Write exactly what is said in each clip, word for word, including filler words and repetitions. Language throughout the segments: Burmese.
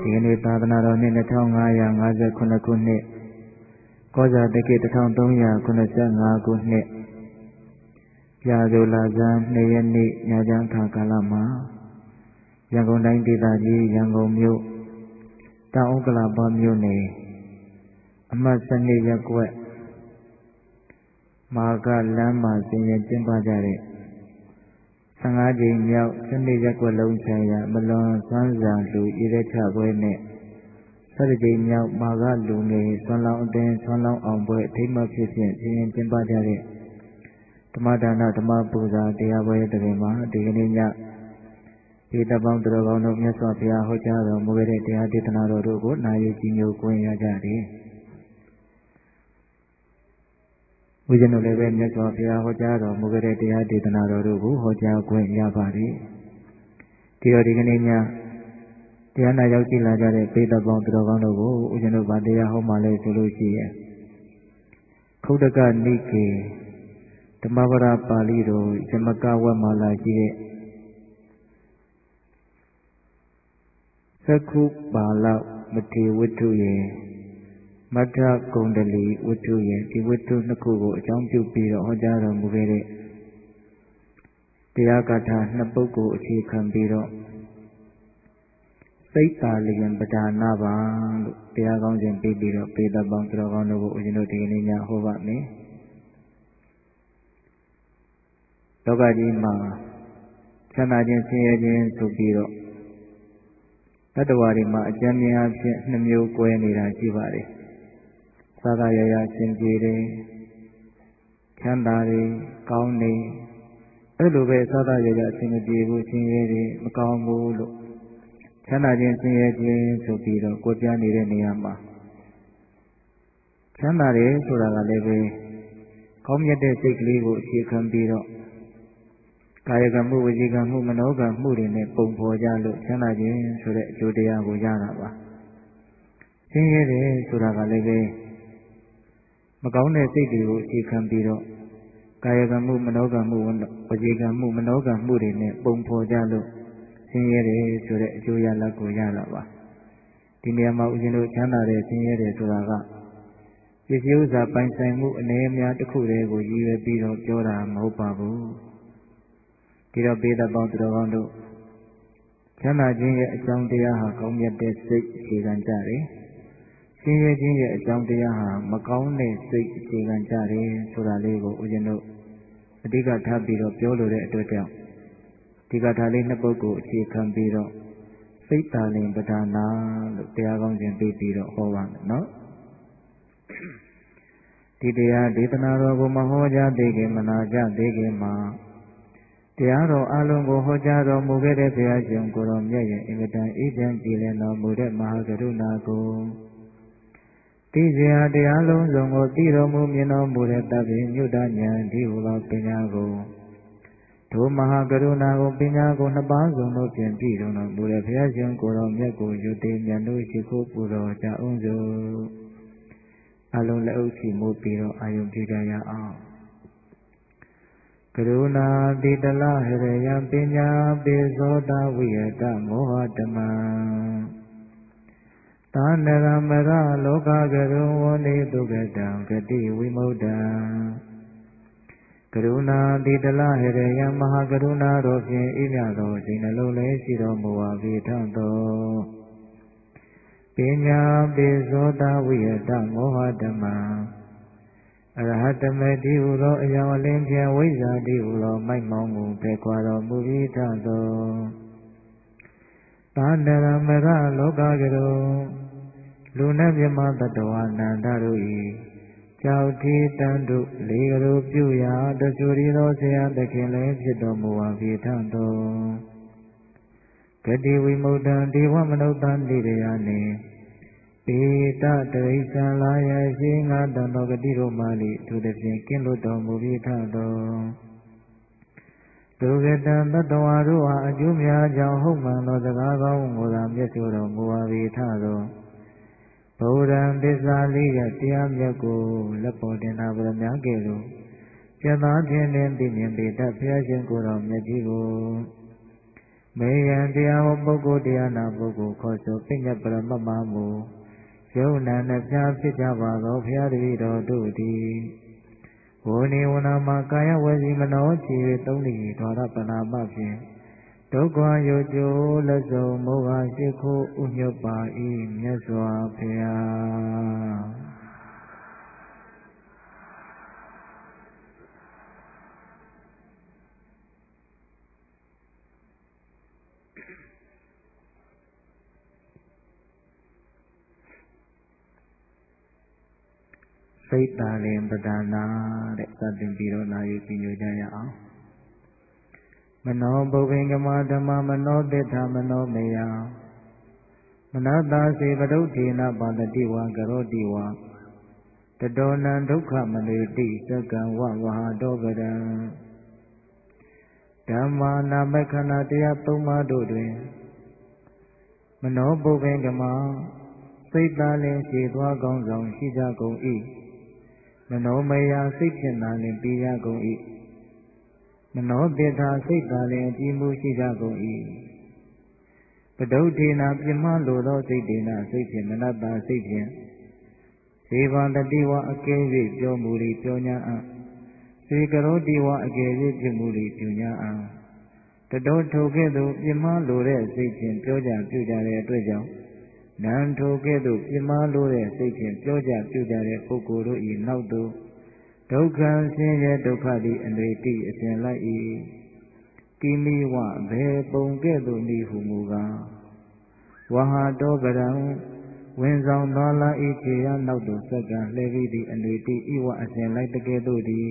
ဒီကနေ့သာသနာတော်နှစ်နှစ်ထောင်ငါးရာငါးဆယ်ခုနှစ်ခုနှစ်ကောဇာတက္ကိတစ်ထောင်သုံးရာခုနှစ်ဆယ်ငါးခုနှစ်ပြာဇိုလဇန်နှစ်ရက်နေ့ညချမ်းခါကာလမှာရန်ကုန်တိုင်းဒေသကြီးရန်ကုန်မြို့တောင်ဥက္ကလာပမြို့နယ်အမှတ်စနစ်ရပ်ကွက်မာကလမ်းမှာဆင်ရင်ကျင်းပကြတဲ့ဆယ်ငါးကြိမ်မြောက်စနစ်ရပ်ကွက်လုံးဆိုင်ရာမလွန်စွမ်းစာလူရည်ရက်ချပွဲနဲ့ဆယ်ကြိမ်မြောက်မာကလူငယ်ဆွမ်းလောင်းအသင်းဆွမ်းလောင်းအောင်ပွဲအထိမ်းအမှတ်ဖြစ်ဖြင့်ဆင်ရင်ကျင်းပကြတဲ့ဓမ္မဒါနဓမ္မပူဇာတရားပွဲတွင်မှာဒီကနေ့ညဒီတပေါင်းသူတော်ကောင်းတို့မြတ်စွာဘုရားဟောကြားတော်မူခဲ့တဲ့တရားဒေသနာတော်တို့ကိုနာယူကြည်ညိုခွင့်ရကြတယ်။ဝိဇ္ဇနုလည်းပဲမြတ်စွာဘုရားဟောကြားတော်မူခဲ့တဲ့တရားဒေသနာတော်တို့ကိုဟောကြားခွင့်ရပါတယ်။ဒီတော့ဒီကနေ့ညတရားနာရောက်ကြည်လာကြတဲ့ပိဋကပေါင်းသူတော်ကောင်းတို့ကိုဝိဇ္ဇနုဗာတရားဟောမှလဲဆိုလို့ရှိရင်ခုတ်တကနိကေဓမ္မပဒပါဠိတော်ဇမကဝတ်မာလာရှိတဲ့သက္ခုပါဠမထေဝတ္ထုရဲ့မထကုန္ဒလီဝတ္ထုရဲ့ဒီဝတ္ထုနှစ်ခုကိုအကြောင်းပြုပြီးတော့ဟောကြားတော်မူခဲ့တဲ့တရားဂထာနှစ်ပုဒ်ကိုအခြေခံပြီးတော့စိတ်တာလျင်ပဒါနာပါလို့တရားကောင်းစဉ်ပြီးပြီးတော့ပေတပေါင်းသူတော်ကောင်းတို့ကိုဦးဇင်းတို့ဒီကနေ့ညဟောပါမယ်။လောကကြီးမှာချမ်းသာခြင်းဆင်းရဲခြင်းဆိုပြီးတော့တတ္တဝါတွေမှာအကျဉ်းများအဖြစ်နှမျိုးကွဲနေတာရှိပါတယ်။သာသာရရစင်ကြယ်တယ်ချမ်းသာတယ်ကောင်းတယ်အဲ့လိုပဲသာသာရရအစင်မပြေဘူးဆင်းရဲတယ်မကောင်းဘူးလို့ချမ်းသာခြင်းဆင်းရဲခြင်းဆိုပြီးတော့ကွဲပြားနေတဲ့နေရာမှာချမ်းသာတယ်ဆိုတာကလည်းပဲကောင်းမြတ်တဲ့စိတ်ကလေးကိုအခြေခံပြီးတော့ကာယကံမှုဝစီကံမှုမနောကံမှုတွေနဲ့ပုံဖော်ကြလို့ချမ်းသာခြင်းဆိုတဲ့အကျိုးတရားကိုရတာပါဆင်းရဲတယ်ဆိုတာကလည်းပဲမကောင်းတဲ့စိတ်တွေကိုအခြေခံပြီးတော့ကာယကံမှုမနောကံမှုဝစီကံမှုမနောကံမှုတွေနဲ့ပုံဖော်ကြလို့ဆင်းရဲတယ်ဆိုတဲ့အကျိုးရလဒ်ကိုရတာပါဒီနေရာမှာဦးဇင်းတို့ချမ်းသာတယ်ဆင်းရဲတယ်ဆိုတာကပစ္စည်းဥစ္စာပိုင်ဆိုင်မှုအနေအများတစ်ခုတည်းကိုရည်ရွယ်ပြီးတော့ပြောတာမဟုတ်ပါဘူးဒီတော့ပေတပေါင်းသူတော်ကောင်းတို့ချမ်းသာခြင်းရဲ့အကြောင်းတရားဟာကောင်းမြတ်တဲ့စိတ်အခြေခံကြတယ်။ဆင်းရဲခြင်းရဲ့အကြောင်းတရားဟာမကောင်းတဲ့စိတ်အခြေခံကြတယ်ဆိုတာလေးကိုဦးဇင်းတို့အဓိကထားပြီးတော့ပြောလိုတဲ့အတွက်ကြောင့်ဒီကထာလေးနှစ်ပုဒ်ကိုအခြေခံပြီးတော့စိတ်တာလင်ပဒါနာလို့တရားကောင်းစဉ်ပြီးပြီးတော့ဟောပါမယ်နော်။ဒီတရားဒေသနာတော်ကိုမဟောကြားသေးခင်မနာကြသေးခင်မှာတရားတော်အလုံးကိုဟောကြားတော်မူခဲ့တဲ့ဘုရားရှင်ကိုယ်တော်မြတ်ရဲ့အင်္ဂတန်အေးချမ်းကြည်လင်တော်မူတဲ့မဟာကရုဏာကိုသိစရာတရားလုံးစုံကိုသိတော်မူမြင်တော်မူတဲ့တပ္ပိညုတဉာဏ်ဒီဟုသောပညာကိုဒုမဟာကရုဏာကိုပညာကိုနှစ်ပါးစုံတို့ဖြင့်ပြည့်စုံတော်မူတဲ့ဘုရားရှင်ကိုယ်တော်မြတ်ကိုယုတိမြတ်တို့ရှိခိုးပူတော်ကြအောင်စို့အလုံးလက်အုပ်ရှိမှုပြီးတော့အာယုံပြုကြရအောင်ကရုဏာတိတလဟရယပညာပိဇောတဝိယတမောဟတမံသာနရမရလောကကရုဝနေတုကတံဂတိဝိမု ക്ത ံကရုဏာတိတလဟရယမဟာကရုဏာတော်ဖြင့်ဤမြတ်သောစိတ်နှလုံးလေးရှိတော်မူပါ၏ထသောပညာပိဇောတဝိယတမောဟတမံအရဟတမေတိဟုသောအယောင်အလင်းဖြင့်ဝိဇ္ဇာတိဟုသောမိုက်မောင်းကိုဖယ်ခွာတော်မူပြီးထသောသာနရမရလောကကရုလူနှင့်မြမတ္တဝါနန္ဒတို့၏ကြောက်တိတန်တို့လေကရုပြုရာတဆူရီသောဆရာသခင်လည်းဖြစ်တော်မူပါ၏ထသောဂတိဝိမု ക്ത ံဒေဝမနုဿန္တိရယနှင့်ပေတတရိစ္ဆာလာယရှိငါတန်သောဂတိတို့မှလိသူတစ်ဖြင့်ကင်းလွတ်တော်မူပြီးထသောဒုက္ကတံတတ္တဝါတို့ဟာအကျိုးများကြောင့်ဟုတ်မှန်သောစကားကောင်းကိုသာမျက်စိတော်မူပါ၏ထသောဗုဒ္ဓံသစ္စာလေးရတရားမြတ်ကိုလက်ပေါ်တင်သာဗရမကဲ့သို့ကျက်သားခြင်းနှင့်သိမြင်ပေတတ်ဘုရားရှင်ကိုယ်တော်မြတ်ကြီးကိုမေယံတရားဟောပုဂ္ဂိုလ်တရားနာပုဂ္ဂိုလ်ခေါ်ဆိုပိညပရမမမူယုံနာနှပြဖြစ်ကြပါသောဘုရားတပည့်တော်တို့သည်ဝိနေဝနာမှာကာယဝစီမနောချီ၍သုံးလိဒွါရပနာမဖြင့်ဒုက္ခယောကျိုးလက်စုံမောဟရှိခိုးဥညွတ်ပါ၏မြတ်စွာဘုရားစိတ်တာလင်ပဒါနာတဲ့စတင်ပြီးတော့နာယူပြညွှန်ကြရအောင်မနောပုဗ္ဗင်္ဂမဓမ္မမနောတိဋ္ဌမနောမေယမနတာစေပဒုဋ္ဌေနပါတတိဝါကရောတိဝါတတောနံဒုက္ခမနေတိသက္ကံဝဝဟာတောပဒံဓမ္မာနာမခန္ဓာတရားသုံးပါးတို့တွင်မနောပုဗ္ဗင်္ဂမစိတ်သားလင်ရှိသွားကောင်းဆောင်ရှိကြကုန်၏မနောမယစိတ်ဖြင့်သာလင်ပြီးရကုန်၏မနောတိဋ္ဌစိတ်သာလင်အကြည်မှုရှိကြကုန်၏ပဒုဋ္ဌေနာပြမလိုသောစိတ်တေနာစိတ်ဖြင့်မနတ္တာစိတ်ဖြင့်ဇေဝတတိဝအကဲ၍ပြောမူ၏ပြောညာအံစေကရောတိဝအကဲ၍ပြုမူ၏ပြုညာအံတတောထိုကဲ့သို့ပြမလိုတဲ့စိတ်ဖြင့်ပြောကြပြုကြတဲ့အတွက်ကြောင့်နံထိုကဲ့သို့ပြမလိုတဲ့စိတ်ဖြင့်ပြောကြပြုကြတဲ့ပုဂ္ဂိုလ်တို့၏နောက်သို့ဒုက္ခဆင်းရဲဒုက္ခသည်အလေတိအစဉ်လိုက်၏ကိမိဝဘေပုံကဲ့သို့ဤဟုမူကားဝဟာတောပရံဝင်ဆောင်သွားလာ၏ခြေရနောက်သို့စက္ကံလှဲပြီးသည်အလေတိဤဝအစဉ်လိုက်တကဲ့သို့သည်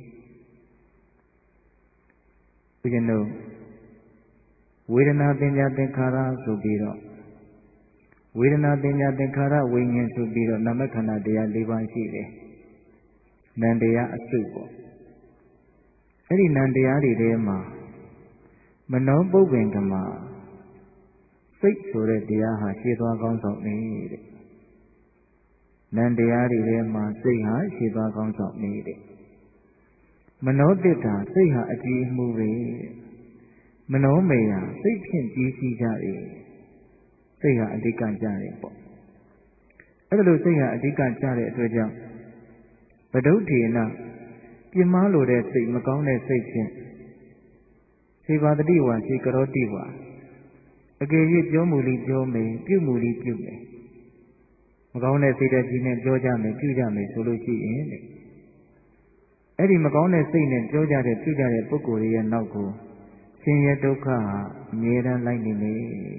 ဘုရားတို့ဝေဒနာပညာသင်္ခါရဆိုပြီးတော့ဝေဒနာပညာသင်္ခါရဝိညာဉ်ဆိုပြီးတော့နာမခန္ဓာတရား၄ပါးရှိတယ်နံတရားအစုပေါ့အဲ့ဒီနံတရားတွေထဲမှာမနောပုဗ္ဗင်္ဂမစိတ်ဆိုတဲ့တရားဟာရှင်းသွားကောင်းဆောင်နေတဲ့နံတရားတွေထဲမှာစိတ်ဟာရှင်းသွားကောင်းဆောင်နေတဲ့မနောတိဋ္ဌာစိတ်ဟာအကြည်မှုပဲမနောမေယစိတ်ဖြင့်ကြည်စီကြတယ်စိတ်ဟာအဓိကကြတယ်ပေါ့အဲ့ဒါလို့စိတ်ဟာအဓိကကြတဲ့အတွက်ကြောင့်ပဒုဋ္ဌေနပြင်းမားလိုတဲ့စိတ်မကောင်းတဲ့စိတ်ဖြင့်စေဘာတတိဝါစေကရောတိဝါအကယ်၍ပြောမူလိပြောမယ်ပြုမူလိပြုမယ်မကောင်းတဲ့စိတ်တည်းကြီးနဲ့ပြောကြမယ်ပြုကြမယ်ဆိုလို့ရှိရင်တဲ့အဲ့ဒီမကောင်းတဲ့စိတ်နဲ့ပြောကြတဲ့ပြုကြတဲ့ပုဂ္ဂိုလ်ရဲ့နောက်ကိုဆင်းရဲဒုက္ခဟာအမြဲတမ်းလိုက်နေမယ်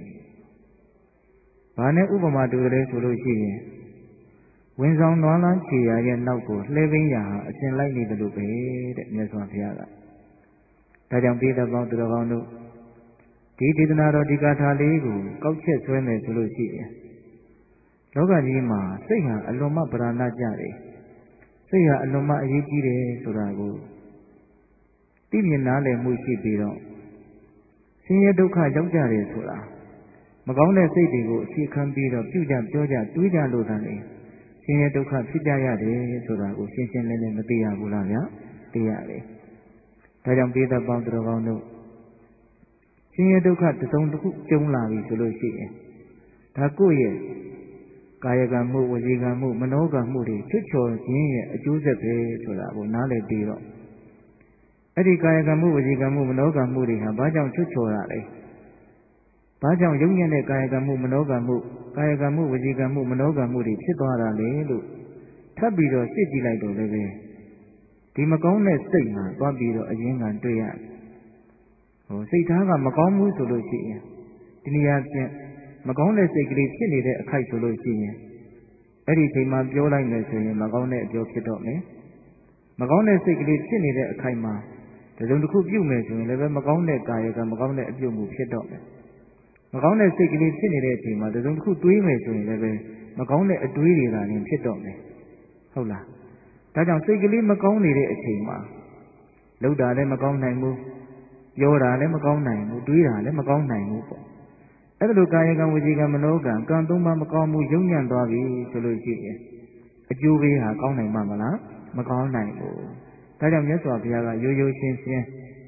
။ဘာနဲ့ဥပမာတူတယ်ဆိုလို့ရှိရင်ဝင်ဆောင်နွားလန်းခြေရာရဲ့နောက်ကိုလှဲပင်းရာဟာအစဉ်လိုက်နေတယ်လို့ပဲတဲ့မြတ်စွာဘုရားက။ဒါကြောင့်ပိဋကပေါင်းသူတော်ကောင်းတို့ဒီဒေသနာတော်ဒီကာထာလေးကိုကောက်ချက်ဆွဲမယ်ဆိုလို့ရှိရင်လောကကြီးမှာစိတ်ဟာအလွန်မှပဓာနကြတယ်။စိတ်ဟာအလွန်မှအရေးကြီးတယ်ဆိုတာကိုသိမြင်နားလည်မှုရှိပြီးတော့ဆင်းရဲဒုက္ခရောက်ကြတယ်ဆိုတာမကောင်းတဲ့စိတ်တွေကိုအခြေခံပြီးတော့ပြုကြပြောကြတွေးကြလို့သာလေဆင်းရဲဒုက္ခဖြစ်ကြရတယ်ဆိုတာကိုရှင်းရှင်းလင်းလင်းမသိရဘူးလားဗျာသိရတယ်ဒါကြောင့်ပိဋကပေါင်းသူတော်ကောင်းတို့ဆင်းရဲဒုက္ခတစ်စုံတစ်ခုကျုံလာပြီဆိုလို့ရှိရင်ဒါကိုယ့်ရဲ့ကာယကံမှုဝစီကံမှုမနောကံမှုတွေချွတ်ချော်ခြင်းရဲ့အကျိုးဆက်ပဲဆိုတာကိုနားလည်ပြီးတော့အဲ့ဒီကာယကံမှုဝစီကံမှုမနောကံမှုတွေဟာဘာကြောင့်ချွတ်ချော်ရလဲဘာကြောင့်ယုံညံ့တဲ့ကာယကံမှုမနောကံမှုကာယကံမှုဝစီကံမှုမနောကံမှုတွေဖြစ်သွားတာလေလို့ထပ်ပြီးတော့စစ်ကြည့်လိုက်တော့လည်းပဲဒီမကောင်းတဲ့စိတ်မှာသွားပြီးတော့အရင်ကတွေ့ရတယ်ဟိုစိတ်ထားကမကောင်းဘူးဆိုလို့ရှိရင်ဒီနေရာချင်းမကောင်းတဲ့စိတ်ကလေးဖြစ်နေတဲ့အခိုက်ဆိုလို့ရှိရင်အဲ့ဒီချိန်မှာပြောလိုက်မယ်ဆိုရင်မကောင်းတဲ့အပြောဖြစ်တော့မယ်မကောင်းတဲ့စိတ်ကလေးဖြစ်နေတဲ့အခိုက်မှာတစုံတစ်ခုပြုတ်မယ်ဆိုရင်လည်းပဲမကောင်းတဲ့ကာယကမကောင်းတဲ့အပြုတ်မှုဖြစ်တော့မယ်မကောင်းတဲ့စိတ်ကလေးဖြစ်နေတဲ့အချိန်မှာတစုံတစ်ခုတွေးမယ်ဆိုရင်လည်းပဲမကောင်းတဲ့အတွေးတွေကလည်းဖြစ်တော့မယ်ဟုတ်လားဒါကြောင့်စိတ်ကလေးမကောင်းနေတဲ့အချိန်မှာလှုပ်တာလည်းမကောင်းနိုင်ဘူးပြောတာလည်းမကောင်းနိုင်ဘူးတွေးတာလည်းမကောင်းနိုင်ဘူးပေါ့အဲ့ဒါလိုကာယကံဝစီကံမနောကံကံသုံးပါးမကောင်းဘူးယုံညံ့သွားပြီဆိုလို့ရှိရင်အကျိုးပေးဟာကောင်းနိုင်မှာမလားမကောင်းနိုင်ဘူးဒါကြောင့်မြတ်စွာဘုရားကရိုးရိုးရှင်းရှင်း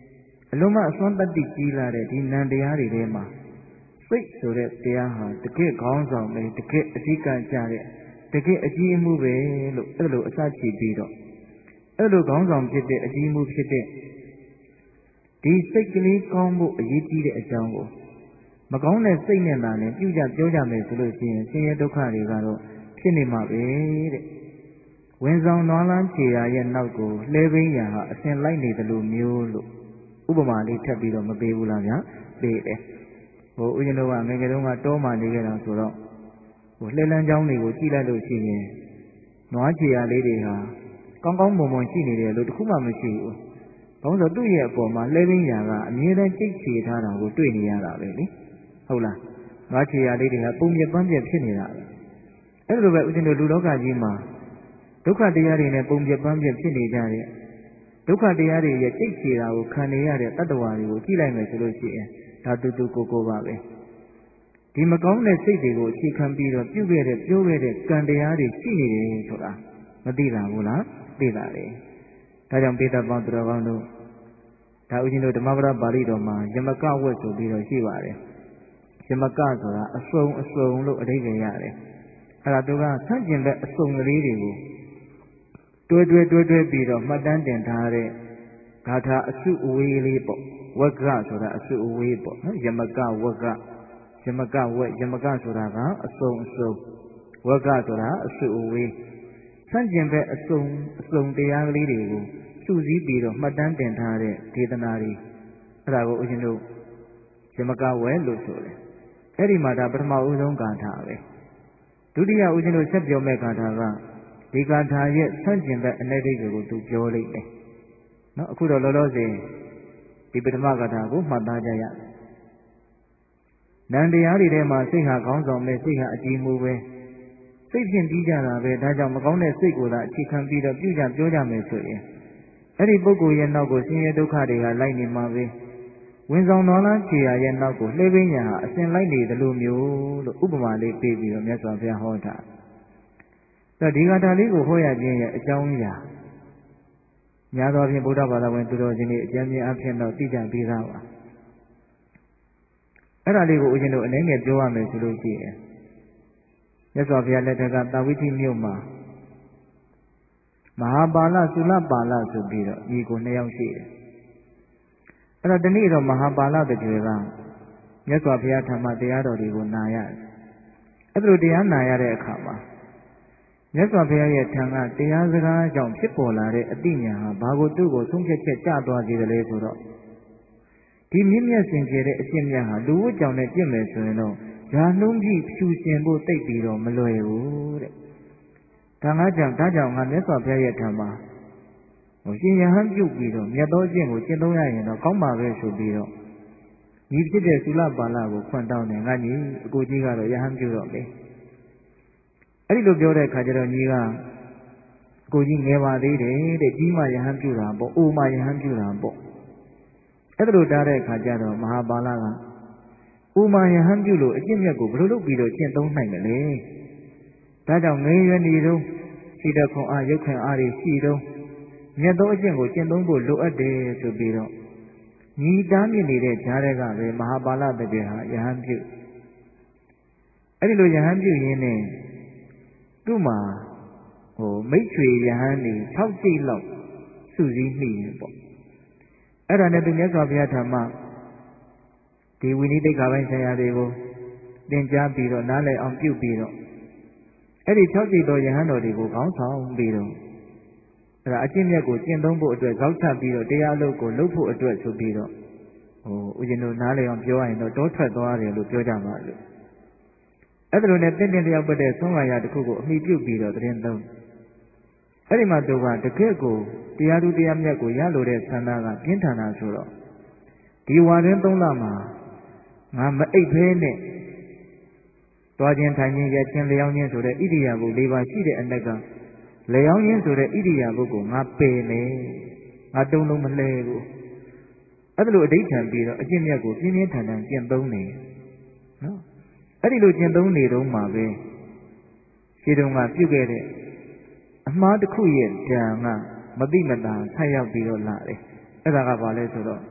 အလုံးမအစွမ်းတတ္တိကြီးလာတဲ့ဒီနံတရားတွေထဲမှာစိတ်ဆိုတဲ့တရားဟာတကယ့်ခေါင်းဆောင်ပဲတကယ့်အဓိကကျတဲ့တကယ့်အကြီးအမှုပဲလို့အဲ့လိုအစချီပြီးတော့အဲ့လိုခေါင်းဆောင်ဖြစ်တဲ့အကြီးအမှုဖြစ်တဲ့ဒီစိတ်ကလေးကောင်းဖို့အရေးကြီးတဲ့အကြောင်းကိုမကောင်းတဲ့စိတ်နဲ့သာလည်းပြုကြပြောကြမယ်ဆိုလို့ရှိရင်ဆင်းရဲဒုက္ခတွေကတော့ဖြစ်နေမှာပဲတဲ့ဝင်ဆောင်နွားလန်းခြေရာရဲ့နောက်ကိုလှဲဘိန်းရာဟာအစဉ်လိုက်နေတယ်လို့မျိုးလို့ဥပမာလေးထပ်ပြီးတော့မပေးဘူးလားဗျာပေးတယ်ဟိုဦးဇင်းတို့ကငယ်ငယ်တုန်းကတောမှနေခဲ့တာဆိုတော့ဟိုလှဲလန်းချောင်းတွေကိုကြည့်လိုက်လို့ရှိရင်နွားခြေရာလေးတွေဟာကောင်းကောင်းမွန်မွန်ရှိနေတယ်လို့တခုမှမရှိဘူး။ဘာလို့ဆိုသူ့ရဲ့အပေါ်မှာလှဲဘင်းရာကအမြဲတမ်းကြိတ်ချေထားတာကိုတွေ့နေရတာပဲလေ။ဟုတ်လား။နွားခြေရာလေးတွေကပုံပြပန်းပြဖြစ်နေတာပဲ။အဲ့လိုပဲဦးဇင်းတို့လူလောကကြီးမှာဒုက္ခတရားတွေနဲ့ပုံပြပန်းပြဖြစ်နေကြတဲ့ဒုက္ခတရားတွေရဲ့ကြိတ်ချေတာကိုခံနေရတဲ့တတ္တဝါတွေကိုကြည့်လိုက်မယ်ဆိုလို့ရှိရင်ဒါတူတူကိုကိုပါပဲ။ဒီမကောင်းတဲ့စိတ်တွေကိုအခြေခံပြီးတော့ပြုခဲ့တဲ့ပြောခဲ့တဲ့ကံတရားတွေရှိနေတယ်ဆိုတာမသိတာဘူးလားသိတာလေဒါကြောင့်ပိဋကပေါင်းသူတော်ကောင်းတို့ဒါဦးဇင်းတို့ဓမ္မပဒပါဠိတော်မှာယမကဝတ်ဆိုပြီးတော့ရှိပါတယ်ယမကဆိုတာအစုံအစုံလို့အဓိပ္ပာယ်ရတယ်အဲ့ဒါသူကဆန့်ကျင်ဘက်အစုံကလေးတွေကိုတွဲတွဲတွဲတွဲပြီးတော့မှတ်တမ်းတင်ထားတဲ့ဂါထာအစုအဝေးလေးပေါ့ဝက္ခဆိုတာအစုအဝေးပေါ့နော်ယမကဝက္ခယမကဝက်ယမကဆိုတာကအစုံအစုံဝက္ခဆိုတာအစုအဝေးဆန့်ကျင်ဘက်အစုံအစုံတရားကလေးတွေကိုစုစည်းပြီးတော့မှတ်တမ်းတင်ထားတဲ့ဒေသနာတွေအဲ့ဒါကိုဦးဇင်းတို့ယမကဝက်လို့ဆိုတယ်အဲ့ဒီမှာဒါပထမဦးဆုံးဂါထာပဲဒုတိယဦးဇင်းတို့ဆက်ပြောမဲ့ဂါထာကဒီဂါထာရဲ့ဆန့်ကျင်ဘက်အနယ်ဒိတ်တွေကိုသူပြောလိုက်တယ်နော်အခုတော့လောလောဆယ်ဒီပထမဂါထာကိုမှတ်သားကြရနံတရားတွေထဲမှာစိတ်ဟာခေါင်းဆောင်ပဲစိတ်ဟာအကြီးမှုပဲစိတ်ဖြင့်ပြီးကြတာပဲဒါကြောင့်မကောင်းတဲ့စိတ်ကိုသာအခြေခံပြီးတော့ပြုကြပြောကြမယ်ဆိုရင်အဲ့ဒီပုဂ္ဂိုလ်ရဲ့နောက်ကိုဆင်းရဲဒုက္ခတွေကလိုက်နေမှာပဲဝင်ဆောင်တော်လားခြေရာရဲ့နောက်ကိုလှဲဘင်းညာဟာအစဉ်လိုက်နေသလိုမျိုးလို့ဥပမာလေးပေးပြီးတော့မြတ်စွာဘုရားဟောတာအဲ့ဒီဂါထာလေးကိုဟောရခြင်းရဲ့အကြောင်းအရာများသောအားဖြင့်ဗုဒ္ဓဘာသာဝင်သူတော်စင်တွေအကျဉ်းချင်းအဖြစ်တော့သိကြပြီးသားပါအဲ့ဒါလေးကိုဦးဇင်းတို့အနေငယ်ပြောရမယ်ဆိုလို့ရှိရင်မြတ်စွာဘုရားလက်ထက်ကတာဝိသိမြို့မှာမဟာပါဠသုလပါဠဆိုပြီးတော့ညီကိုနှစ်ယောက်ရှိတယ်။အဲ့တော့ဒီနေ့တော့မဟာပါဠတကြွယ်ကမြတ်စွာဘုရားထံမှာတရားတော်တွေကိုနာရတယ်။အဲ့ဒါလိုတရားနာရတဲ့အခါမှာမြတ်စွာဘုရားရဲ့ထံကတရားစကားကြောင့်ဖြစ်ပေါ်လာတဲ့အသိဉာဏ်ဟာဘာကိုသူ့ကိုဆုံးဖြတ်ချက်ကျသွားစေတယ်လဲဆိုတော့ဒီမြင့်မြတ်စင်ကြယ်တဲ့အရှင်းမြတ်ဟာလူဝတ်ကြောင့်နဲ့ပြည့်မယ်ဆိုရင်တော့ယာနှုံးပြီးဖြူရှင်ဖို့တိတ်ပြီးတော့မလွယ်ဘူးတဲ့။ဒါငါကြောင့်ဒါကြောင့်ငါမြတ်စွာဘုရားရဲ့ထံမှာဟိုရှင်ယဟန်ပြုတ်ပြီးတော့မြတ်သောအကျင့်ကိုကျင့်သုံးရရင်တော့ကောင်းပါပဲဆိုပြီးတော့ညီဖြစ်တဲ့သုလပါဠကိုခွန့်တောင်းတယ်ငါညီအကိုကြီးကတော့ယဟန်ပြုတော့မယ်။အဲ့ဒီလိုပြောတဲ့အခါကျတော့ညီကအကိုကြီးငယ်ပါသေးတယ်တဲ့ကြီးမှယဟန်ပြုတာပေါ့အိုမှယဟန်ပြုတာပေါ့အဲ့ဒါလိုတားတဲ့အခါကျတော့မဟာပါဠကဥမာယဟန်ပြုလို့အကျင့်မြတ်ကိုဘယ်လိုလုပ်ပြီးတော့ကျင့်သုံးနိုင်မလဲဒါကြောင့်ငယ်ရွယ်နေတော့ရှိတဲ့ခွန်အားရုပ်ခွန်အားတွေရှိတော့မြတ်သောအကျင့်ကိုကျင့်သုံးဖို့လိုအပ်တယ်ဆိုပြီးတော့ညီတားမြစ်နေတဲ့ဈာတဲ့ကပဲမဟာပါဠတပြေဟာယဟန်ပြုအဲ့ဒီလိုယဟန်ပြုရင်းနဲ့သူ့မှာဟိုမိတ်ဆွေယဟန်တွေ၆ကျိတ်လောက်စုစည်းမိတယ်ပေါ့အဲ့ဒါနဲ့သူမြတ်စွာဘုရားထံမှာဒီဝိနည်းတိတ်ခါပိုင်းဆရာတွေကိုသင်ကြားပြီးတော့နားလည်အောင်ပြုပြီးတော့အဲ့ဒီ၆ကျိတ်တော်ယဟန်တော်တွေကိုခေါင်းဆောင်ပြီးတော့အဲ့ဒါအကျင့်မြတ်ကိုကျင့်သုံးဖို့အတွက်ဇောက်ချပြီးတော့တရားအလုပ်ကိုလုပ်ဖို့အတွက်ဆိုပြီးတော့ဟိုဦးဇင်းတို့နားလည်အောင်ပြောရရင်တော့တောထွက်သွားတယ်လို့ပြောကြပါလို့အဲ့ဒါလိုနဲ့တင့်တင့်တယောက်ပတ်တဲ့ဆုံးမရတစ်ခုကိုအမိပြုတ်ပြီးတော့သတင်းသုံးအဲ့ဒီမှာသူကတကယ့်ကိုတရားသူတရားမြတ်ကိုရလိုတဲ့ဆန္ဒကပြင်းထန်တာဆိုတော့ဒီဝါရင်းသုံးလမှာငါမအိပ်ဖဲနဲ့တွားခြင်းထိုင်ခြင်းရခြင်းလျောင်းခြင်းဆိုတဲ့ဣရိယာပု၄ပါးရှိတဲ့အနက်ကလျောင်းခြင်းဆိုတဲ့ဣရိယာပုကိုငါပယ်မယ်ငါတုံးလုံးမလှဲဘူးအဲ့ဒါလိုအဓိဋ္ဌာန်ပြီးတော့အကျင့်မြတ်ကိုပြင်းပြင်းထန်ထန်ကျင့်သုံးနေနော်အဲ့ဒီလိုကျင့်သုံးနေတော့မှပဲရှင်းတုန်းကပြုတ်ခဲ့တဲ့အမှားတစ်ခုရဲ့ဓာန်ကမတိမတာဆက်ရောက်ပြီးတော့လာတယ်အဲ့ဒါကဘာလဲဆိုတော့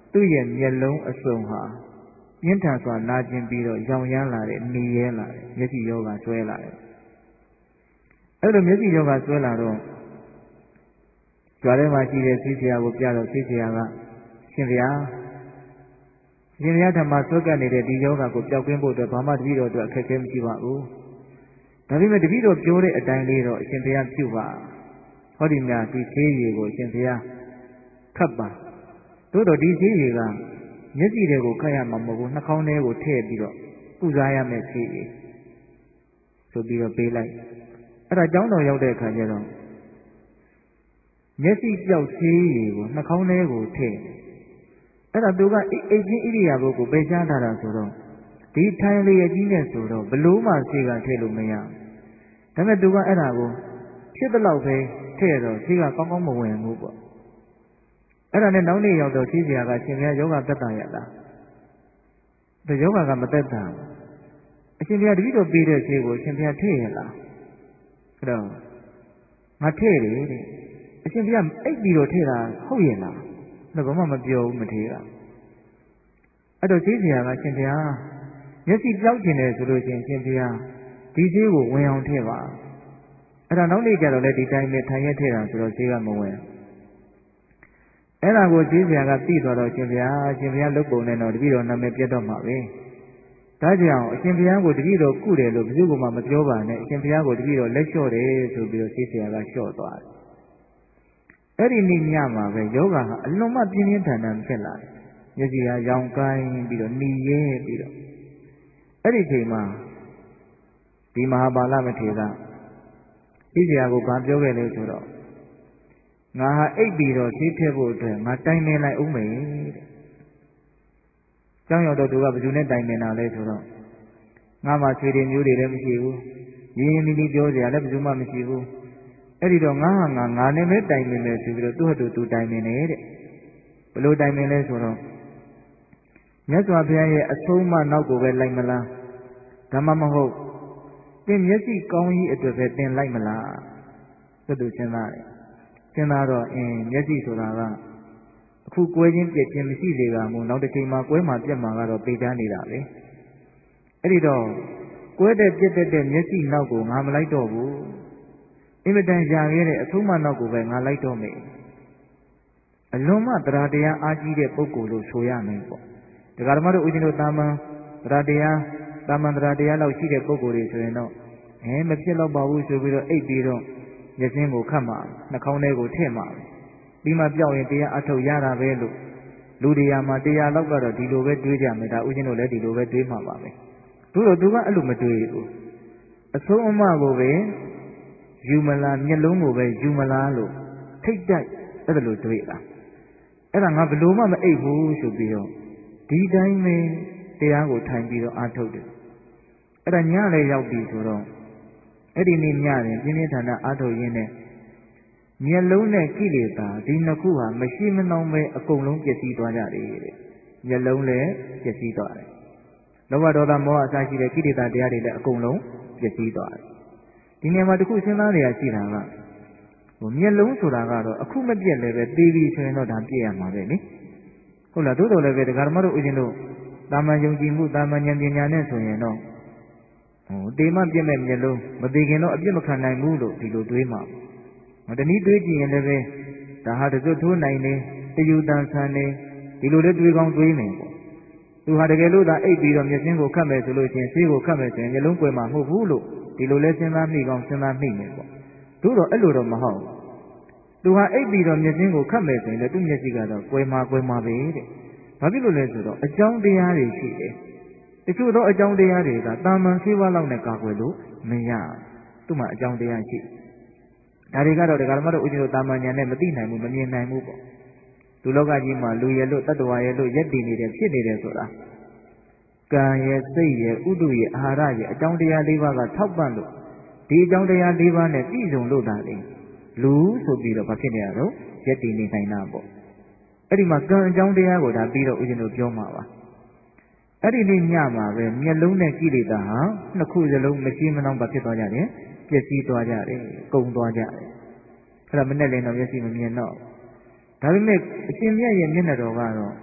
သူ့ရဲ့မျက်လုံးအစုံဟာပြင်းထန်စွာနာကျင်ပြီးတော့ရောင်ရမ်းလာတဲ့နေရဲလာတဲ့မျက်စိယောဂဆွဲလာတယ်အဲ့လိုမျက်စိယောဂဆွဲလာတော့ကြွားထဲမှာရှိတဲ့ဆေးဆရာကိုပြတော့ဆေးဆရာကရှင်ဗျာရှင်ဗျာဓမ္မဆွဲကပ်နေတဲ့ဒီယောဂကိုပျောက်ကင်းဖို့အတွက်ဘာမှတပည့်တော်အတွက်အခက်အခဲမရှိပါဘူးဒါပေမဲ့တပည့်တော်ပြောတဲ့အတိုင်းလေးတော့အရှင်ဘုရားပြုပါဟောဒီများဒီဆေးရည်ကိုအရှင်ဘုရားခတ်ပါသို့တော့ဒီဆေးရည်ကမျက်စိတွေကိုခတ်ရမှာမဟုတ်ဘူးနှာခေါင်းထဲကိုထည့်ပြီးတော့ကုစားရမယ်ဆေးရည်ဆိုပြီးတော့ပေးလိုက်အဲ့ဒါကျောင်းတော်ရောက်တဲ့အခါကျတော့မျက်စိပြောက်ဆေးရည်ကိုနှာခေါင်းထဲကိုထည့်အဲ့ဒါသူကအိတ်ချင်းဣရိယာပုကိုပယ်ချထားတာဆိုတော့ဒီထိုင်လျက်ကြီးနဲ့ဆိုတော့ဘလို့မှဆေးကထည့်လို့မရဒါပေမဲ့သူကအဲ့ဒါကိုဖြစ်တဲ့လောက်ပဲထည့်တော့ဆေးကကောင်းကောင်းမဝင်ဘူးပေါ့အဲ့ဒါနဲ့နောက်နေ့ရောက်တော့ဆေးဆရာကရှင်ဘုရားယောဂသက်သာရလားဒီယောဂကမသက်သာအရှင်ဘုရားတပည့်တော်ပေးတဲ့ဆေးကိုအရှင်ဘုရားထည့်ရလားအဲ့တော့ငါထည့်တယ်တဲ့အရှင်ဘုရားအိပ်ပြီးတော့ထည့်တာဟုတ်ရဲ့လားဒါဘာမှမပြောဘူးမထည့်တာအဲ့တော့ဆေးဆရာကရှင်ဘုရားမျက်စိပြောက်ကျင်တယ်ဆိုလို့ရှိရင်ရှင်ဘုရားဒီဆေးကိုဝင်အောင်ထည့်ပါအဲ့ဒါနောက်နေ့ကျတော့လေဒီတိုင်းပဲထိုင်ရထည့်တာဆိုတော့ဆေးကမဝင်အဲ့ဒါကိုဆေးဆရာကသိသွားတော့ရှင်ဘုရားရှင်ဘုရားလုတ်ပုံနဲ့တော့တပည့်တော်နာမည်ပြတ်တော့မှာပဲဒါကြောင့်အရှင်ဘုရားကိုတပည့်တော်ကုတယ်လို့ဘယ်သူမှမပြောပါနဲ့အရှင်ဘုရားကိုတပည့်တော်လက်လျှော့တယ်ဆိုပြီးတော့ဆေးဆရာကလျှော့သွားတယ်အဲ့ဒီနေ့ညမှာပဲယောဂဟာအလွန်မှပြင်းပြင်းထန်ထန်ဖြစ်လာတယ်မျက်စိဟာရောင်ကိုင်းပြီးတော့หนีရဲပြီးတော့အဲ့ဒီချိန်မှာဒီမဟာပါဠမထေရဆေးဆရာကိုဗာပြောခဲ့လဲဆိုတော့ငါဟာအိပ်ပြီးတော့ဆေးထည့်ဖို့အတွက်ငါတိုင်ပင်လိုက်ဦးမယ်တဲ့။ကျောင်းရောက်တော့သူကဘယ်သူနဲ့တိုင်ပင်တာလဲဆိုတော့ငါမှဆွေတွေမျိုးတွေလည်းမရှိဘူး။ရင်းရင်းနှီးနှီးပြောစရာလည်းဘယ်သူမှမရှိဘူး။အဲ့ဒီတော့ငါဟာငါငါနဲ့ပဲတိုင်ပင်မယ်ဆိုပြီးတော့သူ့ဟာသူသူတိုင်ပင်နေတဲ့။ဘယ်လိုတိုင်ပင်လဲဆိုတော့မြတ်စွာဘုရားရဲ့အဆုံးအမနောက်ကိုပဲလိုက်မလား။ဒါမှမဟုတ်သင်မျက်စိကောင်းကြီးအတွက်ပဲသင်လိုက်မလား။သူတို့စဉ်းစားတယ်။စဉ်းစားတော့အင်းမျက်စိဆိုတာကအခုကွဲခြင်းပြည့်ခြင်းမရှိသေးတာမို့နောက်တစ်ချိန်မှာကွဲမှာပြတ်မှာကတော့ပေချားနေတာပဲအဲ့ဒီတော့ကွဲတဲ့ပြတ်တဲ့မျက်စိနောက်ကိုငါမလိုက်တော့ဘူးအင်မတန်ရှားရဲတဲ့အဆုံးမနောက်ကိုပဲငါလိုက်တော့မယ်အလွန်မှတရားတရားအားကြီးတဲ့ပုဂ္ဂိုလ်လို့ဆိုရမယ်ပေါ့ဒကာဓမ္မတို့ဦးဇင်းတို့တာမန်တရားတရားတာမန်တရားတရားလောက်ရှိတဲ့ပုဂ္ဂိုလ်တွေဆိုရင်တော့အဲမဖြစ်တော့ပါဘူးဆိုပြီးတော့အိပ်ပြီးတော့မျက်စင်းကိုခတ်မှာနှာခေါင်းထဲကိုထည့်မှာဒီမှာပြောက်ရင်တရားအထုတ်ရတာပဲလို့လူတရားမှာတရားလောက်ကတော့ဒီလိုပဲတွေးကြမယ်ဒါဥစဉ်တို့လည်းဒီလိုပဲတွေးမှာပါပဲသူတို့သူကအဲ့လိုမတွေးဘူးအဆုံးအမကိုပဲယူမလားမျက်လုံးကိုပဲယူမလားလို့ထိတ်တိုက်အဲ့ဒါလိုတွေးတာအဲ့ဒါငါဘလို့မှမအိပ်ဘူးဆိုပြီးတော့ဒီတိုင်းပဲတရားကိုထိုင်ပြီးတော့အားထုတ်တယ်အဲ့ဒါညလည်းရောက်ပြီဆိုတော့အဲ့ဒီနေ့ညရင်ပြင်းပြင်းထန်ထန်အားထုတ်ရင်းနဲ့မျက်လုံးနဲ့ကိလေသာဒီနှစ်ခုဟာမရှိမနှောင်းပဲအကုန်လုံးပျက်စီးသွားကြတယ်တဲ့မျက်လုံးလည်းပျက်စီးသွားတယ်လောဘဒေါသမောဟအစရှိတဲ့ကိလေသာတရားတွေလည်းအကုန်လုံးပျက်စီးသွားတယ်ဒီနေရာမှာတခုစဉ်းစားရရှိတာကဟိုမျက်လုံးဆိုတာကတော့အခုမပြတ်လည်းပဲသေပြီဆိုရင်တော့ဒါပြည့်ရမှာပဲလေဟုတ်လားသို့တော်လည်းပဲဒကာဓမ္မတို့ဦးဇင်းတို့တာမန်ယုံကြည်မှုတာမန်ဉာဏ်ပညာနဲ့ဆိုရင်တော့ဟိုတေမပြည့်မဲ့မျက်လုံးမသေးခင်တော့အပြစ်မခံနိုင်ဘူးလို့ဒီလိုတွေးမှာတနည်းတွေးကြည့်ရင်လည်းပဲဒါဟာတစွတ်ထိုးနိုင်နေတယူတန်ဆန်နေဒီလိုလည်းတွေးကောင်းတွေးမယ်ပေါ့သူဟာတကယ်လို့သာအိပ်ပြီးတော့မျက်စင်းကိုခတ်မယ်ဆိုလို့ရှိရင်ဆေးကိုခတ်မယ်ဆိုရင်မျက်လုံးကွယ်မှာမဟုတ်ဘူးလို့ဒီလိုလည်းစဉ်းစားမိကောင်းစဉ်းစားမိမယ်ပေါ့သို့တော့အဲ့လိုတော့မဟုတ်သူဟာအိပ်ပြီးတော့မျက်စင်းကိုခတ်မယ်ဆိုရင်လည်းသူ့မျက်စိကတော့ကွယ်မှာကွယ်မှာပဲတဲ့ဘာဖြစ်လို့လဲဆိုတော့အကြောင်းတရားတွေရှိတယ်တချို့သောအကြောင်းတရားတွေကတာမန်ဆေးဝါးလောက်နဲ့ကာကွယ်လို့မရသူ့မှာအကြောင်းတရားရှိဒါတွေကတော့ဒကာဓမ္မတို့ဦးဇင်းတို့တာမန်ညာနဲ့မသိနိုင်ဘူးမမြင်နိုင်ဘူးပေါ့လူလောကကြီးမှာလူရဲ့လို့တတ္တဝါရဲ့လို့ရက်တည်နေတယ်ဖြစ်နေတယ်ဆိုတာကံရဲ့စိတ်ရဲ့ဥဒုရဲ့အာဟာရရဲ့အကြောင်းတရား၄ပါးကထောက်ပံ့လို့ဒီအကြောင်းတရား၄ပါးနဲ့ပြည့်စုံလို့သာလေလူဆိုပြီးတော့ဘာဖြစ်နေရတော့ရက်တည်နေနိုင်တာပေါ့အဲ့ဒီမှာကံအကြောင်းတရားကိုဒါပြီးတော့ဦးဇင်းတို့ပြောမှာပါအဲ့ဒီနေ့ညမှာပဲမျက်လုံးနဲ့ကိလေသာဟာနှစ်ခုစလုံးမရှိမနှောင်းဘာဖြစ်သွားကြတယ်ပျက်စီးသွားကြတယ်ကုန်သွားကြတယ်အဲ့ဒါမနဲ့လည်းတော့မျက်စိမမြင်တော့ဒါပေမဲ့အရှင်မြတ်ရဲ့မျက်နှာတော်ကတော့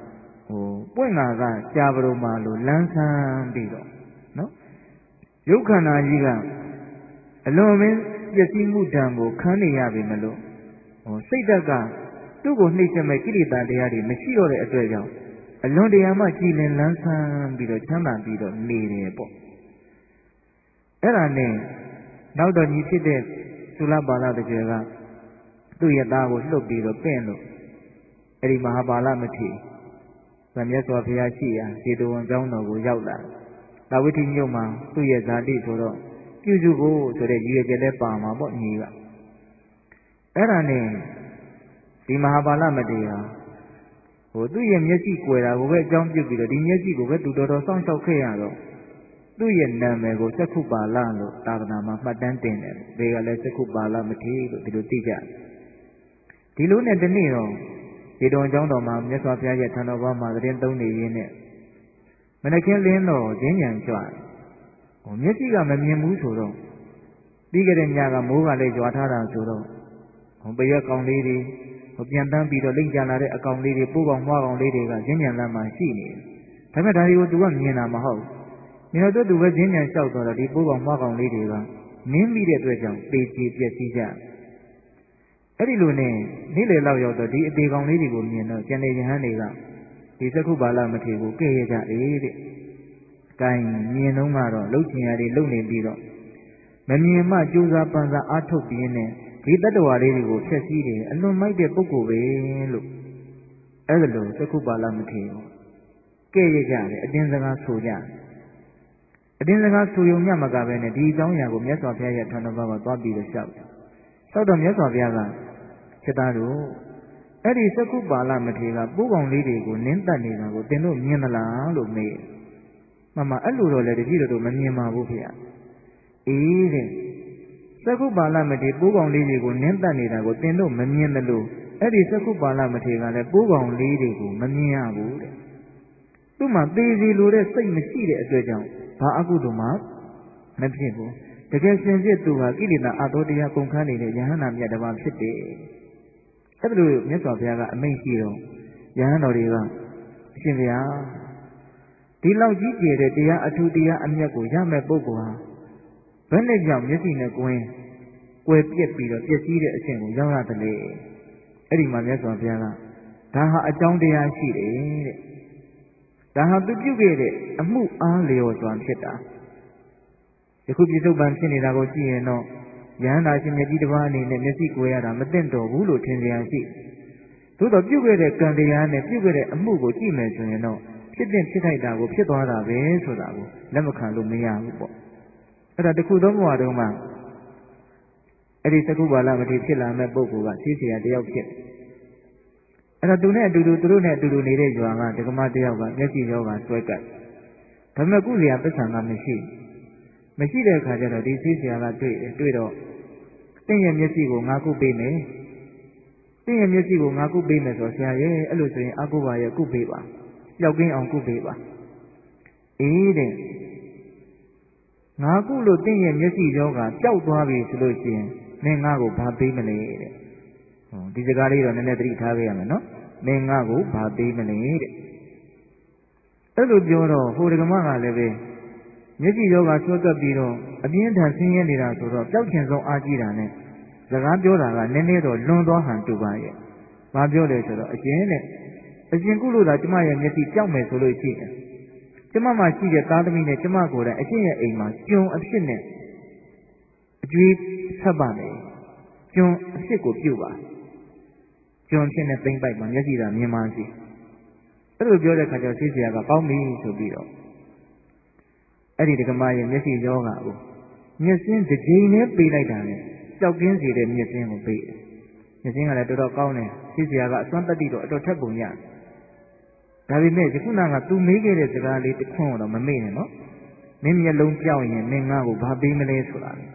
ဟိုပွင့်လာကကြာပရုံမှာလို့လန်းဆန်းပြီးတော့နော်ရုပ်ခန္ဓာကြီးကအလွန်မင်းပျက်စီးမှုတံကိုခံနေရပြီမလို့ဟိုစိတ်ဓာတ်ကသူ့ကိုနှိမ့်ဆက်မဲ့ကိလေသာတရားတွေမရှိတော့တဲ့အတွက်ကြောင့်အလွန်တရာမှကြည်လင်လန်းဆန်းပြီးတော့ချမ်းသာပြီးတော့နေတယ်ပေါ့အဲ့ဒါနဲ့နောက်တော့ညီဖြစ်တဲ့သုလပါဠတကြွယ်ကသူ့ရဲ့သားကိုလှုပ်ပြီးတော့ပင့်လို့အဲ့ဒီမဟာပါဠမထေရဗမြတ်စွာဘုရားရှိရာခြေတော်ဝန်ကျောင်းတော်ကိုရောက်လာတာဝိထိမြို့မှာသူ့ရဲ့ဇာတိဆိုတော့ပြုစုဖို့ဆိုတဲ့ရည်ရွယ်ချက်လည်းပါမှာပေါ့ညီကအဲ့ဒါနဲ့ဒီမဟာပါဠမထေရဟိုသူ့ရဲ့မျက်စိကွယ်တာကိုပဲအကြောင်းပြုပြီးတော့ဒီမျက်စိကိုပဲသူတော်တော်စောင့်ရှောက်ခဲ့ရတော့သူ့ရဲ့နာမည်ကိုစက္ခုပါဠလို့သာသနာမှာမှတ်တမ်းတင်တယ်ဒီကလည်းစက္ခုပါဠမထေရလို့ဒီလိုသိကြဒီလိုနဲ့ဒီနေ့တော့ဒီတော်ကျောင်းတော်မှာမြတ်စွာဘုရားရဲ့ထံတော်ဘာမှာသတင်းသုံးနေရင်းနဲ့မနခင်လင်းတော့ဈဉ္ဉံကြွဟိုမျက်စိကမမြင်ဘူးဆိုတော့ပြီးကြတဲ့ညကမိုးကလည်းကြွာထားတာဆိုတော့ဟိုပရွက်ကောင်လေးတွေဟိုပြန်တန်းပြီးတော့လိမ့်ကြလာတဲ့အကောင်လေးတွေပိုးကောင်မွှားကောင်လေးတွေကဈဉ္ဉံလမ်းမှာရှိနေတယ်ဒါပေမဲ့ဒါတွေကိုသူကမြင်တာမဟုတ်မြင်တော့သူပဲဈဉ္ဉံလျှောက်တော့ဒီပိုးကောင်မွှားကောင်လေးတွေကနင်းပြီးတဲ့အတွက်ကြောင့်ပေချီပျက်စီးကြအဲ့ဒီလိုနဲ့နေ့လေလောက်ရောက်တော့ဒီအသေးကောင်လေးတွေကိုမြင်တော့ကျန်တဲ့ယဟန်တွေကဒီစက္ခုပါဠမထေရကိုကဲ့ရဲ့ကြတယ်တဲ့။ကိုင်းမြင်တော့ကတော့လှုပ်ချင်ရတွေလှုပ်နေပြီးတော့မမြင်မှကြိုးစားပန်းစားအားထုတ်ပြီးနဲ့ဒီတတ္တဝါလေးတွေကိုဖျက်ဆီးတယ်အလွန်မိုက်တဲ့ပုဂ္ဂိုလ်ပဲလို့အဲ့ဒါလို့စက္ခုပါဠမထေရကဲ့ရဲ့ကြတယ်အတင်းစကားဆိုကြတယ်အတင်းစကားဆိုရုံမျှမကပဲနဲ့ဒီအကြောင်းအရာကိုမြတ်စွာဘုရားရဲ့ထံတော်မှာသွားပြီးတော့လျှောက်တယ်။လျှောက်တော့မြတ်စွာဘုရားကချက်သားတို့အဲ့ဒီစက္ခုပါဠမထေရကပိုးကောင်လေးတွေကိုနင်းတတ်နေတာကိုသင်တို့မြင်မလားလို့မေးမမအဲ့လိုတော့လေတတိတော်တို့မမြင်ပါဘူးဖေ။အေးတဲ့စက္ခုပါဠမထေရပိုးကောင်လေးတွေကိုနင်းတတ်နေတာကိုသင်တို့မမြင်တယ်လို့အဲ့ဒီစက္ခုပါဠမထေရကလည်းပိုးကောင်လေးတွေကိုမမြင်ရဘူးတဲ့။သူ့မှာသေစီလိုတဲ့စိတ်မရှိတဲ့အတွက်ကြောင့်ဘာအကုသိုလ်မှမဖြစ်ဘူး။တကယ်စင်စစ်သူဟာကိလေသာအတောတရားကုန်ခန်းနေတဲ့ယဟန္တာမြတ်တစ်ပါးဖြစ်တယ်။အဲ့ဒါလို့မြတ်စွာဘုရားကအမိန့်ရှိတော့ယဟန်တော်တွေကအရှင်ဘုရားဒီလောက်ကြီးကျယ်တဲ့တရားအထူးတရားအမြတ်ကိုရမဲ့ပုဂ္ဂိုလ်ဟာဘယ်နဲ့ကြောင့်မျက်စိနဲ့ကိုင်းကွယ်ပြက်ပြီးတော့ပျက်စီးတဲ့အဆင့်ကိုရောက်ရတယ်လေအဲ့ဒီမှာမြတ်စွာဘုရားကဒါဟာအကြောင်းတရားရှိတယ်တဲ့ဒါဟာသူပြုခဲ့တဲ့အမှုအားလျော်စွာဖြစ်တာယခုပြစ္ဆုတ်ပံဖြစ်နေတာကိုကြည့်ရင်တော့ယဟန္တာရှင်မြတ်ကြီးတစ်ပါးအနေနဲ့မျက်စိကိုရတာမသိတော့ဘူးလို့ထင်ကြရရှိသို့တော့ပြုခဲ့တဲ့ကံတရားနဲ့ပြုခဲ့တဲ့အမှုကိုကြည့်မယ်ဆိုရင်တော့ဖြစ်တဲ့ဖြစ်ထိုက်တာကိုဖြစ်သွားတာပဲဆိုတာကိုလက်မခံလို့မရဘူးပေါ့အဲ့ဒါတခုသောဘဝတုန်းမှာအဲ့ဒီစက္ခုပါဠမထေရဖြစ်လာမဲ့ပုဂ္ဂိုလ်ကသိเสียတယောက်ဖြစ်အဲ့ဒါသူနဲ့အတူတူသူတို့နဲ့အတူတူနေတဲ့ရွာကဒကမတယောက်ကမျက်စိရောဂါဆွဲကပ်ဒါပေမဲ့ကုလျာပစ္ဆံကမရှိမရှိတဲ့အခါကျတော့ဒီသိเสียကတွေ့တယ်တွေ့တော့တင့်ရဲ့မျက်စိကိုငါကုပေးမယ်တင့်ရဲ့မျက်စိကိုငါကုပေးမယ်ဆိုဆရာရဲ့အဲ့လိုဆိုရင်အကုပါရဲ့ကုပေးပါကြောက်ကင်းအောင်ကုပေးပါအေးတဲ့ငါကုလို့တင့်ရဲ့မျက်စိရောဂါပျောက်သွားပြီဆိုလို့ရှိရင်မင်းငါ့ကိုဘာပေးမလဲတဲ့ဟောဒီစကားလေးတော့နည်းနည်းသတိထားခဲ့ရမယ်နော်မင်းငါ့ကိုဘာပေးမလဲတဲ့အဲ့လိုပြောတော့ဟိုဒကမကလည်းပဲမျက်စိရောဂါဆွဲကပ်ပြီးတော့အပြင်းထန်ဆင်းရဲနေတာဆိုတော့ပျောက်ချင်ဆုံးအားကြီးတာနဲ့စကားပြောတာကနည်းနည်းတော့လွန်သွားဟန်တူပါရဲ့။ဘာပြောလဲဆိုတော့အရှင်နဲ့အရှင်ကုလို့သာကျမရဲ့မျက်စိပျောက်မယ်ဆိုလို့ရှိရင်ကျမမှာရှိတဲ့သားသမီးနဲ့ကျမကိုယ်တိုင်အရှင်ရဲ့အိမ်မှာကျွန်အဖြစ်နဲ့အကျွေးဆက်ပါမယ်။ကျွန်အဖြစ်ကိုပြုပါ။ကျွန်ဖြစ်နဲ့သိမ့်ပိုက်မှာမျက်စိသာမြင်ပါစီ။အဲ့လိုပြောတဲ့အခါကျတော့သိစရာကကောင်းပြီဆိုပြီးတော့အဲ့ဒီဒကမရဲ့မျက်စိယောဂါကိုမျက်စင်းတစ်ချိန်နဲ့ပေးလိုက်တာနဲ့ကြောက်ကင်းစေတဲ့မျက်စင်းကိုပေးတယ်။မျက်စင်းကလည်းတော်တော်ကောင်းတယ်။သိစရာကအစွမ်းတတ္တိတော့အတော်ထက်ပုံရတယ်။ဒါပေမဲ့ယခုနကသူမေးခဲ့တဲ့စကားလေးတစ်ခွန်းတော့မမေ့နဲ့နော်။မင်းမျက်လုံးပြောင်းရင်မင်းငါ့ကိုဘာပေးမလဲဆိုတာလေ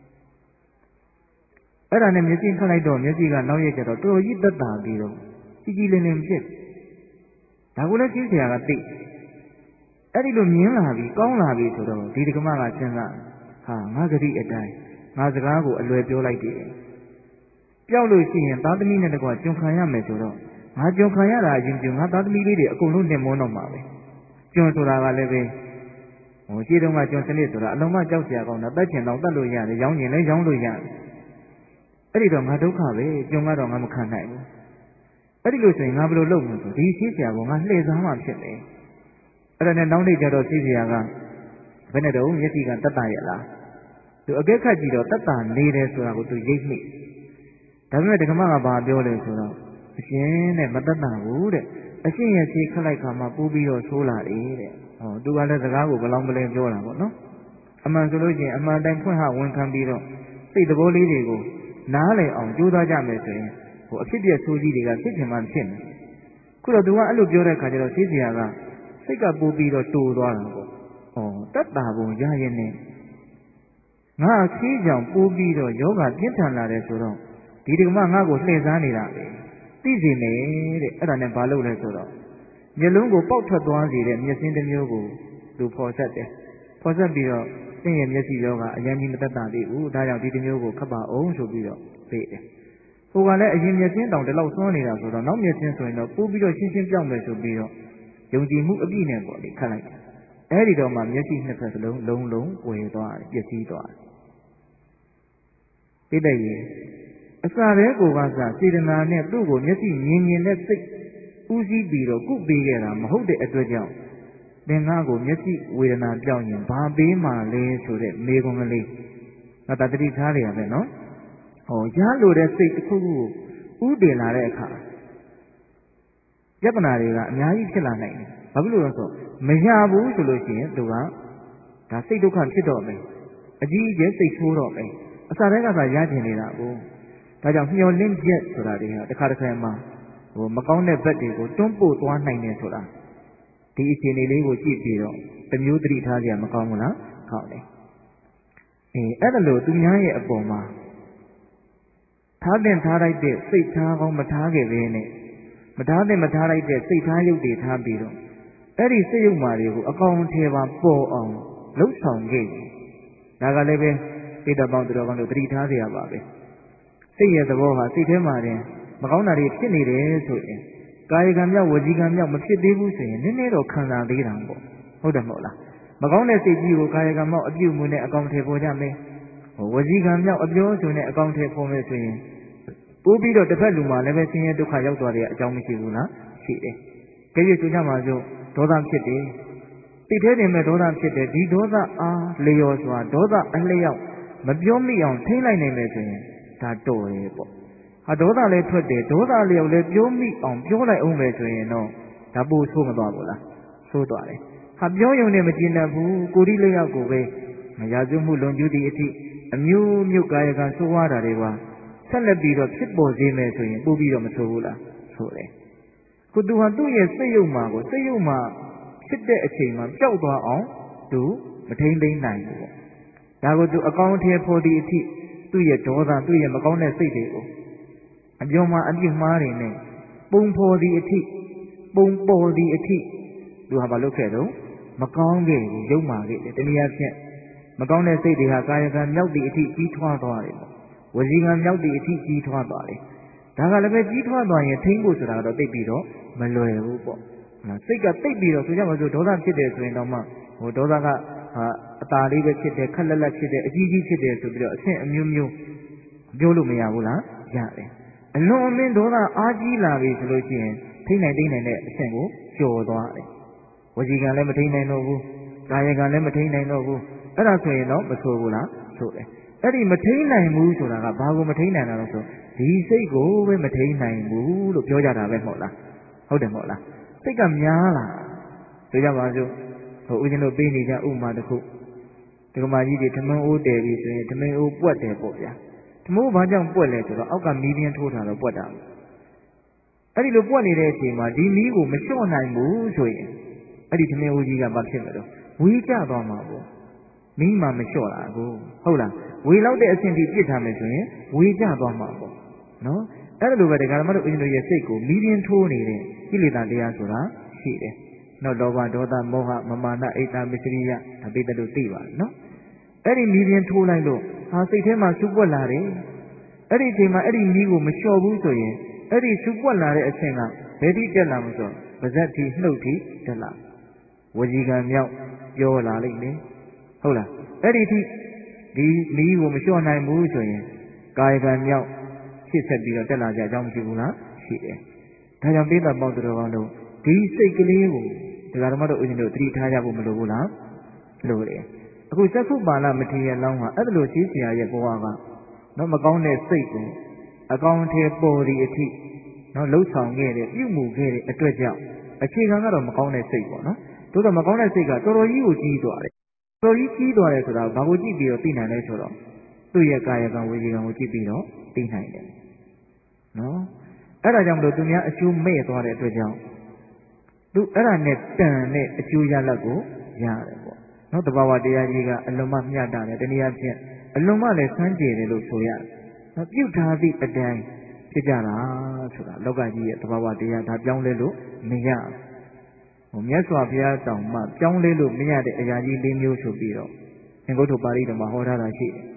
။အဲ့ဒါနဲ့မျက်စိခတ်လိုက်တော့မျက်စိကနောက်ရက်ကျတော့တော်တော်ကြီးသက်သာပြီးတော့ကြည်ကြည်လင်လင်ဖြစ်။ဒါကိုလည်းသိစရာကသိအဲ့ဒီလိုမြင်လာပြီကောင်းလာပြီဆိုတော့ဒီဒကမကစဉ်းစားဟာငါဂတိအတိုင်းငါစကားကိုအလွယ်ပြောလိုက်တယ်ပျောက်လို့ရှိရင်သားသမီးနဲ့တကွကျွန်ခံရမယ်ဆိုတော့ငါကြုံခံရတာအရင်ကျုံငါသားသမီးလေးတွေအကုန်လုံးနဲ့မွန်းတော့မှာပဲကျွန်းဆိုတာကလည်းပဲဟိုရှိတုန်းကကျွန်းစနစ်ဆိုတာအလုံးမကြောက်စရာကောင်းတာတတ်ချင်တော့တတ်လို့ရတယ်ရောင်းရင်လည်းရောင်းလို့ရတယ်အဲ့ဒီတော့ငါဒုက္ခပဲကျွန်းကတော့ငါမခံနိုင်ဘူးအဲ့ဒီလိုဆိုရင်ငါဘယ်လိုလုပ်မလဲဆိုဒီရှိစရာကငါလှည့်စားမှဖြစ်တယ်အဲ့ဒါနဲ့နောက်နေ့ကျတော့ရှိစရာကဘယ်နဲ့တော့မျက်စိကတတ်တာရလားသူအကဲခတ်ကြည့်တော့တတ်တာနေတယ်ဆိုတာကိုသူရိပ်မိဒါပေမဲ့ဒကမကဘာပြောလဲဆိုတော့အရှင်တဲ့မတတ်တာဘူးတဲ့အရှင်ရဲ့ခြေခက်လိုက်ခါမှပူပြီးတော့ဆိုးလာတယ်တဲ့ဟောသူကလည်းစကားကိုဘလောင်ပလဲပြောတာပေါ့နော်အမှန်ဆိုလို့ချင်းအမှန်တိုင်းဖွင့်ဟဝန်ခံပြီးတော့စိတ်သဘောလေးတွေကိုနားလည်အောင်ကြိုးစားကြမယ်ဆိုရင်ဟိုအဖြစ်ပြက်ဆိုးကြီးတွေကဖြစ်ချင်မှဖြစ်မယ်ခုတော့သူကအဲ့လိုပြောတဲ့ခါကျတော့သိစရာကစိတ်ကပူပြီးတော့တူသွားတာပေါ့ဩတတ်တာပုံရရင်နဲ့ငါခီးကြောင်ပူပြီးတော့ယောဂပြင်းထန်လာတယ်ဆိုတော့ဒီဒကမငါ့ကိုလှည့်စားနေတာပဲသိစေမယ်တဲ့အဲ့ဒါနဲ့ဘာလုပ်လဲဆိုတော့မျက်လုံးကိုပေါက်ထွက်သွားစေတဲ့မျက်စင်းတစ်မျိုးကိုသူဖော်ဆက်တယ်ဖော်ဆက်ပြီးတော့သင်ရဲ့မျက်စိယောဂအရင်ကြီးမသက်သာသေးဘူးဒါကြောင့်ဒီတစ်မျိုးကိုခပ်ပါအောင်ဆိုပြီးတော့ပေးတယ်ဟိုကလည်းအရင်မျက်စင်းတောင်တလောက်သွန်းနေတာဆိုတော့နောက်မျက်စင်းဆိုရင်တော့ပို့ပြီးတော့ရှင်းရှင်းပြောင်းမယ်ဆိုပြီးတော့ယုံကြည်မှုအပြည့်နဲ့ပေါ့လေခတ်လိုက်တယ်အဲ့ဒီတော့မှမျက်စိနှစ်ဖက်စလုံးလုံးလုံးကွယ်သွားတယ်ပျက်စီးသွားတယ်သိတဲ့ရေအစာရဲကိုကစားစေတနာနဲ့သူ့ကိုမျက်စိမြင်မြင်နဲ့စိတ်ဦးစီးပြီးတော့ကုပေးခဲ့တာမဟုတ်တဲ့အတွက်ကြောင့်သင်္ဃာကိုမျက်စိဝေဒနာပြောင်းရင်ဘာပေးမှလဲဆိုတဲ့မေခွန်းကလေးငါတတိထားရရပဲနော်ဟောရလို့တဲ့စိတ်တစ်ခုခုကိုဥတည်လာတဲ့အခါပြဿနာတွေကအများကြီးဖြစ်လာနိုင်တယ်ဘာဖြစ်လို့လဲဆိုမရဘူးဆိုလို့ရှိရင်သူကဒါစိတ်ဒုက္ခဖြစ်တော့မယ်အကြီးအကျယ်စိတ်ဆိုးတော့မယ်အစာတွေကသာရကျင်နေတာကိုဒါကြောင့်မျောလင့်ချက်ဆိုတာတွေဟာတစ်ခါတစ်ခါမှဟိုမကောင်းတဲ့ဘက်တွေကိုတွန်းပို့သွားနိုင်တယ်ဆိုတာဒီအခြေအနေလေးကိုကြည့်ပြီးတော့တမျိုးသတိထားကြရမကောင်းဘူးလားကောင်းတယ်အေးအဲ့ဒါလို့သူများရဲ့အပေါ်မှာထားတင်ထားလိုက်တဲ့စိတ်ထားကောင်းမထားခဲ့ပဲနဲ့မထားတင်မထားလိုက်တဲ့စိတ်ထားရုပ်တွေထားပြီးတော့အဲ့ဒီစိတ်ရုပ်မာတွေကိုအကောင်အထည်ပါပေါ်အောင်လှုပ်ဆောင်ခဲ့တယ်ဒါကလည်းပဲစိတ်တပေါင်းတော်ကောင်းတို့သတိထားကြရပါပဲစိတ်ရဲ့သဘောဟာစိတ်ထဲမှာတင်မကောင်းတာတွေဖြစ်နေတယ်ဆိုရင်ကာယကံမြောက်ဝစီကံမြောက်မဖြစ်သေးဘူးဆိုရင်နည်းနည်းတော့ခံစားသေးတာပေါ့ဟုတ်တယ်မဟုတ်လားမကောင်းတဲ့စိတ်ကြီးကိုကာယကံမြောက်အပြုတ်မှုနဲ့အကောင်ထည်ပေါ်ကြမယ်ဝစီကံမြောက်အပြောဆိုနဲ့အကောင်ထည်ပေါ်မယ်ဆိုရင်ပိုးပြီးတော့တစ်ဖက်လူမှာလည်းပဲဆင်းရဲဒုက္ခရောက်သွားတဲ့အကြောင်းမရှိဘူးလားရှိတယ်ကြည့်ရဆိုကြမှာဆိုဒေါသဖြစ်တယ်စိတ်ထဲတင်မဲ့ဒေါသဖြစ်တယ်ဒီဒေါသအားလျော်စွာဒေါသအလျောက်မပြောမိအောင်ထိမ့်လိုက်နိုင်မယ်ဆိုရင်ဒါတော်တယ်ပေါ့ဟာဒေါသလည်းထွက်တယ်ဒေါသလျောက်လည်းပြောမိအောင်ပြောလိုက်အောင်ပဲဆိုရင်တော့ဒါပို့ဆိုးမသွားဘူးလားဆိုးသွားတယ်ဟာပြောရုံနဲ့မကျင်တတ်ဘူးကိုဒီလျောက်ကိုပဲမရစုမှုလွန်ကျူးသည့်အထိအမျိုးမျိုးကာယကံဆိုးဝါးတာတွေကဆက်လက်ပြီးတော့ဖြစ်ပေါ်စေမယ်ဆိုရင်ပို့ပြီးတော့မဆိုးဘူးလားဆိုတယ်ကိုသူဟာသူ့ရဲ့စိတ်ယုတ်မှာကိုစိတ်ယုတ်မှာဖြစ်တဲ့အချိန်မှာပျောက်သွားအောင်သူမထိမ့်သိမ့်နိုင်ဘူးပေါ့ဒါကိုသူအကောင်းအထည်ဖို့ဒီအထိသူ့ရဲ့ဒေါသသူ့ရဲ့မကောင်းတဲ့စိတ်တွေကိုအပြောမှာအပြစ်မှားတွေနဲ့ပုံဖော်သည့်အထိပုံပေါ်သည့်အထိသူဟာမလုပ်ခဲ့တော့မကောင်းခဲ့ဘူးယုတ်မာခဲ့တယ်တနည်းအားဖြင့်မကောင်းတဲ့စိတ်တွေဟာကာယကံမြောက်သည့်အထိကြီးထွားသွားတယ်ပေါ့ဝစီကံမြောက်သည့်အထိကြီးထွားသွားတယ်ဒါကလည်းပဲကြီးထွားသွားရင်ထိမ့်ဖို့ဆိုတာတော့သိပြီးတော့မလွယ်ဘူးပေါ့စိတ်ကသိပြီးတော့ဆိုကြပါစို့ဒေါသဖြစ်တယ်ဆိုရင်တော့မှဟိုဒေါသကဟာအตาလေးပဲဖြစ်တယ်ခက်လက်လက်ဖြစ်တယ်အကြီးကြီးဖြစ်တယ်ဆိုပြီးတော့အဆင့်အမျိုးမျိုးပြောလို့မရဘူးလားရတယ်အလွန်အမင်းဒေါသအားကြီးလာပြီဆိုလို့ရှိရင်ထိနိုင်သိနိုင်တဲ့အဆင့်ကိုကျော်သွားတယ်ဝစီကံလည်းမထိနိုင်တော့ဘူးကာယကံလည်းမထိနိုင်တော့ဘူးအဲ့ဒါဆိုရင်တော့မဆိုးဘူးလားဆိုတယ်အဲ့ဒီမထိနိုင်ဘူးဆိုတာကဘာကိုမထိနိုင်တာလဲဆိုဒီစိတ်ကိုပဲမထိနိုင်ဘူးလို့ပြောကြတာပဲမဟုတ်လားဟုတ်တယ်မဟုတ်လားစိတ်ကများလာဆိုကြပါစို့ဟိုဦးဇင်းတို့ပေးနေကြဥပမာတစ်ခုဒီကမာကြီးတွေဓမင်းအိုးတယ်ပြီဆိုရင်ဓမင်းအိုးပွက်တယ်ပေါ့ဗျာဓမင်းအိုးဘာကြောင့်ပွက်လဲဆိုတော့အောက်ကမီးပြင်းထိုးထားတော့ပွက်တာအဲ့ဒီလိုပွက်နေတဲ့အချိန်မှာဒီမီးကိုမလျှော့နိုင်ဘူးဆိုရင်အဲ့ဒီဓမင်းအိုးကြီးကဘာဖြစ်မလို့ဝေးကျသွားမှာပေါ့မီးမှမလျှော့တာကိုဟုတ်လားဝေလောက်တဲ့အဆင့်ထိပြစ်ထားမယ်ဆိုရင်ဝေးကျသွားမှာပေါ့နော်အဲ့လိုပဲဒကာဓမ္မတို့ဦးဇင်းတို့ရဲ့စိတ်ကိုမီးပြင်းထိုးနေတဲ့ကိလေသာတရားဆိုတာရှိတယ်နော်လောဘဒေါသမောဟမမာနအိတ်တာမစ္စရိယဒါပိတ္တတို့သိပါနော်အဲ့ဒီမီးပြင်းထိုးလိုက်လို့ဟာစိတ်ထဲမှာစူပွက်လာတယ်အဲ့ဒီအချိန်မှာအဲ့ဒီမီးကိုမလျှော့ဘူးဆိုရင်အဲ့ဒီစူပွက်လာတဲ့အဆင့်ကဘယ်တိတက်လာမဆိုပါဇက်တိနှုတ်တိတက်လာဝစီကံမြောက်ပြောလာလိမ့်မယ်ဟုတ်လားအဲ့ဒီတိဒီမီးကိုမလျှော့နိုင်ဘူးဆိုရင်ကာယကံမြောက်ရှေ့ဆက်ပြီးတော့တက်လာကြအကြောင်းမရှိဘူးလားရှိတယ်ဒါကြောင့်ပိဋကပေါင်းသူတော်ကောင်းတို့ဒီစိတ်ကလေးကိုဒကာဓမ္မတို့ဦးဇင်းတို့သတိထားကြဖို့မလိုဘူးလားလိုတယ်အခုစက္ခုပါဠမထေရလောင်းကအဲ့ဒါလိုရှိเสียရဲ့ဘဝကနော်မကောင်းတဲ့စိတ်ကိုအကောင်အထည်ပေါ်ဒီအထိနော်လှုပ်ဆောင်ခဲ့တဲ့ပြုမှုခဲ့တဲ့အတွက်ကြောင့်အခြေခံကတော့မကောင်းတဲ့စိတ်ပေါ့နော်သို့တော့မကောင်းတဲ့စိတ်ကတော်တော်ကြီးကိုကြီးသွားတယ်တော်ကြီးကြီးသွားတယ်ဆိုတာဘာကိုကြည့်ပြီးတော့သိနိုင်လဲဆိုတော့သူ့ရဲ့ကာယကံဝစီကံကိုကြည့်ပြီးတော့သိနိုင်တယ်နော်အဲ့ဒါကြောင့်မလို့သူများအကျိုးမဲ့သွားတဲ့အတွက်ကြောင့်သူအဲ့ဒါနဲ့တန်တဲ့အကျိုးရလဒ်ကိုရတယ်ပေါ့နော်တဘာဝတရားကြီးကအလွန်မှမျှတတယ်တနည်းအားဖြင့်အလွန်မှလည်းဆန်းကျယ်တယ်လို့ဆိုရတယ်နော်ပြုထားသည့်အတိုင်းဖြစ်ကြတာဆိုတာလောကကြီးရဲ့တဘာဝတရားဒါပြောင်းလဲလို့မရဟိုမြတ်စွာဘုရားတောင်မှပြောင်းလဲလို့မရတဲ့အရာကြီး၄မျိုးဆိုပြီးတော့သင်္ကုတ္တပါဠိတော်မှာဟောထားတာရှိတယ်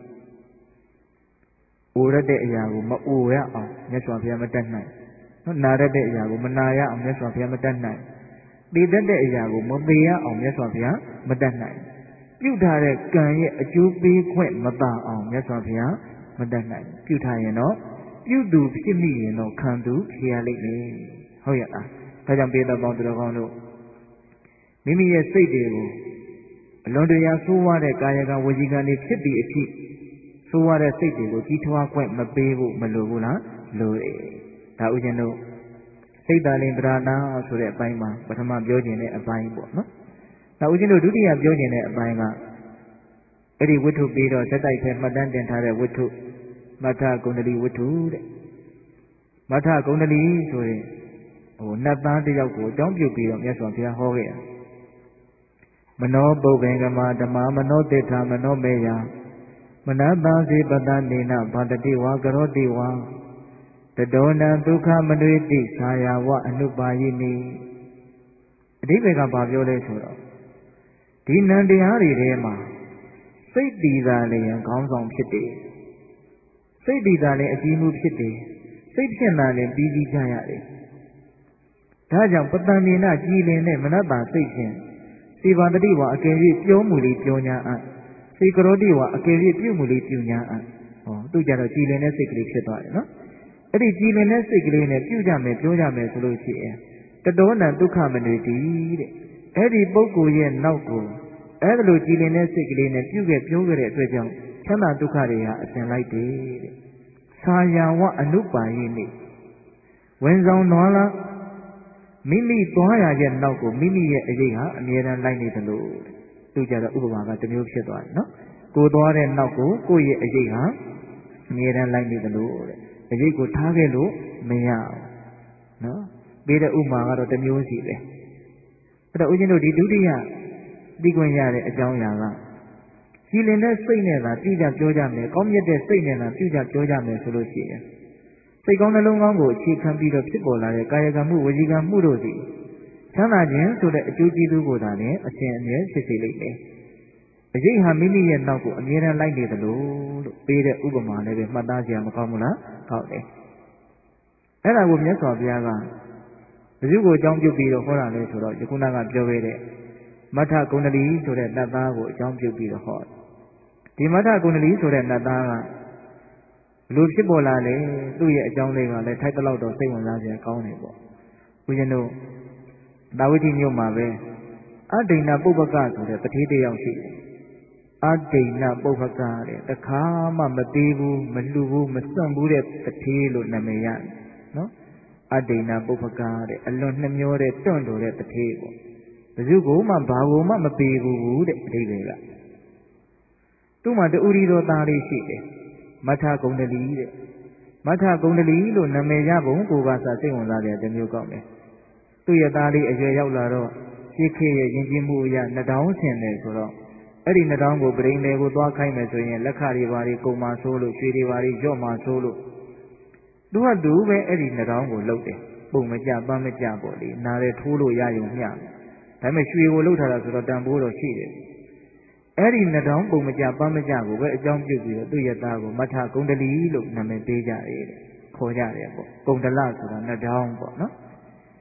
အိုရတဲ့အရာကိုမအိုရအောင်မြတ်စွာဘုရားမတတ်နိုင်နော်နာရတဲ့အရာကိုမနာရအောင်မြတ်စွာဘုရားမတတ်နိုင်သိတတ်တဲ့အရာကိုမသိရအောင်မြတ်စွာဘုရားမတတ်နိုင်ပြုထားတဲ့ကံရဲ့အကျိုးပေးခွင့်မပါအောင်မြတ်စွာဘုရားမတတ်နိုင်ပြုထားရင်တော့ပြုသူဖြစ်မိရင်တော့ခံသူဖြစ်ရလိမ့်မယ်ဟုတ်ရဲ့လားဒါကြောင့်ပေတော်ပေါင်းသူတော်ကောင်းတို့မိမိရဲ့စိတ်တွေကိုအလွန်တရာဆိုးဝါးတဲ့ကာယကံဝစီကံတွေဖြစ်ပြီးအဖြစ်ဆိုးဝါးတဲ့စိတ်တွေကိုကြီးထွားခွင့်မပေးဖို့မလိုဘူးလားလိုတယ်ဒါဥစဉ်တို့စိတ်တလင်ပရဏာဆိုတဲ့အပိုင်းမှာပထမပြောခြင်းတဲ့အပိုင်းပေါ့နော်ဒါဥစဉ်တို့ဒုတိယပြောခြင်းတဲ့အပိုင်းကအဲ့ဒီဝိတ္ထုပြီးတော့ဇက်တိုက်ထဲမှတ်တမ်းတင်ထားတဲ့ဝိတ္ထုမထဂုဏ္ဍလီဝိတ္ထုတဲ့မထဂုဏ္ဍလီဆိုရင်ဟိုနတ်သားတစ်ယောက်ကိုအကြောင်းပြုပြီးတော့မြတ်စွာဘုရားဟောခဲ့တယ်မနောပုပ္ပင်္ဂမဓမ္မမနောတိထာမနောမေယမနသာစေပတနေနဘာတတိဝါကရောတိဝါတတောနံဒုက္ခမနွေတိခြာယာဝအနုပါယိနိအဓိပ္ပာယ်ကဘာပြောလဲဆိုတော့ဒီနံတရားတွေထဲမှာစိတ်တည်တာလည်းခေါင်းဆောင်ဖြစ်တယ်စိတ်တည်တာလည်းအကြီးမှုဖြစ်တယ်စိတ်ဖြစ်တာလည်းပြီးပြီးကြရတယ်ဒါကြောင့်ပတန်နေနကြည်လင်တဲ့မနတ္တစိတ်ဖြင့်စေဘာတတိဝါအကယ်၍ပြောမှုလေးပြောညာအပ်စေကရောတိဝါအကယ်၍ပြုမှုလေးပြုညာအပ်ဟောသူကြတော့ကြည်လင်တဲ့စိတ်ကလေးဖြစ်သွားတယ်နော်အဲ့ဒီကြည်လင်တဲ့စိတ်ကလေးနဲ့ပြုကြမယ်ပြောကြမယ်ဆိုလို့ရှိရင်တတောနံဒုက္ခမနွေတိတဲ့အဲ့ဒီပုဂ္ဂိုလ်ရဲ့နောက်ကိုအဲ့ဒါလိုကြည်လင်တဲ့စိတ်ကလေးနဲ့ပြုခဲ့ပြောခဲ့တဲ့အတွက်ကြောင့်ချမ်းသာဒုက္ခတွေဟာအစဉ်လိုက်တယ်တဲ့။သာယာဝအနုပါယိနိဝင်ဆောင်တော်လားမိမိသွားရတဲ့နောက်ကိုမိမိရဲ့အရေးဟာအမြဲတမ်းလိုက်နေသလိုသူကြတော့ဥပမာကတစ်မျိုးဖြစ်သွားတယ်နော်။ကိုသွားတဲ့နောက်ကိုကိုယ့်ရဲ့အရေးဟာအမြဲတမ်းလိုက်နေသလိုတဲ့အရေးကိုထားခဲ့လို့မရဘူးနော်။ပြီးတဲ့ဥပမာကတော့တစ်မျိုးစီပဲ။အဲ့တော့ဦးဇင်းတို့ဒီဒုတိယသိခွင့်ရတဲ့အကြောင်းအရာကကြည်လင်တဲ့စိတ်နဲ့သာပြုကြပြောကြမယ်ကောင်းမြတ်တဲ့စိတ်နဲ့သာပြုကြပြောကြမယ်ဆိုလို့ရှိရင်စိတ်ကောင်းနှလုံးကောင်းကိုအခြေခံပြီးတော့ဖြစ်ပေါ်လာတဲ့ကာယကံမှုဝစီကံမှုတို့သည်ချမ်းသာခြင်းဆိုတဲ့အကျိုးကျေးဇူးကိုသာလည်းအစဉ်အမြဲဖြစ်စေလိမ့်မယ်အရေးဟာမိမိရဲ့နောက်ကိုအမြဲတမ်းလိုက်နေသလိုလို့ပေးတဲ့ဥပမာလည်းပဲမှတ်သားကြရမကောင်းဘူးလားကောင်းတယ်အဲ့ဒါကိုမြတ်စွာဘုရားကဘယ်သူကိုအကြောင်းပြုပြီးတော့ဟောတာလဲဆိုတော့ယခုနကပြောခဲ့တဲ့မထဂုဏ္ဍလီဆိုတဲ့နတ်သားကိုအကြောင်းပြုပြီးတော့ဟောဒီမထဂုဏ္ဍလီဆိုတဲ့နတ်သားကဘလို့ဖြစ်ပေါ်လာလဲသူ့ရဲ့အကြောင်းလေးကလည်းထိုက်တလောက်တော့စိတ်ဝင်စားစရာကောင်းတယ်ပေါ့ဦးဇင်းတို့တာဝတိမြို့မှာပဲအဒိဏပုပ္ပကဆိုတဲ့တတိတယောက်ရှိတယ်အဒိဏပုပ္ပကတဲ့တခါမှမသေးဘူးမလှဘူးမစွန့်ဘူးတဲ့တတိလို့နာမည်ရတယ်နော်အဒိဏပုပ္ပကတဲ့အလွန်နှမျောတဲ့တွန့်တော်တဲ့တတိပေါ့ဘယ်သူကိုမှဘာကိုမှမပေးဘူးတဲ့အဓိပ္ပာယ်ကသူ့မှာတူရီတော်သားလေးရှိတယ်မထဂုဏ္ဍလီတဲ့မထဂုဏ္ဍလီလို့နာမည်ရပုံကိုကစားစိတ်ဝင်စားတယ်တမျိုးကောင်းတယ်သူ့ရဲ့သားလေးအရွယ်ရောက်လာတော့ရှေးခေတ်ရဲ့ယဉ်ကျေးမှုအရနှတောင်းဆင်တယ်ဆိုတော့အဲ့ဒီနှတောင်းကိုပရိန်တွေကိုသွားခိုင်းမယ်ဆိုရင်လက်ခတွေဘာတွေကုန်မာဆိုးလို့ရွှေတွေဘာတွေညော့မာဆိုးလို့သူကသူပဲအဲ့ဒီနှတောင်းကိုလှုပ်တယ်ပုံမကြပန်းမကြပေါ့လေနားရဲထိုးလို့ရရုံမျှဒါပေမဲ့ရွှေကိုလှုပ်ထားတာဆိုတော့တန်ဖိုးတော့ရှိတယ်အဲ့ဒီနှတောင်းပုံမကြပန်းမကြကိုပဲအကြောင်းပြုပြီးတော့သူ့ရဲ့သားကိုမထဂုဏ္ဍလီလို့နာမည်ပေးကြတယ်တဲ့ခေါ်ကြတယ်ပေါ့ဂုဏ္ဍလဆိုတာနှတောင်းပေါ့နော်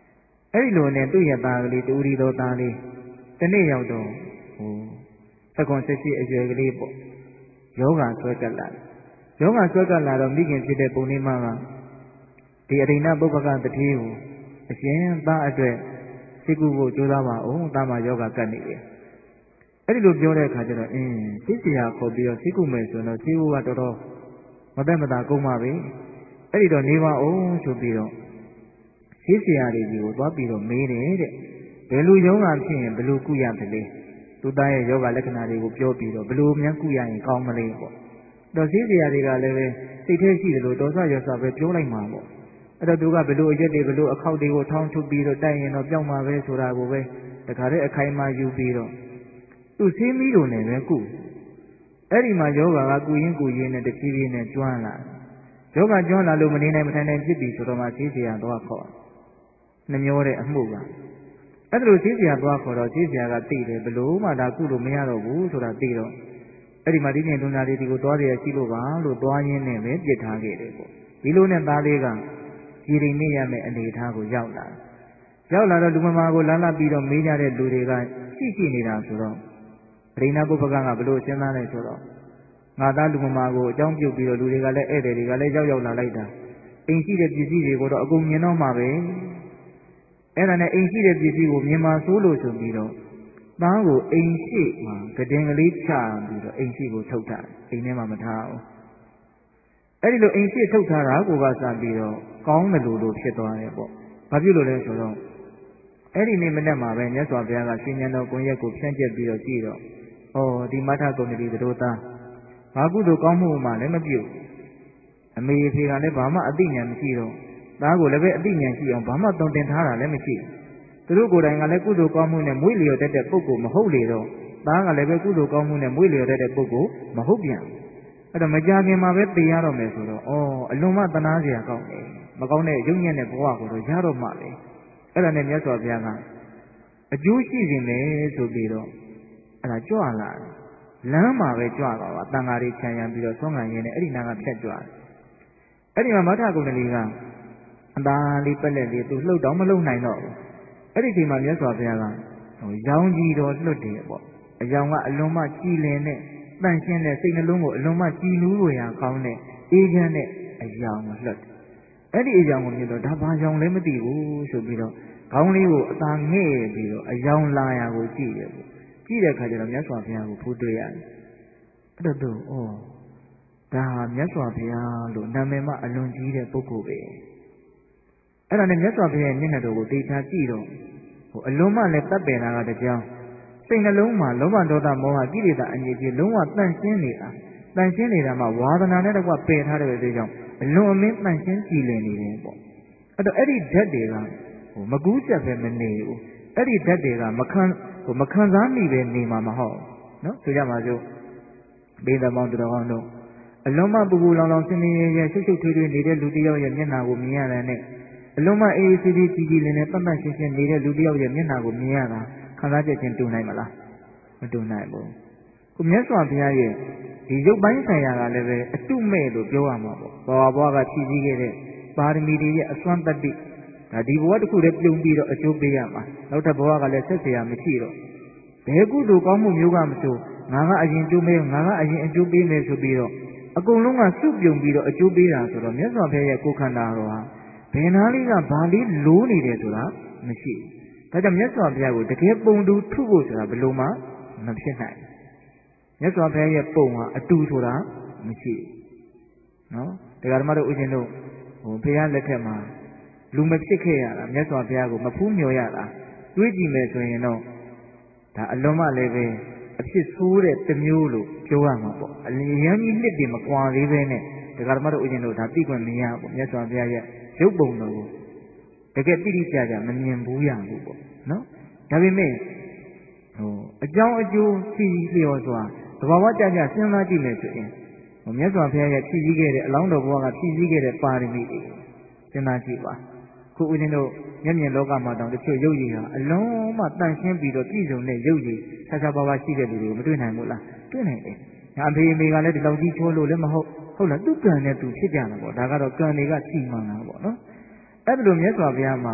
အဲ့ဒီလိုနဲ့သူ့ရဲ့သားကလေးတူရီတော်သားလေးတနေ့ရောက်တော့ဟိုသက္ကွန်ဆက်ရှိအရွယ်ကလေးပေါ့ယောဂဆွဲကပ်လာယောဂဆွဲကပ်လာတော့မိခင်ဖြစ်တဲ့ပုံနေမကဒီအရိဏပုပ္ပကတတိကိုအရှင်သားအတွက်စိတ်ကူဖို့ကြိုးစားပါအောင်သားမယောဂကပ်နေတယ်အဲ့ဒီလိုပြောတဲ့အခါကျတော့အင်းသိစရာခေါ်ပြီးတော့စိတ်ကူမယ်ဆိုတော့စိတ်ကူကတော်တော်မသက်မသာကုန်ပါပဲအဲ့ဒီတော့နေပါအောင်ဆိုပြီးတော့သိစရာတွေကိုသွားပြီးတော့မေးတယ်တဲ့ဘယ်လိုယောဂဖြစ်ရင်ဘယ်လိုကုရတယ်လဲသူသားရဲ့ယောဂလက္ခဏာတွေကိုပြောပြီးတော့ဘယ်လိုများကုရရင်ကောင်းမလဲပေါ့တော့သိစရာတွေကလည်းပဲစိတ်ထဲရှိတယ်လို့ဒေါသရောစပဲပြောလိုက်မှာပေါ့အဲ့တော့သူကဘယ်လိုအရက်တွေဘယ်လိုအခောက်တွေကိုထောင်းထုတ်ပြီးတော့တိုက်ရင်တော့ပြောင်းမှာပဲဆိုတာကိုပဲတခါတည်းအခိုင်အမာယူပြီးတော့သူ့ဆေးမီးတို့နဲ့ပဲကုအဲ့ဒီမှာယောဂကကုရင်းကုရင်းနဲ့တဖြည်းဖြည်းနဲ့ကျွမ်းလာယောဂကျွမ်းလာလို့မနေနိုင်မထိုင်နိုင်ဖြစ်ပြီးဆိုတော့မှသိစရာတော့ခေါ်နှမျောတဲ့အမှုကအဲ့ဒါလို့သိစရာသွားခေါ်တော့သိစရာကသိတယ်ဘလို့မှဒါကုလို့မရတော့ဘူးဆိုတာသိတော့အဲ့ဒီမှာဒီနေ့လူနာလေးဒီကိုသွားရရှိလို့ပါလို့သွားရင်းနဲ့ပဲပြစ်ထားခဲ့တယ်ပေါ့ဒီလိုနဲ့သားလေးကကြည်ရင်နေရမယ့်အနေအထားကိုရောက်လာရောက်လာတော့လူမမာကိုလာလာပြီးတော့မေးကြတဲ့လူတွေကရှိရှိနေတာဆိုတော့အရိဏပုပ္ပကကဘလို့စဉ်းစားလဲဆိုတော့ငါသားလူမမာကိုအကြောင်းပြုပြီးတော့လူတွေကလည်းဧည့်သည်တွေကလည်းရောက်ရောက်လာလိုက်တာအိမ်ရှိတဲ့ပစ္စည်းတွေကိုတော့အကုန်မြင်တော့မှာပဲအဲ့ဒါနဲ့အိမ်ရှိတဲ့ပစ္စည်းကိုမြင်မှာစိုးလို့ဆိုပြီးတော့သားကိုအိမ်ရှိမှာကတင်ကလေးချပြီးတော့အိမ်ရှိကိုထုတ်ထားအိမ်ထဲမှာမထားအောင်အဲ့ဒီလိုအိမ်ရှိထုတ်ထားတာကိုကစပြီးတော့ကောင်းတယ်လို့လို့ဖြစ်သွားတယ်ပေါ့ဘာဖြစ်လို့လဲဆိုတော့အဲ့ဒီနေ့မနေ့မှာပဲမြတ်စွာဘုရားကရှင်ဉာဏ်တော်ကိုရက်ကိုဖြန့်ကျက်ပြီးတော့ကြည့်တော့ဩဒီမထကုဏ္ဏတိသတို့သားဘာကုသိုလ်ကောင်းမှုမှလည်းမပြုအမေဖေကလည်းဘာမှအသိဉာဏ်မရှိတော့သားကိုလည်းပဲအသိဉာဏ်ရှိအောင်ဘာမှတုံတင်ထားတာလည်းမရှိသူတို့ကိုယ်တိုင်ကလည်းကုသိုလ်ကောင်းမှုနဲ့မွေးလျော်တတ်တဲ့ပုဂ္ဂိုလ်မဟုတ်လေတော့သားကလည်းပဲကုသိုလ်ကောင်းမှုနဲ့မွေးလျော်တတ်တဲ့ပုဂ္ဂိုလ်မဟုတ်ပြန်အဲ့တော့မကြခင်မှာပဲသိရတော့မယ်ဆိုတော့ဩအလွန်မှသနာစရာကောင်းတယ်မကောင်းတဲ့ရုပ်ညက်တဲ့ဘဝကိုတော့ရတော့မှပဲအဲ့ဒါနဲ့မြတ်စွာဘုရားကအကျိုးရှိခြင်းလေဆိုပြီးတော့အဲ့ဒါကြွလာလမ်းမှာပဲကြွသွားတာတန်ဃာတွေခြံရံပြီးတော့သွန်ခံရင်းနဲ့အဲ့ဒီနာကဖြတ်ကြွတယ်အဲ့ဒီမှာမထကုဏ္ဏလေးကအသာလေးပက်လက်လေးသူလှုပ်တော့မလှုပ်နိုင်တော့ဘူးအဲ့ဒီချိန်မှာမြတ်စွာဘုရားကဟိုရောင်ကြီးတော်လွတ်တယ်ပေါ့အယောင်ကအလွန်မှကြည်လင်တဲ့တန့်ရှင်းတဲ့စိတ်နှလုံးကိုအလွန်မှကြည်နူးလို့ရကောင်းတဲ့အေးချမ်းတဲ့အယောင်ကိုလွတ်တယ်အဲ့ဒီအယောင်ကိုမြင်တော့ဒါဘာယောင်လဲမသိဘူးဆိုပြီးတော့ခေါင်းလေးကိုအသာငှဲ့ပြီးတော့အယောင်လာရာကိုကြည့်တယ်ပေါ့ကြည့်တဲ့အခါကျတော့မြတ်စွာဘုရားကိုဖူးတွေ့ရတယ်အဲ့တော့သူဩဒါမြတ်စွာဘုရားလို့နာမည်မှအလွန်ကြီးတဲ့ပုဂ္ဂိုလ်ပဲအဲ့ဒါနဲ့မြတ်စွာဘုရားရဲ့မျက်နှာတော်ကိုသေချာကြည့်တော့ဟိုအလွန်မှလည်းတပ်ပယ်တာကတကြောင်စိတ်နှလုံးမှာလောဘဒေါသမောဟကိလေသာအငြိကြီးလုံးဝတန့်ရှင်းနေတာတန့်ရှင်းနေတာမှဝါဒနာနဲ့တကွပယ်ထားတဲ့အတွက်ကြောင့်အလွန်အမင်းတန့်ရှင်းကြည်လင်နေတယ်ပေါ့အဲ့တော့အဲ့ဒီဓာတ်တွေကဟိုမကူးဆက်ပဲမနေဘူးအဲ့ဒီဓာတ်တွေကမခံဟိုမခံစားမိပဲနေမှာမဟုတ်နော်ဆိုကြပါစို့ဘေးသမောင်းတော်ကောင်းတို့အလွန်မှပူပူလောင်လောင်ဆင်းဆင်းရဲရဲရှုပ်ရှုပ်ထွေးထွေးနေတဲ့လူတစ်ယောက်ရဲ့မျက်နှာကိုမြင်ရတဲ့နဲ့အလွန်မှအေးအေးဆေးဆေးကြည်ကြည်လင်လင်ပတ်ပတ်ရှင်းရှင်းနေတဲ့လူတစ်ယောက်ရဲ့မျက်နှာကိုမြင်ရတာခံစားချက်ချင်းတူနိုင်မလားမတူနိုင်ဘူးခုမြတ်စွာဘုရားရဲ့ဒီရုပ်ပိုင်းဆိုင်ရာကလည်းပဲအတုမဲ့လို့ပြောရမှာပေါ့ဘဝဘဝကဖြည့်ဆည်းခဲ့တဲ့ပါရမီတွေရဲ့အစွမ်းတတ္တိဒါဒီဘဝတစ်ခုတည်းပြုံးပြီးတော့အကျိုးပေးရမှာနောက်ထပ်ဘဝကလည်းဆက်เสียမရှိတော့ဘယ်ကုသိုလ်ကောင်းမှုမျိုးကမဆိုငါကအရင်ကျိုးပေးငါကအရင်အကျိုးပေးမယ်ဆိုပြီးတော့အကုန်လုံးကစုပြုံပြီးတော့အကျိုးပေးတာဆိုတော့မြတ်စွာဘုရားရဲ့ကိုယ်ခန္ဓာတော်ဟာဘယ်နာလေးကဘာလေးလိုးနေတယ်ဆိုတာမရှိဘူးဒါကြောင့်မြတ်စွာဘုရားကိုတကယ်ပုံတူထုဖို့ဆိုတာဘယ်လိုမှမဖြစ်နိုင်မြတ်စွာဘုရားရဲ့ပုံဟာအတူဆိုတာမရှိဘူးနော်တရားဓမ္မတို့ဥရှင်တို့ဟိုဘုရားလက်ထက်မှာလူမဖြစ်ခဲ့ရတာမြတ်စွာဘုရားကိုမဖူးမြော်ရတာတွေးကြည့်မယ်ဆိုရင်တော့ဒါအလွန်မှလည်းပဲအဖြစ်ဆိုးတဲ့တစ်မျိုးလို့ပြောရမှာပေါ့အလျံကြီးနှစ်တင်မကွာသေးပဲနဲ့တရားဓမ္မတို့ဥရှင်တို့ဒါသိခွင့်မရဘူးမြတ်စွာဘုရားရဲ့ရုပ်ပုံတော်ကိုတကယ်တိတိကျကျမမြင်ဘူးရဘူးပေါ့နော်ဒါပေမဲ့ဟိုအကြောင်းအကျိုးသိလျော်စွာသဘာဝကြကြစဉ်းစားကြည့်မယ်ဆိုရင်ဟိုမြတ်စွာဘုရားရဲ့ဖြည့်ဆည်းခဲ့တဲ့အလောင်းတော်ဘုရားကဖြည့်ဆည်းခဲ့တဲ့ပါရမီတွေစဉ်းစားကြည့်ပါခုဦးဇင်းတို့မျက်မြင်လောကမှာတောင်တချို့ရုပ်ရည်ဟာအလုံးမှတန့်ရှင်းပြီးတော့ပြည့်စုံတဲ့ရုပ်ရည်ဆဆပါပါရှိတဲ့လူတွေကိုမတွေ့နိုင်ဘူးလားတွေ့နိုင်တယ်။အဖေအမေကလည်းဒီလောက်ကြီးချိုးလို့လည်းမဟုတ်ဟုတ်လားသူကံနဲ့သူဖြစ်ကြတာပေါ့ဒါကတော့ကံတွေကစီမံတာပေါ့နော်။အဲ့ဒါလိုမြတ်စွာဘုရားမှာ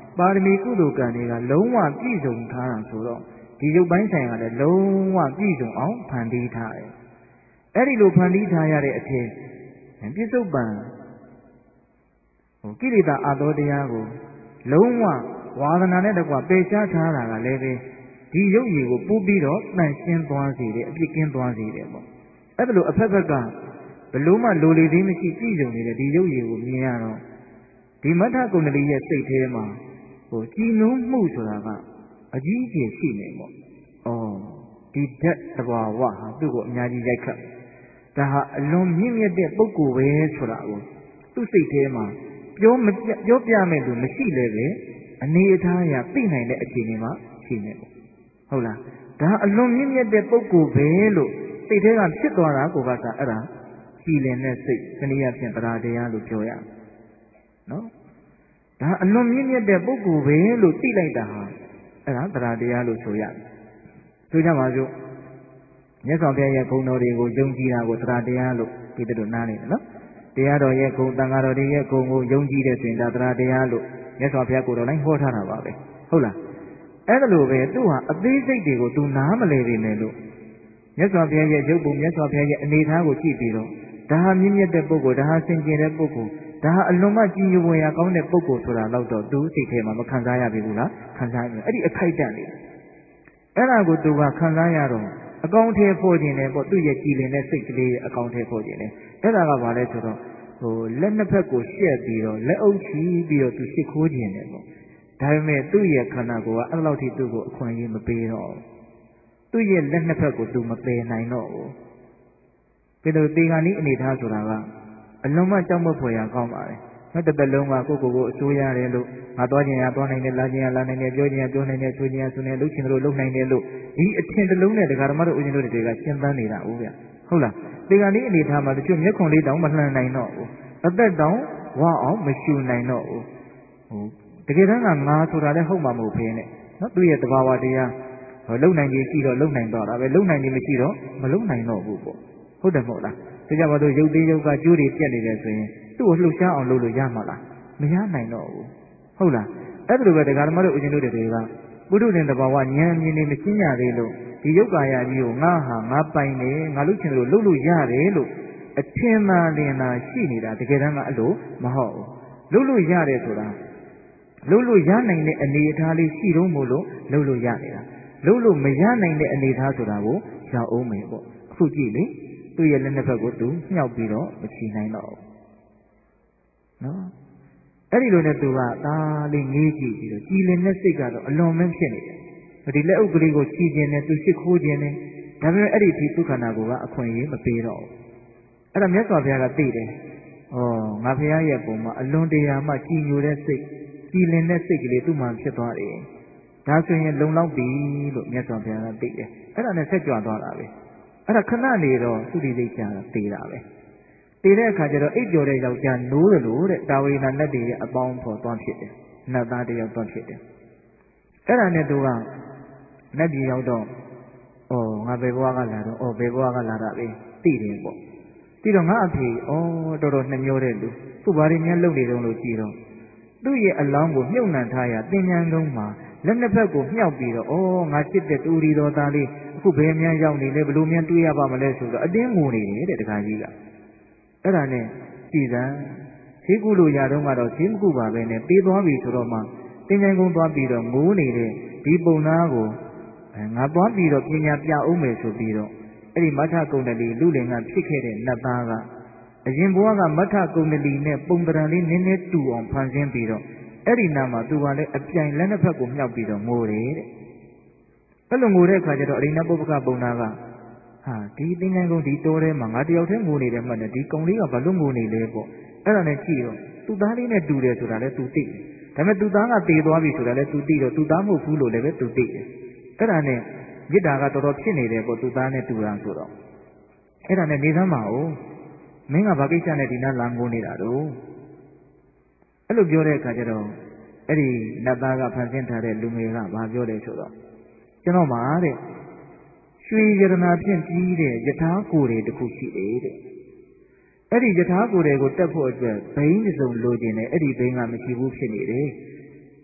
ပါရမီကုသိုလ်ကံတွေကလုံးဝပြည့်စုံထားတာဆိုတော့ဒီရုပ်ပိုင်းဆိုင်ကလည်းလုံးဝပြည့်စုံအောင်ဖန်တီးထားတယ်အဲ့ဒီလိုဖန်တီးထားရတဲ့အထက်ပြစ္ဆုတ်ပံဟိုကိလေသာအသောတရားကိုလုံးဝဝါဒနာနဲ့တကွပယ်ရှားထားတာကလည်းပဲဒီရုပ်ရည်ကိုပို့ပြီးတော့တန့်ရှင်းသွားစေတယ်အပြစ်ကင်းသွားစေတယ်ပေါ့အဲ့ဒါလိုအဖက်ဖက်ကဘလို့မှလိုလေသေးမရှိပြည့်စုံနေတဲ့ဒီရုပ်ရည်ကိုမြင်ရတော့ဒီမထကုဏ္ဏလိရဲ့စိတ်ထဲမှာဟိုကြည်နုံမှုဆိုတာကအကြီးအကျယ်ရှိနေပေါ့ဩဒီဓာတ်တဘာဝဟာသူ့ကိုအများကြီးရိုက်ခတ်ဒါဟာအလွန်မြင့်မြတ်တဲ့ပုဂ္ဂိုလ်ပဲဆိုတာကိုသူ့စိတ်ထဲမှာပြောမပြောပြမဲ့သူမရှိလဲပဲအနေအထားအရသိနိုင်တဲ့အခြေအနေမှာရှိနေပေါ့ဟုတ်လားဒါအလွန်မြင့်မြတ်တဲ့ပုဂ္ဂိုလ်ပဲလို့စိတ်ထဲကဖြစ်သွားတာကိုကစားအဲ့ဒါကြည်လင်တဲ့စိတ်တနည်းအားဖြင့်တရားတရားလို့ပြောရနော်ဒါအလွန်မြင့်မြတ်တဲ့ပုဂ္ဂိုလ်ပဲလို့သိလိုက်တာဟာအဲ့ဒါတရားတရားလို့ဆိုရတယ်ဆိုကြပါစို့မြတ်စွာဘုရားရဲ့ဂုဏ်တော်တွေကိုယုံကြည်တာကိုတရားတရားလို့ဒီလိုနားနေတယ်နော်တရားတော်ရဲ့ဂုဏ်တန်ခါတော်တွေရဲ့ဂုဏ်ကိုယုံကြည်တဲ့ဆိုရင်ဒါတရားတရားလို့မြတ်စွာဘုရားကိုယ်တော်တိုင်းဟောထားတာပါပဲဟုတ်လားအဲ့ဒါလိုပဲသူဟာအသေးစိတ်တွေကိုသူနားမလည်ပေမဲ့လို့မြတ်စွာဘုရားရဲ့ရုပ်ပုံမြတ်စွာဘုရားရဲ့အနေအထားကိုကြည့်ပြီးတော့ဒါဟာမြင့်မြတ်တဲ့ပုဂ္ဂိုလ်ဒါဟာစင်ကြယ်တဲ့ပုဂ္ဂိုလ်ဒါဟာအလွန်မှကြည်ညိုဝင်ရကောင်းတဲ့ပုဂ္ဂိုလ်ဆိုတာတော့သူစိတ်ထဲမှာမခံစားရပြီဘူးလားခံစားရတယ်အဲ့ဒီအခိုက်အတန့်လေးအဲ့ဒါကိုသူကခံစားရတော့အကောင်းထဲဖို့ခြင်းနဲ့ပေါ့သူ့ရဲ့ကြည်လင်တဲ့စိတ်ကလေးအကောင်းထဲဖို့ခြင်းနဲ့အဲ့ဒါကဘာလဲဆိုတော့ဟိုလက်နှစ်ဖက်ကိုရှက်ပြီးတော့လက်အုပ်ချီပြီးတော့သူရှစ်ခိုးခြင်းနဲ့ပေါ့ဒါပေမဲ့သူ့ရဲ့ခန္ဓာကိုယ်ကအဲ့လောက်ထိသူ့ကိုအခွင့်အရေးမပေးတော့သူ့ရဲ့လက်နှစ်ဖက်ကိုသူမပယ်နိုင်တော့ဘူးပြီးတော့တေဂာနီးအနေထားဆိုတာကအလုံးမကြောက်မဖွယ်ရကောင်းပါတယ်နောက်တစ်သက်လုံးကကိုယ့်ကိုယ်ကိုအစိုးရတယ်လို့ငါသွားခြင်းရသွားနိုင်တယ်လာခြင်းရလာနိုင်တယ်ပြောခြင်းရပြောနိုင်တယ်ဆိုခြင်းရဆိုနေလုပ်ခြင်းတို့လုပ်နိုင်တယ်လို့ဒီအထင်တစ်လုံးနဲ့ဒကာဓမ္မတို့ဦးဇင်းတို့တွေကရှင်းသန်းနေတာဦးဗျဟုတ်လားတေဂာနီးအနေထားမှာတချို့မျက်ခွန်လေးတောင်မလှန်နိုင်တော့ဘူးအသက်တောင်ဝအောင်မရှူနိုင်တော့ဘူးဟိုတကယ်တမ်းကငါဆိုတာလည်းဟုတ်မှာမဟုတ်ဘဲနဲ့နော်သူ့ရဲ့သဘာဝတရားဟိုလုံနိုင်ကြီးရှိတော့လုံနိုင်တော့တာပဲလုံနိုင်ကြီးမရှိတော့မလုံနိုင်တော့ဘူးပေါ့ဟုတ်တယ်မဟုတ်လားဒါကြောင့်မလို့ရုပ်သေးရုပ်ကကျိုးတွေပြက်နေတယ်ဆိုရင်သူ့ကိုလှုပ်ရှားအောင်လုပ်လို့ရမှာလားမရနိုင်တော့ဘူးဟုတ်လားအဲ့ဒါလိုပဲတရားဓမ္မတို့ဦးဇင်းတို့တွေကပုထုဇဉ်သဘာဝဉာဏ်မြင်နေမရှင်းရသေးလို့ဒီရုပ်ကာယကြီးကိုငါဟာငါပိုင်တယ်ငါလုပ်ချင်လို့လုပ်လို့ရတယ်လို့အထင်မှန်တင်သာရှိနေတာတကယ်တမ်းကအဲ့လိုမဟုတ်ဘူးလုပ်လို့ရတယ်ဆိုတာလုပ်လို့ရနိုင်တဲ့အနေအထားလေးရှိတော့မို့လို့လုပ်လို့ရနေတာလုပ်လို့မရနိုင်တဲ့အနေအထားဆိုတာကိုရောက်အောင်မယ်ပေါ့အခုကြည့်လေသူ့ရဲ့လက်နှစ်ဖက်ကိုသူမြှောက်ပြီးတော့မချီနိုင်တော့ဘူးနော်အဲ့ဒီလိုနဲ့သူကဒါလေးငေးကြည့်ပြီးတော့ကြည်လင်တဲ့စိတ်ကတော့အလွန်မင်းဖြစ်နေတယ်ဒီလက်အုပ်ကလေးကိုချီခြင်းနဲ့သူရှစ်ခိုးခြင်းနဲ့ဒါပေမဲ့အဲ့ဒီဒီသူခန္ဓာကိုယ်ကအခွင့်အရေးမပေးတော့ဘူးအဲ့ဒါမြတ်စွာဘုရားကသိတယ်ဩငါဘုရားရဲ့ပုံမှာအလွန်တရာမှကြည်ညိုတဲ့စိတ်ကြည်လင်တဲ့စိတ်ကလေးသူ့မှာဖြစ်သွားတယ်ဒါဆိုရင်လုံလောက်ပြီလို့မြတ်စွာဘုရားကသိတယ်အဲ့ဒါနဲ့ဆက်ကြွသွားတာပဲအဲ့ဒါခဏနေတော့သုတိသိက္ခာသေတာပဲသေတဲ့အခါကျတော့အိပ်ပျော်တဲ့ယောက်ျားနိုးတယ်လို့တဲ့တာဝေနာနတ်တွေရဲ့အပေါင်းဖော်သွားဖြစ်တယ်နတ်သားတယောက်သွားဖြစ်တယ်အဲ့ဒါနဲ့သူကနတ်ပြည်ရောက်တော့ဩငါဘယ်ဘဝကလာတော့ဩဘယ်ဘဝကလာတာပဲသိတယ်ပေါ့ပြီးတော့ငါအဖေဩတော်တော်နှမျောတဲ့လူသူ့ဘာတွေများလုပ်နေတုံးလို့ကြည့်တော့သူ့ရဲ့အလောင်းကိုမြုပ်နှံထားရတင်ညာကုန်းမှာလက်နှစ်ဖက်ကိုမြှောက်ပြီးတော့ဩငါချစ်တဲ့တူရီတော်သားလေးအခုဘယ်များရောက်နေလဲဘလို့များတွေးရပါမလဲဆိုတော့အတင်းငိုနေတယ်တဲ့တခါကြီးကအဲ့ဒါနဲ့ကြည်စံဈေးကုလို့ရတော့ကတော့ဈေးမကုပါပဲနဲ့ပေးသွားပြီဆိုတော့မှတင်ညာကုန်းသွားပြီးတော့ငိုနေတဲ့ဒီပုံသားကိုငါသွားပြီးတော့ပညာပြအောင်မယ်ဆိုပြီးတော့အဲ့ဒီမထကုဏ္ဏလီလူလင်ကဖြစ်ခဲ့တဲ့နတ်သားကအရင်ဘဝကမထကုဏ္ဏလီနဲ့ပုံတရံလေးနည်းနည်းတူအောင်ဖန်ဆင်းပြီးတော့အဲ့ဒီနာမှာသူကလည်းအပြိုင်လက်နှစ်ဖက်ကိုမြှောက်ပြီးတော့ငိုတယ်တဲ့အဲ့လိုငိုတဲ့အခါကျတော့အရိဏပုပ္ပကပုံနာကဟာဒီသင်္ကန်းကုန်းဒီတိုးထဲမှာငါတယောက်တည်းငိုနေတယ်မှတ်တယ်ဒီကောင်လေးကဘာလို့ငိုနေလဲပေါ့အဲ့ဒါနဲ့ကြည့်တော့သူ့သားလေးနဲ့တူတယ်ဆိုတာလည်းသူသိတယ်ဒါပေမဲ့သူ့သားကသေသွားပြီဆိုတာလည်းသူသိတော့သူ့သားမဟုတ်ဘူးလို့လည်းပဲသူသိတယ်အဲ့ဒါနဲ့မေတ္တာကတော်တော်ဖြစ်နေတယ်ပေါ့သူ့သားနဲ့တူတာဆိုတော့အဲ့ဒါနဲ့နေသမ်းပါဦးမင်းကဘာကိစ္စနဲ့ဒီနားလာငိုနေတာတော့အဲ့လိုပြောတဲ့အခါကျတော့အဲ့ဒီနတ်သားကဖန်ဆင်းထားတဲ့လူငယ်ကဘာပြောလဲဆိုတော့ကျွန်တော်မှာတဲ့ရွှေရတနာဖြင့်ပြီးတဲ့ယထာကိုယ်တွေတခုရှိတယ်တဲ့အဲ့ဒီယထာကိုယ်တွေကိုတက်ဖို့အတွက်ဘိန်းတစ်စုံလိုချင်တယ်အဲ့ဒီဘိန်းကမရှိဘူးဖြစ်နေတယ်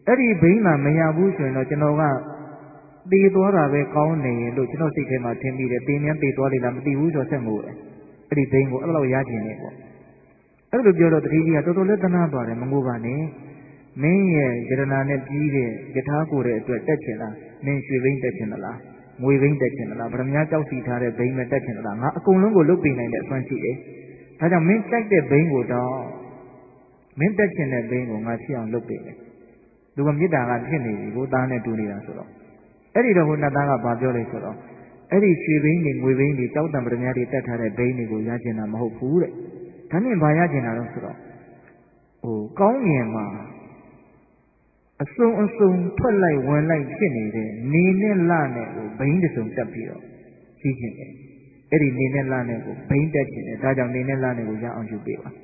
အဲ့ဒီဘိန်းမှမရဘူးဆိုရင်တော့ကျွန်တော်ကသေသွားတာပဲကောင်းနေရင်လို့ကျွန်တော်စိတ်ထဲမှာထင်မိတယ်သေမြန်းသေသွားလိမ့်လားမသိဘူးဆိုတော့ဆက်ငိုတယ်အဲ့ဒီဘိန်းကိုအဲ့လိုရကျင်နေပေါ့အဲ့လိုပြောတော့တတိကြီးကတော်တော်လေးသနာသွားတယ်မငိုပါနဲ့မင်းရဲ့ယရနာနဲ့ပြီးတဲ့ယထာကိုတဲ့အတွက်တက်ချင်လားမင်းရွှေဘိန်းတက်ချင်လားငွေဘိန်းတက်ချင်လားဗရမ ्या ကြောက်စီထားတဲ့ဘိန်းနဲ့တက်ချင်လားငါအကုန်လုံးကိုလုတ်ပေးနိုင်တဲ့အစွမ်းရှိတယ်ဒါကြောင့်မင်းကြိုက်တဲ့ဘိန်းကိုတော့မင်းတက်ချင်တဲ့ဘိန်းကိုငါဖြစ်အောင်လုပ်ပေးမယ်လူကမေတ္တာကဖြစ်နေပြီကိုသားနဲ့တူနေတာဆိုတော့အဲ့ဒီတော့ဟိုနှစ်သားကဘာပြောလဲဆိုတော့အဲ့ဒီရွှေဘိန်းတွေငွေဘိန်းတွေကြောက်တံပရမ ्या တွေတက်ထားတဲ့ဘိန်းတွေကိုရကျင်တာမဟုတ်ဘူးတဲ့ဒါနဲ့ဘာရကျင်တာတော့ဆိုတော့ဟိုကောင်းငင်မှာအစုံအစုံထွက်လိုက်ဝင်လိုက်ဖြစ်နေတဲ့နေနဲ့လနဲ့ကိုဘိန်းတစုံတက်ပြီးတော့ကြီးကျင်တယ်အဲ့ဒီနေနဲ့လနဲ့ကိုဘိန်းတက်ကျင်တယ်ဒါကြောင့်နေနဲ့လနဲ့ကိုရအောင်ယူပေးပါ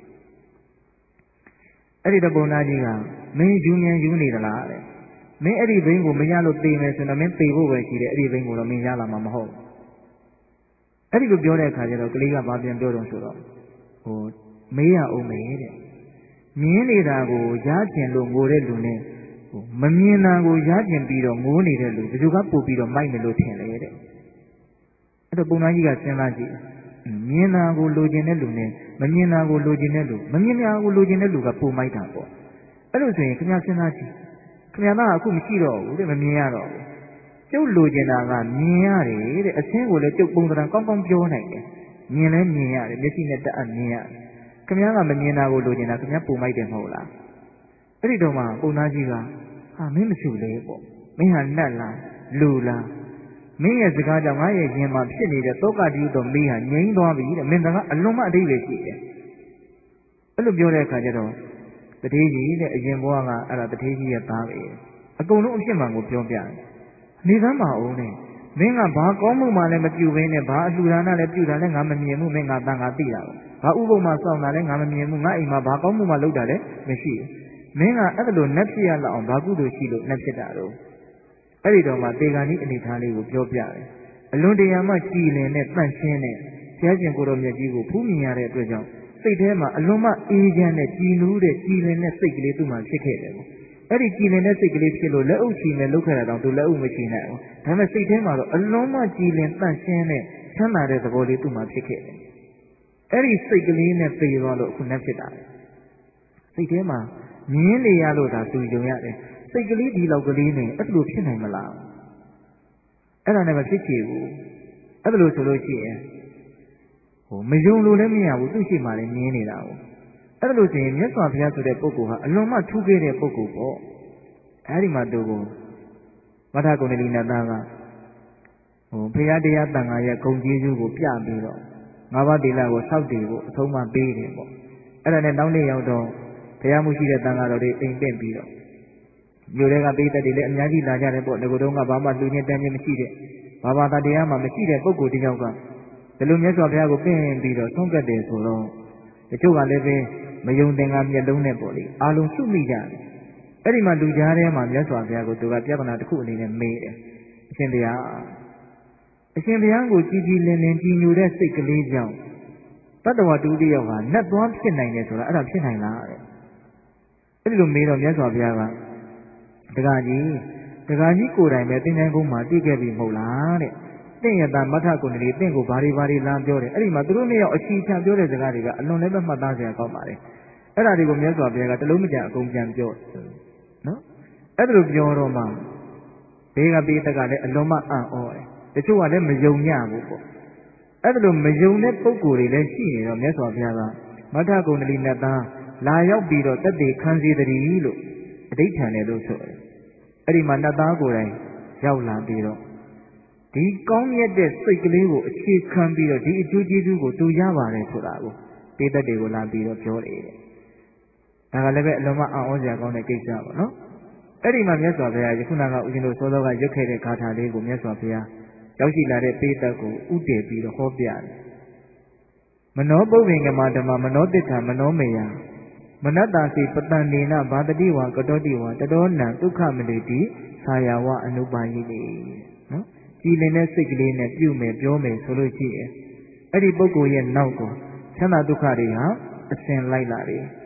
အဲ့ဒီတပုံသားကြီးကမင်းယူမြန်ယူနေသလားတဲ့မင်းအဲ့ဒီဘိန်းကိုမရလို့သေမယ်ဆိုတော့မင်းသေဖို့ပဲရှိတယ်အဲ့ဒီဘိန်းကိုတော့မင်းရလာမှာမဟုတ်ဘူးအဲ့ဒီလိုပြောတဲ့အခါကျတော့ကလေးကဘာပြန်ပြောတော့ဆိုတော့ဟိုမေးရအောင်မေးတဲ့မြင်နေတာကိုရကျင်လို့ငိုတဲ့လူနဲ့ဟိုမမြင်တာကိုရကျင်ပြီးတော့ငိုနေတဲ့လူဘယ်သူကပို့ပြီးတော့မိုက်မယ်လို့ထင်လေတဲ့အဲ့တော့ပုံသားကြီးကစဉ်းစားကြည့်မြင်တာကိုလိုချင်တဲ့လူနဲ့မမြင်တာကိုလိုချင်တဲ့လူမမြင်တာကိုလိုချင်တဲ့လူကပိုမိုက်တာပေါ့အဲ့လိုဆိုရင်ခင်ဗျားစဉ်းစားကြည့်ခင်ဗျားကအခုမရှိတော့ဘူးတဲ့မမြင်ရတော့ဘူးကျုပ်လိုချင်တာကမြင်ရတယ်တဲ့အချင်းကိုလည်းကျုပ်ပုံသဏ္ဍာန်ကောင်းကောင်းပြောနိုင်တယ်မြင်လဲမြင်ရတယ်မျက်စိနဲ့တတ်အမြင်ရတယ်ခင်ဗျားကမမြင်တာကိုလိုချင်တာခင်ဗျားပိုမိုက်တယ်မဟုတ်လားအဲ့ဒီတော့မှပုံသားကြီးကဟာမင်းမစုလေပေါ့မင်းဟာနတ်လားလူလားမင်းရဲ့စကားကြောင့်ငါရဲ့ရင်မှာဖြစ်နေတဲ့တောကတိတော်မေးဟာငြိမ်းသွားပြီတဲ့မင်းကအလွန်မှအတိတ်ပဲရှိတယ်အဲ့လိုပြောတဲ့အခါကျတော့တထေးကြီးတဲ့အရင်ဘဝကအဲ့ဒါတထေးကြီးရဲ့သားပဲအကုန်လုံးအဖြစ်မှန်ကိုပြောပြတယ်နေသမ်းပါအောင်နဲ့မင်းကဘာကောင်းမှုမှလည်းမပြုဘဲနဲ့ဘာအလှူဒါနလည်းပြုတာလည်းငါမမြင်ဘူးမင်းငါတန်ငါသိတာဘာဥပုပ်မှစောင့်တာလည်းငါမမြင်ဘူးငါအိမ်မှာဘာကောင်းမှုမှလုပ်တာလည်းမရှိဘူးမင်းကအဲ့ဒါလိုနတ်ဖြစ်ရလောက်အောင်ဘာကုသိုလ်ရှိလို့နတ်ဖြစ်တာတော့အဲ့ဒီတော့မှတေဂာနိအနေထားလေးကိုပြောပြတယ်အလွန်တရာမှကြည်လင်တဲ့တန့်ရှင်းတဲ့ဘုရားရှင်ကိုတော်မြတ်ကြီးကိုဖူးမြင်ရတဲ့အတွက်ကြောင့်စိတ်ထဲမှာအလွန်မှအေးချမ်းတဲ့ကြည်နူးတဲ့ကြည်လင်တဲ့စိတ်ကလေးသူ့မှာဖြစ်ခဲ့တယ်ပေါ့အဲ့ဒီကြည်လင်တဲ့စိတ်ကလေးဖြစ်လို့လက်အုပ်ချီနဲ့လုပ်ခဲ့တာတော့သူလက်အုပ်မချီနိုင်ဘူးဒါပေမဲ့စိတ်ထဲမှာတော့အလွန်မှကြည်လင်တန့်ရှင်းတဲ့ချမ်းသာတဲ့သဘောလေးသူ့မှာဖြစ်ခဲ့တယ်အဲ့ဒီစိတ်ကလေးနဲ့ပြေသွားလို့အခုနတ်ဖြစ်တာစိတ်ထဲမှာမြင်နေရလို့ဒါသူယုံရတယ်စိတ်ကလေးဒီလောက်ကလေးနဲ့အဲ့လိုဖြစ်နိုင်မလားအဲ့ဒါနဲ့မဖြစ်ချေဘူးအဲ့လိုဆိုလို့ရှိရင်ဟိုမယုံလို့လည်းမရဘူးသူ့ရှိမှလည်းမြင်နေတာကိုအဲ့လိုဆိုရင်မြတ်စွာဘုရားဆိုတဲ့ပုဂ္ဂိုလ်ဟာအလွန်မှထူးခဲ့တဲ့ပုဂ္ဂိုလ်ပေါ့အဲ့ဒီမှာသူကိုမထကုဏ္ဏလိနတ်သားကဟိုဘုရားတရားတန်ခါရဲ့ဂုဏ်ကျေးဇူးကိုပြပြီးတော့ငါးပါးသီလကိုစောင့်တည်ဖို့အဆုံးအမပေးတယ်ပေါ့အဲ့ဒါနဲ့နောက်နေ့ရောက်တော့ဘုရားမှုရှိတဲ့တန်ခါတော်တွေအိမ်ပင့်ပြီးတော့မြို့တွေကပိဋကတ်တွေလည်းအများကြီးလာကြတယ်ပေါ့ဒီကုတုံးကဘာမှလူချင်းတန်းချင်းမရှိတဲ့ဘာဘာသာတရားမှမရှိတဲ့ပုဂ္ဂိုလ်တစ်ယောက်ကဒီလိုမြတ်စွာဘုရားကိုပင့်ပြီးတော့ဆုံးကတ်တယ်ဆိုတော့တချို့ကလည်းပဲမယုံသင်္ကာမျက်လုံးနဲ့ပေါ့လေအာလုံးစုမိကြတယ်အဲ့ဒီမှာလူကြားထဲမှာမြတ်စွာဘုရားကိုသူကပြဿနာတစ်ခုအနေနဲ့မေးတယ်အရှင်ဘုရားအရှင်ဘုရားကိုကြည်ကြည်လင်လင်ကြည်ညိုတဲ့စိတ်ကလေးကြောင့်တတ္တဝါတူတယောက်ဟာနတ်သွားဖြစ်နိုင်တယ်ဆိုတာအဲ့ဒါဖြစ်နိုင်လားတဲ့အဲ့ဒီလိုမေးတော့မြတ်စွာဘုရားကတက္ကကြီးတက္ကကြီးကိုယ်တိုင်ပဲသင်္ချိုင်းကုန်းမှာတည်ခဲ့ပြီမဟုတ်လားတဲ့တင့်ရတာမထကုဏ္ဏလိတင့်ကိုဘာတွေဘာတွေလာပြောတယ်အဲ့ဒီမှာသူတို့နှစ်ယောက်အချီချပြောတဲ့စကားတွေကအလွန်လည်းပဲမှတ်သားစရာကောင်းပါတယ်အဲ့ဒါတွေကိုမြတ်စွာဘုရားကတလုံးမကြံအကုန်ပြန်ပြောနော်အဲ့ဒါလိုပြောတော့မှဘေးကပိဋကတ်ကလည်းအလွန်မှအံ့ဩတယ်တချို့ကလည်းမယုံညဘူးပေါ့အဲ့ဒါလိုမယုံတဲ့ပုဂ္ဂိုလ်တွေလည်းရှိနေတော့မြတ်စွာဘုရားကမထကုဏ္ဏလိနတ်သားလာရောက်ပြီးတော့တက်သေးခံစီတည်းလို့အဋိဋ္ဌံတယ်လို့ဆိုတယ်အဲ့ဒီမှာနတ်သားကိုယ်တိုင်ရောက်လာပြီးတော့ဒီကောင်းမြတ်တဲ့စိတ်ကလေးကိုအခြေခံပြီးတော့ဒီအကျိုးကျေးဇူးကိုသူရပါတယ်ဆိုတာကိုပိဋကတ်တွေကိုလာပြီးတော့ပြောတယ်ဒါကလည်းပဲအလုံးမအံ့ဩစရာကောင်းတဲ့ကိစ္စပါနော်အဲ့ဒီမှာမြတ်စွာဘုရားယခုနကဦးဇင်းတို့စောစောကရွတ်ခဲ့တဲ့ဂါထာလေးကိုမြတ်စွာဘုရားရောက်ရှိလာတဲ့ပိဋကတ်ကိုဥတည်ပြီးတော့ဟောပြတယ်မနောပုဗ္ဗင်္ဂမဓမ္မမနောတိဋ္ဌမနောမေယမနတ္တစီပတန်နေနဘာတတိဝါကတောတိဝါတတောနံဒုက္ခမလေတိဆာယဝအနုပါယိတိနော်ကြည်လင်တဲ့စိတ်ကလေးနဲ့ပြုမယ်ပြောမယ်ဆိုလို့ရှိရင်အဲ့ဒီပုဂ္ဂိုလ်ရဲ့နောက်ကိုချမ်းသာဒုက္ခတွေဟာအစဉ်လိုက်လာတယ်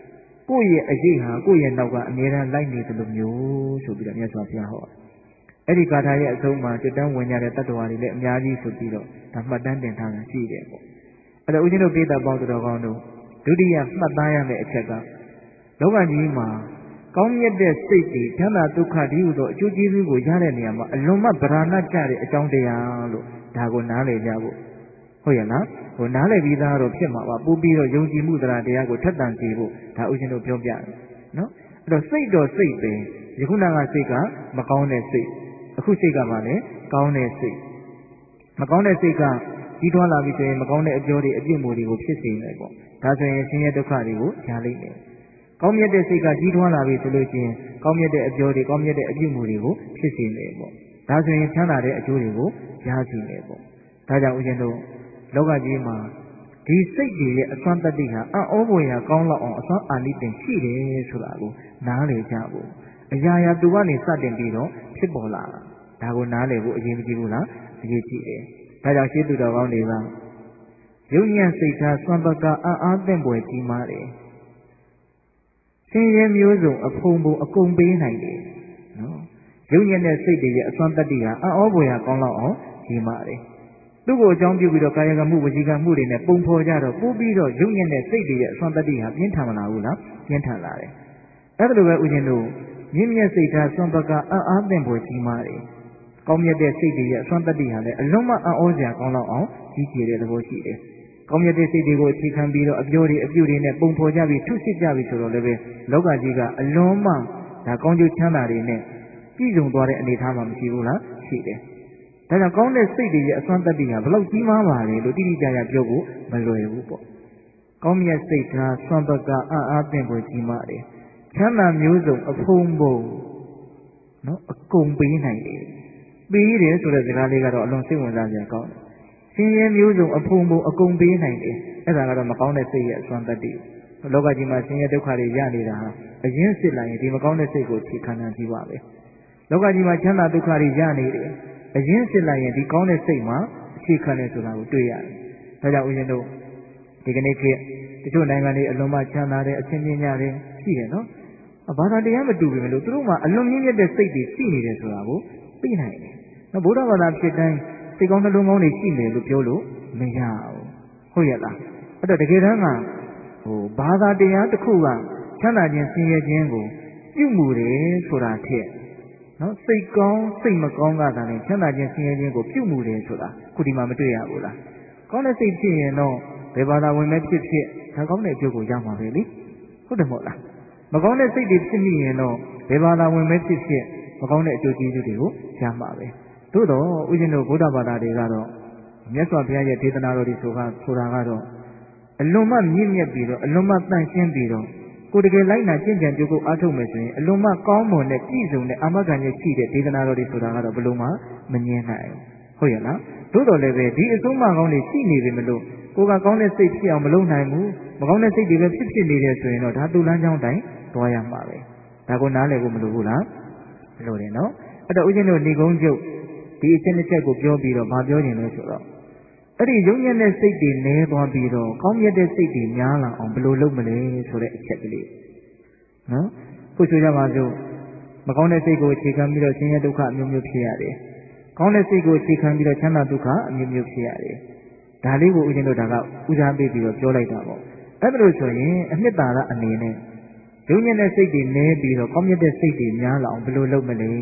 ကိုယ့်ရဲ့အရေးဟာကိုယ့်ရဲ့နောက်ကအမြဲတမ်းလိုက်နေတယ်လို့မျိုးဆိုပြီးတော့မြတ်စွာဘုရားဟောအဲ့ဒီဂါထာရဲ့အဆုံးမှာတက်တန်းဝင်ကြတဲ့တတ္တဝါတွေလည်းအများကြီးဆိုပြီးတော့ဒါမှတ်တမ်းတင်ထားတာရှိတယ်ပေါ့အဲ့တော့ဦးဇင်းတို့ပိဋကပေါင်းတော်ကောင်းတို့ဒုတိယမှတ်သားရမယ့်အချက်ကလောကကြီးမှာကောင်းမြတ်တဲ့စိတ်တွေချမ်းသာဒုက္ခဒီဟုသောအကျိုးကျေးဇူးကိုရတဲ့နေရာမှာအလွန်မှဗราဏကျတဲ့အကြောင်းတရားလို့ဒါကိုနားလည်ကြဖို့ဟုတ်ရဲ့လားဟိုနားလည်ပြီးသားတော့ဖြစ်မှာပါပို့ပြီးတော့ယုံကြည်မှုတရားတရားကိုထက်သန်စေဖို့ဒါဦးဇင်းတို့ပြောပြတယ်နော်အဲ့တော့စိတ်တော်စိတ်ပဲယခုနကစိတ်ကမကောင်းတဲ့စိတ်အခုစိတ်ကမှလည်းကောင်းတဲ့စိတ်မကောင်းတဲ့စိတ်ကကြီးထွားလာပြီဆိုရင်မကောင်းတဲ့အပြောတွေအပြစ်မှုတွေကိုဖြစ်စေတယ်ပေါ့ဒါဆိုရင်ဆင်းရဲဒုက္ခတွေကိုရလိမ့်မယ်ကောင်းမြတ်တဲ့စိတ်ကကြီးထွားလာပြီဆိုလို့ရှိရင်ကောင်းမြတ်တဲ့အပြောတွေကောင်းမြတ်တဲ့အပြုမှုတွေကိုဖြစ်စေမယ်ပေါ့ဒါဆိုရင်ချမ်းသာတဲ့အကျိုးတွေကိုရရှိမယ်ပေါ့ဒါကြောင့်ဦးဇင်းတို့လောကကြီးမှာဒီစိတ်တွေရဲ့အစွမ်းတတ္တိဟာအံ့ဩဖွယ်ရာကောင်းလောက်အောင်အစွမ်းအာနိသင်ရှိတယ်ဆိုတာကိုနားလည်ကြဖို့အရာရာသူကနေစတင်ပြီးတော့ဖြစ်ပေါ်လာတာဒါကိုနားလည်ဖို့အရေးမကြီးဘူးလားအရေးကြီးတယ်ဒါကြောင့်ရှင်းသူတော်ကောင်းတွေကယုံညံ့စိတ်ထားစွမ်းပကအံ့အားသင့်ပွယ်ကြီးမားတယ်ဆင်းရဲမျိုးစုံအဖုံဖုံအကုန်ပေးနိုင်တယ်နော်ယုံညံ့တဲ့စိတ်တွေရဲ့အစွမ်းတတ္တိဟာအံ့ဩဖွယ်ရာကောင်းလောက်အောင်ကြီးမားတယ်သူ့ကိုအကြောင်းပြုပြီးတော့ကာယကမှုဝစီကမှုတွေနဲ့ပုံဖော်ကြတော့ပို့ပြီးတော့ယုံညံ့တဲ့စိတ်တွေရဲ့အစွမ်းတတ္တိဟာပြင်းထန်မလာဘူးလားပြင်းထန်လာတယ်အဲ့ဒါလိုပဲဦးဇင်းတို့မြင့်မြတ်စိတ်ထားစွမ်းပကအံ့အားသင့်ဖွယ်ကြီးမားတယ်ကောင်းမြတ်တဲ့စိတ်တွေရဲ့အစွမ်းတတ္တိဟာလည်းအလုံးမအံ့ဩစရာကောင်းလောက်အောင်ကြီးကျယ်တဲ့သဘောရှိတယ်ကောင်းမြတ်တဲ့စိတ်တွေကိုအခြေခံပြီးတော့အပြောတွေအပြုတွေနဲ့ပုံဖော်ကြပြီးထုစစ်ကြပြီးဆိုတော့လည်းပဲလောကကြီးကအလုံးမဒါကောင်းကျိုးချမ်းသာတွေနဲ့ပြည့်စုံသွားတဲ့အနေအထားမှမရှိဘူးလားရှိတယ်ဒါကြောင့်ကောင်းတဲ့စိတ်တွေရဲ့အစွမ်းတတ္တိဟာဘလောက်ကြီးမားပါလဲလို့တိတိကျကျပြောဖို့မလွယ်ဘူးပေါ့ကောင်းမြတ်စိတ်ထားစွမ်းပကအံ့အားသင့်ဖို့ကြီးမားတယ်ချမ်းသာမျိုးစုံအဖုံးပုံနော်အကုန်ပေးနိုင်တယ်ပေးတယ်ဆိုတဲ့စကားလေးကတော့အလွန်စိတ်ဝင်စားစရာကောင်းတယ်ဆင်းရဲမျိုးစုံအဖုံးပုံအကုန်ပေးနိုင်တယ်အဲ့ဒါကတော့မကောင်းတဲ့စိတ်ရဲ့အစွမ်းတတ္တိလောကကြီးမှာဆင်းရဲဒုက္ခတွေရနေတာဟာအရင်စစ်လိုက်ရင်ဒီမကောင်းတဲ့စိတ်ကိုထိခံနိုင်ကြည့်ပါပဲလောကကြီးမှာချမ်းသာဒုက္ခတွေရနေတယ်အရင်စစ်လိုက်ရင်ဒီကောင်းတဲ့စိတ်မှာအခြေခံနေဆိုတာကိုတွေ့ရတယ်ဒါကြောင့်ဦးဇင်းတို့ဒီကနေ့ခေတ်တချို့နိုင်ငံတွေအလွန်မှချမ်းသာတဲ့အချင်းချင်းများတယ်ရှိတယ်နော်ဘာသာတရားမတူပြီမလို့သူတို့မှာအလွန်မြင့်မြတ်တဲ့စိတ်တွေရှိနေတယ်ဆိုတာကိုသိနိုင်တယ်နော်ဗုဒ္ဓဘာသာဖြစ်တိုင်းစိတ်ကောင်းနှလုံးကောင်းတွေရှိနေလို့ပြောလို့မရဘူးဟုတ်ရဲ့လားအဲ့တော့တကယ်တမ်းကဟိုဘာသာတရားတစ်ခုကချမ်းသာခြင်းဆင်းရဲခြင်းကိုပြုမှုတယ်ဆိုတာထက်နော်စိတ်ကောင်းစိတ်မကောင်းကသာလေချမ်းသာခြင်းဆင်းရဲခြင်းကိုပြုမှုတယ်ဆိုတာခုဒီမှာမတွေ့ရဘူးလားကောင်းတဲ့စိတ်ဖြစ်ရင်တော့ဘယ်ဘာသာဝင်ပဲဖြစ်ဖြစ်ဒါကောင်းတဲ့အကျိုးကိုရမှာပဲလေဟုတ်တယ်မဟုတ်လားမကောင်းတဲ့စိတ်တွေဖြစ်မိရင်တော့ဘယ်ဘာသာဝင်ပဲဖြစ်ဖြစ်မကောင်းတဲ့အကျိုးကျေးဇူးတွေကိုရမှာပဲသို့တော့ဦးဇင်းတို့ဗုဒ္ဓဘာသာတွေကတော့မြတ်စွာဘုရားရဲ့ဒေသနာတော်တွေဆိုတာဆိုတာကတော့အလွန်မှမြင့်မြတ်ပြီးတော့အလွန်မှတန့်ရှင်းပြီးတော့ကိုတကယ်လိုက်နာကျင့်ကြံကြိုးကိုအားထုတ်မယ်ဆိုရင်အလွန်မှကောင်းမွန်တဲ့ပြည့်စုံတဲ့အာမခံချက်ရှိတဲ့ဒေသနာတော်တွေဆိုတာကတော့ဘယ်လိုမှမငြင်းနိုင်ဘူးဟုတ်ရဲ့လားသို့တော်လည်းပဲဒီအဆုံးအမကောင်းတွေရှိနေပြီမလို့ကိုကကောင်းတဲ့စိတ်ဖြစ်အောင်မလုပ်နိုင်ဘူးမကောင်းတဲ့စိတ်တွေပဲဖြစ်ဖြစ်နေတယ်ဆိုရင်တော့ဒါသူ့လမ်းကြောင်းတိုင်းသွားရမှာပဲဒါကိုနားလည်ဖို့မလိုဘူးလားမလိုတယ်နော်အဲ့တော့ဦးဇင်းတို့ဏိကုံးချုပ်ဒီအချက်တစ်ချက်ကိုပြောပြီးတော့မပြောရင်လို့ဆိုတော့အဲ့ဒီယုံညံ့တဲ့စိတ်တွေနည်းသွားပြီးတော့ကောင်းမြတ်တဲ့စိတ်တွေများလာအောင်ဘယ်လိုလုပ်မလဲဆိုတဲ့အချက်ကလေးနော်ခုဆိုကြပါစို့မကောင်းတဲ့စိတ်ကိုအခြေခံပြီးတော့ဆင်းရဲဒုက္ခအမျိုးမျိုးဖြစ်ရတယ်ကောင်းတဲ့စိတ်ကိုအခြေခံပြီးတော့ချမ်းသာဒုက္ခအမျိုးမျိုးဖြစ်ရတယ်ဒါလေးကိုဦးဇင်းတို့ဒါကဦးစားပေးပြီးတော့ပြောလိုက်တာပေါ့အဲ့ဒါလို့ဆိုရင်အနှစ်သာရအနေနဲ့ယုံညံ့တဲ့စိတ်တွေနည်းပြီးတော့ကောင်းမြတ်တဲ့စိတ်တွေများလာအောင်ဘယ်လိုလုပ်မလဲ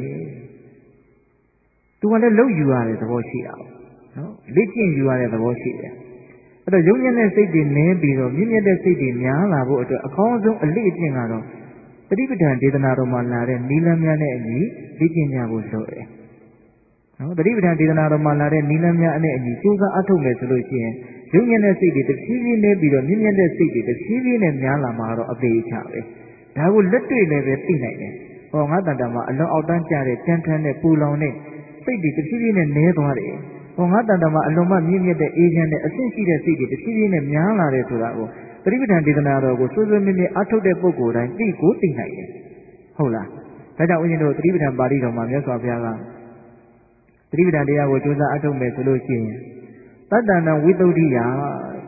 သူကလည်းလှုပ်ယူရတဲ့သဘောရှိတာပေါ့နော်လေ့ကျင့်ယူရတဲ့သဘောရှိတယ်အဲ့တော့ယုံညံ့တဲ့စိတ်တွေနည်းပြီးတော့မြင့်မြတ်တဲ့စိတ်တွေများလာဖို့အတွက်အကောင်းဆုံးအလေ့အကျင့်ကတော့ပฏิပဒံဒေသနာတော်မှာလာတဲ့နိလမ်းများနဲ့အညီလေ့ကျင့်ကြဖို့လိုတယ်နော်ပฏิပဒံဒေသနာတော်မှာလာတဲ့နိလမ်းများနဲ့အညီကြိုးစားအထောက်မယ်ဆိုလို့ရှိရင်ယုံညံ့တဲ့စိတ်တွေတစ်ဖြည်းဖြည်းနဲ့ပြီးတော့မြင့်မြတ်တဲ့စိတ်တွေတစ်ဖြည်းဖြည်းနဲ့များလာမှာတော့အပေချပဲဒါကိုလက်တွေ့လည်းပဲသိနိုင်တယ်ဟောငါတန်တမှာအလွန်အောက်တန်းကျတဲ့ကြမ်းထမ်းတဲ့ပူလောင်တဲ့စိတ်တွေတစ်ဖြည်းဖြည်းနဲ့နည်းသွားတယ်ဟောငါတန်တမှာအလွန်မှမြင့်မြတ်တဲ့အေးချမ်းတဲ့အဆင့်ရှိတဲ့စိတ်တွေတစ်ဖြည်းဖြည်းနဲ့များလာတယ်ဆိုတာကိုပฏิပဒံဒေသနာတော်ကိုစွစွမြင့်မြင့်အထုတ်တဲ့ပုဂ္ဂိုလ်တိုင်းသိကိုသိနိုင်တယ်ဟုတ်လားဒါကြောင့်ဦးဇင်းတို့ပฏิပဒံပါဠိတော်မှာမြတ်စွာဘုရားကပฏิပဒံတရားကိုကြိုးစားအထုတ်မယ်ဆိုလို့ရှိရင်တတ္တနာဝိသုဒ္ဓိယ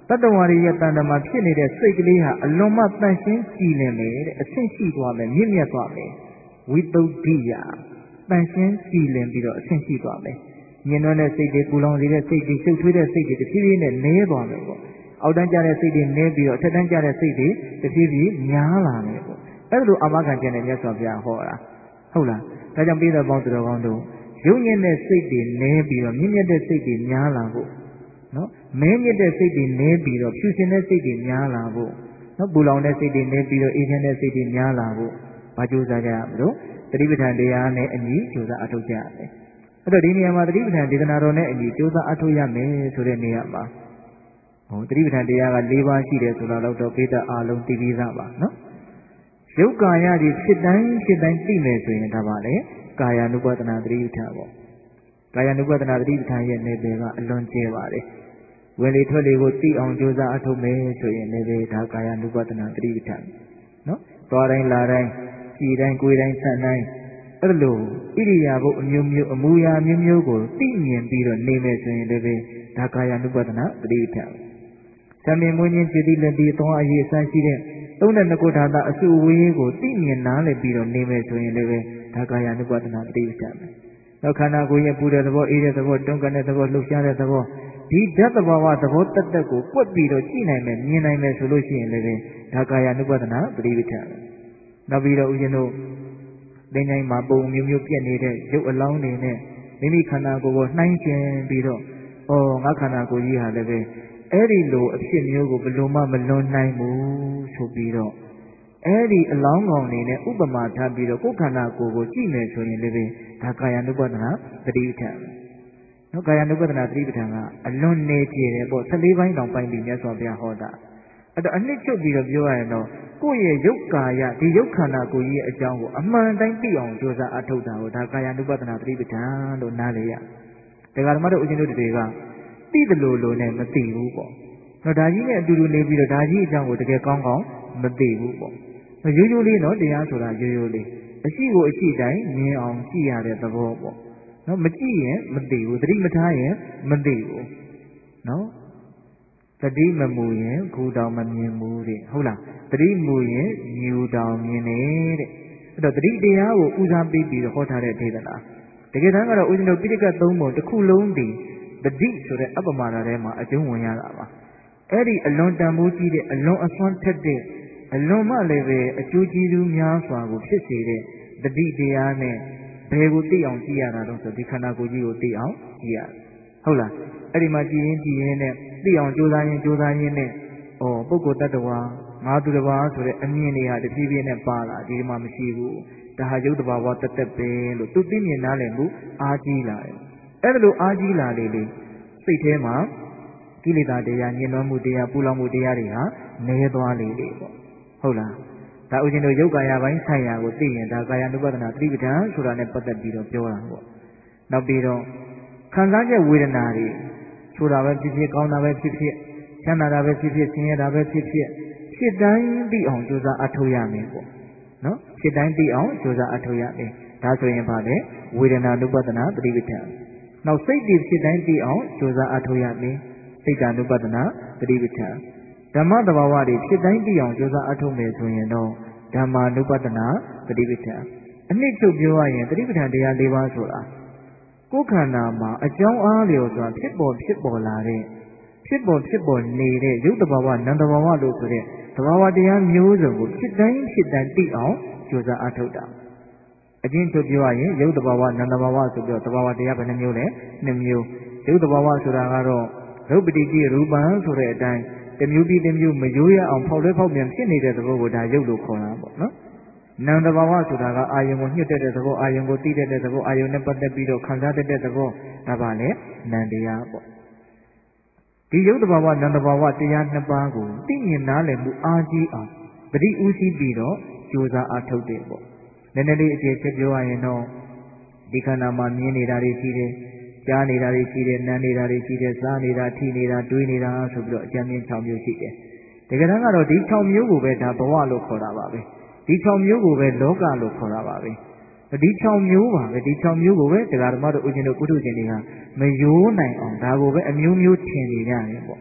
တတ္တဝါတွေရဲ့တဏ္ဍာမှာဖြစ်နေတဲ့စိတ်ကလေးဟာအလွန်မှတန်ရှင်းကြည်လင်မယ်တဲ့အဆင့်ရှိသွားမယ်မြင့်မြတ်သွားမယ်ဝိသုဒ္ဓိယတန်ရှင်းကြည်လင်ပြီးတော့အဆင့်ရှိသွားမယ်ညင်နွမ်းတဲ့စိတ်တွေပူလောင်စေတဲ့စိတ်တွေရှုပ်ထွေးတဲ့စိတ်တွေတဖြည်းဖြည်းနဲ့နည်းသွားမယ်ပေါ့အောက်တန်းကျတဲ့စိတ်တွေနည်းပြီးတော့အထက်တန်းကျတဲ့စိတ်တွေတဖြည်းဖြည်းများလာမယ်ပေါ့အဲ့လိုအာမခံချက်နဲ့မြတ်စွာဘုရားဟောတာဟုတ်လားဒါကြောင့်ပြီးတော့ပေါင်းသူတော်ကောင်းတို့ရုပ်ညင်တဲ့စိတ်တွေနည်းပြီးတော့မြင့်မြတ်တဲ့စိတ်တွေများလာဖို့နော်မဲမြင့်တဲ့စိတ်တွေနည်းပြီးတော့ဖြူစင်တဲ့စိတ်တွေများလာဖို့နော်ပူလောင်တဲ့စိတ်တွေနည်းပြီးတော့အေးချမ်းတဲ့စိတ်တွေများလာဖို့ဘာကြိုးစားကြရမလို့သတိပဋ္ဌာန်တရားနဲ့အညီကြိုးစားအထောက်ကြရမယ်အဲ့တော့ဒီနေရာမှာသတိပဋ္ဌာန်ဒေသနာတော်နဲ့အညီကြိုးစားအထောက်ရမယ်ဆိုတဲ့နေရာမှာဟိုသတိပဋ္ဌာန်တရားက၄ပါးရှိတယ်ဆိုတာတော့ပိဋကအားလုံးသိပြီးသားပါနော်ရုပ်ကာယကြီးဖြစ်တိုင်းဖြစ်တိုင်းသိမယ်ဆိုရင်ဒါပါလေကာယ ानु ပဒနာသတိပဋ္ဌာန်ပေါ့ကာယ ानु ပဒနာသတိပဋ္ဌာန်ရဲ့နေပယ်ကအလွန်ကျဲပါတယ်ဝင်လေထွက်လေကိုသိအောင်ကြိုးစားအထောက်မယ်ဆိုရင်လည်းဒါကာယ ानु ပဒနာသတိပဋ္ဌာန်နော်သွားတိုင်းလာတိုင်းကြည်တိုင်းကိုယ်တိုင်းဆန့်တိုင်းအဲ့လိုဣရိယာပုအမျိုးမျိုးအမူအရာမျိုးမျိုးကိုသိမြင်ပြီးတော့နေမယ်ဆိုရင်လည်းဒါကာယ ानु ပဒနာသတိပဋ္ဌာန်သံမြင်မွေးခြင်းဖြစ်သည့်လက်ဒီသွားအရေးအစရှိတဲ့သုံးတဲ့ငကုထာတာအစုအဝေးကိုသိမြင်နားလည်ပြီးတော့နေမယ်ဆိုရင်လည်းဒါကာယ ानु ပဒနာသတိပဋ္ဌာန်နောက်ခန္ဓာကိုယ်ရဲ့ပူတဲ့သဘောအေးတဲ့သဘောတွန်းကန်တဲ့သဘောလှုပ်ရှားတဲ့သဘောဒီဓာတ်သဘာဝသဘောတတ်တတ်ကိုကွက်ပြီးတော့ကြည့်နိုင်မယ်မြင်နိုင်မယ်ဆိုလို့ရှိရင်လည်းဒါကာယ ानु ပဒနာသတိပဋ္ဌာန်နောက်ပြီးတော့ဦးဇင်းတို့သင်္ချိုင်းမှာပုံမျိုးမျိုးပြက်နေတဲ့ရုပ်အလောင်းတွေနဲ့မိမိခန္ဓာကိုယ်ကိုနှိုင်းရှင်ပြီးတော့ဩငါခန္ဓာကိုယ်ကြီးဟာလည်းပဲအဲ့ဒီလိုအဖြစ်မျိုးကိုဘယ်လိုမှမလွန်နိုင်ဘူးဆိုပြီးတော့အဲ့ဒီအလောင်းကောင်တွေနဲ့ဥပမာထားပြီးတော့ကိုယ်ခန္ဓာကိုယ်ကိုကြည့်မယ်ဆိုရင်လည်းဒါကာယ ानु ပဒနာသတိပဋ္ဌာန်နော်ကာယ ानु ပဒနာသတိပဋ္ဌာန်ကအလွန်နေကြတယ်ပေါ့၁၄ပိုင်းတောင်ပိုင်းပြီးမြတ်စွာဘုရားဟောတာအဲ့တော့အနှစ်ချုပ်ပြီးတော့ပြောရရင်တော့ကိုယ့်ရဲ့ရုပ်ကာယဒီရုပ်ခန္ဓာကိုယ်ကြီးရဲ့အကြောင်းကိုအမှန်တိုင်းသိအောင်ကြိုးစားအထောက်တာကိုဒါကာယ ानु ပဒနာသတိပဋ္ဌာန်လို့နားလေရတရားဓမ္မတို့ဦးဇင်းတို့တွေကသိတယ်လို့လို့နဲ့မသိဘူးပေါ့နော်ဒါကြီးနဲ့အတူတူနေပြီးတော့ဒါကြီးအကြောင်းကိုတကယ်ကောင်းကောင်းမသိဘူးပေါ့ရိုးရိုးလေးနော်တရားဆိုတာရိုးရိုးလေးအရှိကိုအရှိတိုင်းမြင်အောင်ကြည့်ရတဲ့သဘောပေါ့နော်မကြည့်ရင်မသိဘူးသတိမထားရင်မသိဘူးနော်သတိမမူရင်ခူတောင်မမြင်ဘူးတဲ့ဟုတ်လားသတိမူရင်ညူတောင်မြင်နေတဲ့အဲ့တော့သတိတရားကိုဦးစားပေးပြီးတော့ဟောထားတဲ့ဒေသနာတကယ်တမ်းကတော့ဦးဇင်းတို့ပိဋကတ်သုံးပုံတစ်ခုလုံးတည်တတိဆိုတဲ့အပ္ပမာဒထဲမှာအကျုံးဝင်ရတာပါအဲ့ဒီအလွန်တန်ဖိုးကြီးတဲ့အလွန်အစွမ်းထက်တဲ့အလွန်မှလည်းပဲအကျိုးကျေးဇူးများစွာကိုဖြစ်စေတဲ့တတိတရားနဲ့ဘယ်ကိုသိအောင်ကြည့်ရတာတော့ဆိုဒီခန္ဓာကိုယ်ကြီးကိုသိအောင်ကြည့်ရဟုတ်လားအဲ့ဒီမှာကြည်ရင်ကြည်ရင်နဲ့သိအောင်ကြိုးစားရင်ကြိုးစားရင်နဲ့ဩပုဂ္ဂိုလ်တ attva ငါသူတစ်ပါးဆိုတဲ့အမြင်တွေဟာတဖြည်းဖြည်းနဲ့ပါလာဒီမှာမရှိဘူးဒါဟာယုတ်တဘာဝတသက်ပဲလို့သူသိမြင်နားလည်မှုအားကြီးလာတယ်အဲ့ဒါလိုအားကြီးလာလေလေစိတ်ထဲမှာကိလေသာတရားညှဉ်းနှွမ်းမှုတရားပူလောင်မှုတရားတွေဟာနည်းသွားလေလေပေါ့ဟုတ်လားဒါဥစဉ်တို့ယုတ်ကာယပိုင်းဆိုင်ရာကိုသိရင်ဒါကာယ ानु ပဒနာသတိပဋ္ဌာန်ဆိုတာနဲ့ပတ်သက်ပြီးတော့ပြောတာပေါ့နောက်ပြီးတော့ခံစားချက်ဝေဒနာတွေဆိုတာပဲဖြစ်ဖြစ်ကောင်းတာပဲဖြစ်ဖြစ်ချမ်းသာတာပဲဖြစ်ဖြစ်ဆင်းရဲတာပဲဖြစ်ဖြစ်ဖြစ်တိုင်းသိအောင်ကြိုးစားအထောက်ရမယ်ပေါ့နော်ဖြစ်တိုင်းသိအောင်ကြိုးစားအထောက်ရမယ်ဒါဆိုရင်ပါလေဝေဒနာ ानु ပဒနာသတိပဋ္ဌာန်နောက်စိတ်တွေဖြစ်တိုင်းသိအောင်ကြိုးစားအထောက်ရမယ်စိတ် ानु ပဒနာသတိပဋ္ဌာန်ဓမ္မသဘာဝတွေဖြစ်တိုင်းသိအောင်ကြိုးစားအထောက်မယ်ဆိုရင်တော့ဓမ္မာနုပဒနာသတိပဋ္ဌာန်အနှစ်ချုပ်ပြောရရင်သတိပဋ္ဌာန်တရား၄ပါးဆိုတာကိုယ်ခန္ဓာမှာအကြောင်းအားလျော်စွာဖြစ်ပေါ်ဖြစ်ပေါ်လာတဲ့ဖြစ်ပေါ်ဖြစ်ပေါ်နေတဲ့ရုပ်တဘာဝနံတဘာဝလို့ဆိုတဲ့သဘာဝတရားမျိုးစုံကိုဖြစ်တိုင်းဖြစ်တိုင်းသိအောင်ကြိုးစားအထောက်တာအချင်းချုပ်ပြောရရင်ရုပ်တဘာဝနံတဘာဝဆိုပြီးတော့တဘာဝတရားဘယ်နှမျိုးလဲနှစ်မျိုးရုပ်တဘာဝဆိုတာကတော့ရုပ်ပတိတိရူပံဆိုတဲ့အတိုင်းတမျိုးပြီးတမျိုးမရိုးရအောင်ဖောက်လွဲဖောက်ပြန်ဖြစ်နေတဲ့သဘောကိုဒါရုပ်လို့ခေါ်တာပေါ့နော်နံတဘာဝဆိုတာကအာယုံကိုညှိတဲ့သဘောအာယုံကိုသိတဲ့သဘောအာယုံနဲ့ပတ်သက်ပြီးတော့ခံစားတဲ့သဘောဒါပါလေနံတရားပေါ့ဒီရုပ်တဘာဝနံတဘာဝတရားနှစ်ပါးကိုသိမြင်နားလည်မှုအားကြီးအောင်ပရိဥရှိပြီးတော့ကြိုးစားအားထုတ်တယ်ပေါ့နည်းနည်းလေးအခြေချက်ပြောရရင်တော့ဒီခန္ဓာမှာမြင်နေတာတွေရှိတယ်ကြားနေတာတွေရှိတယ်နားနေတာတွေရှိတယ်စားနေတာထိနေတာတွေးနေတာဆိုပြီးတော့အကြမ်းမြင်၆မျိုးရှိတယ်တကယ်တမ်းကတော့ဒီ၆မျိုးကိုပဲဒါဘဝလို့ခေါ်တာပါပဲဒီ၆မျိုးကိုပဲလောကလို့ခေါ်တာပါပဲဒီ၆မျိုးပါပဲဒီ၆မျိုးကိုပဲတရားဓမ္မတို့ဦးဇင်းတို့ပုထုဇဉ်တွေကမယိုးနိုင်အောင်ဒါကိုပဲအမျိုးမျိုးထင်နေကြတယ်ပေါ့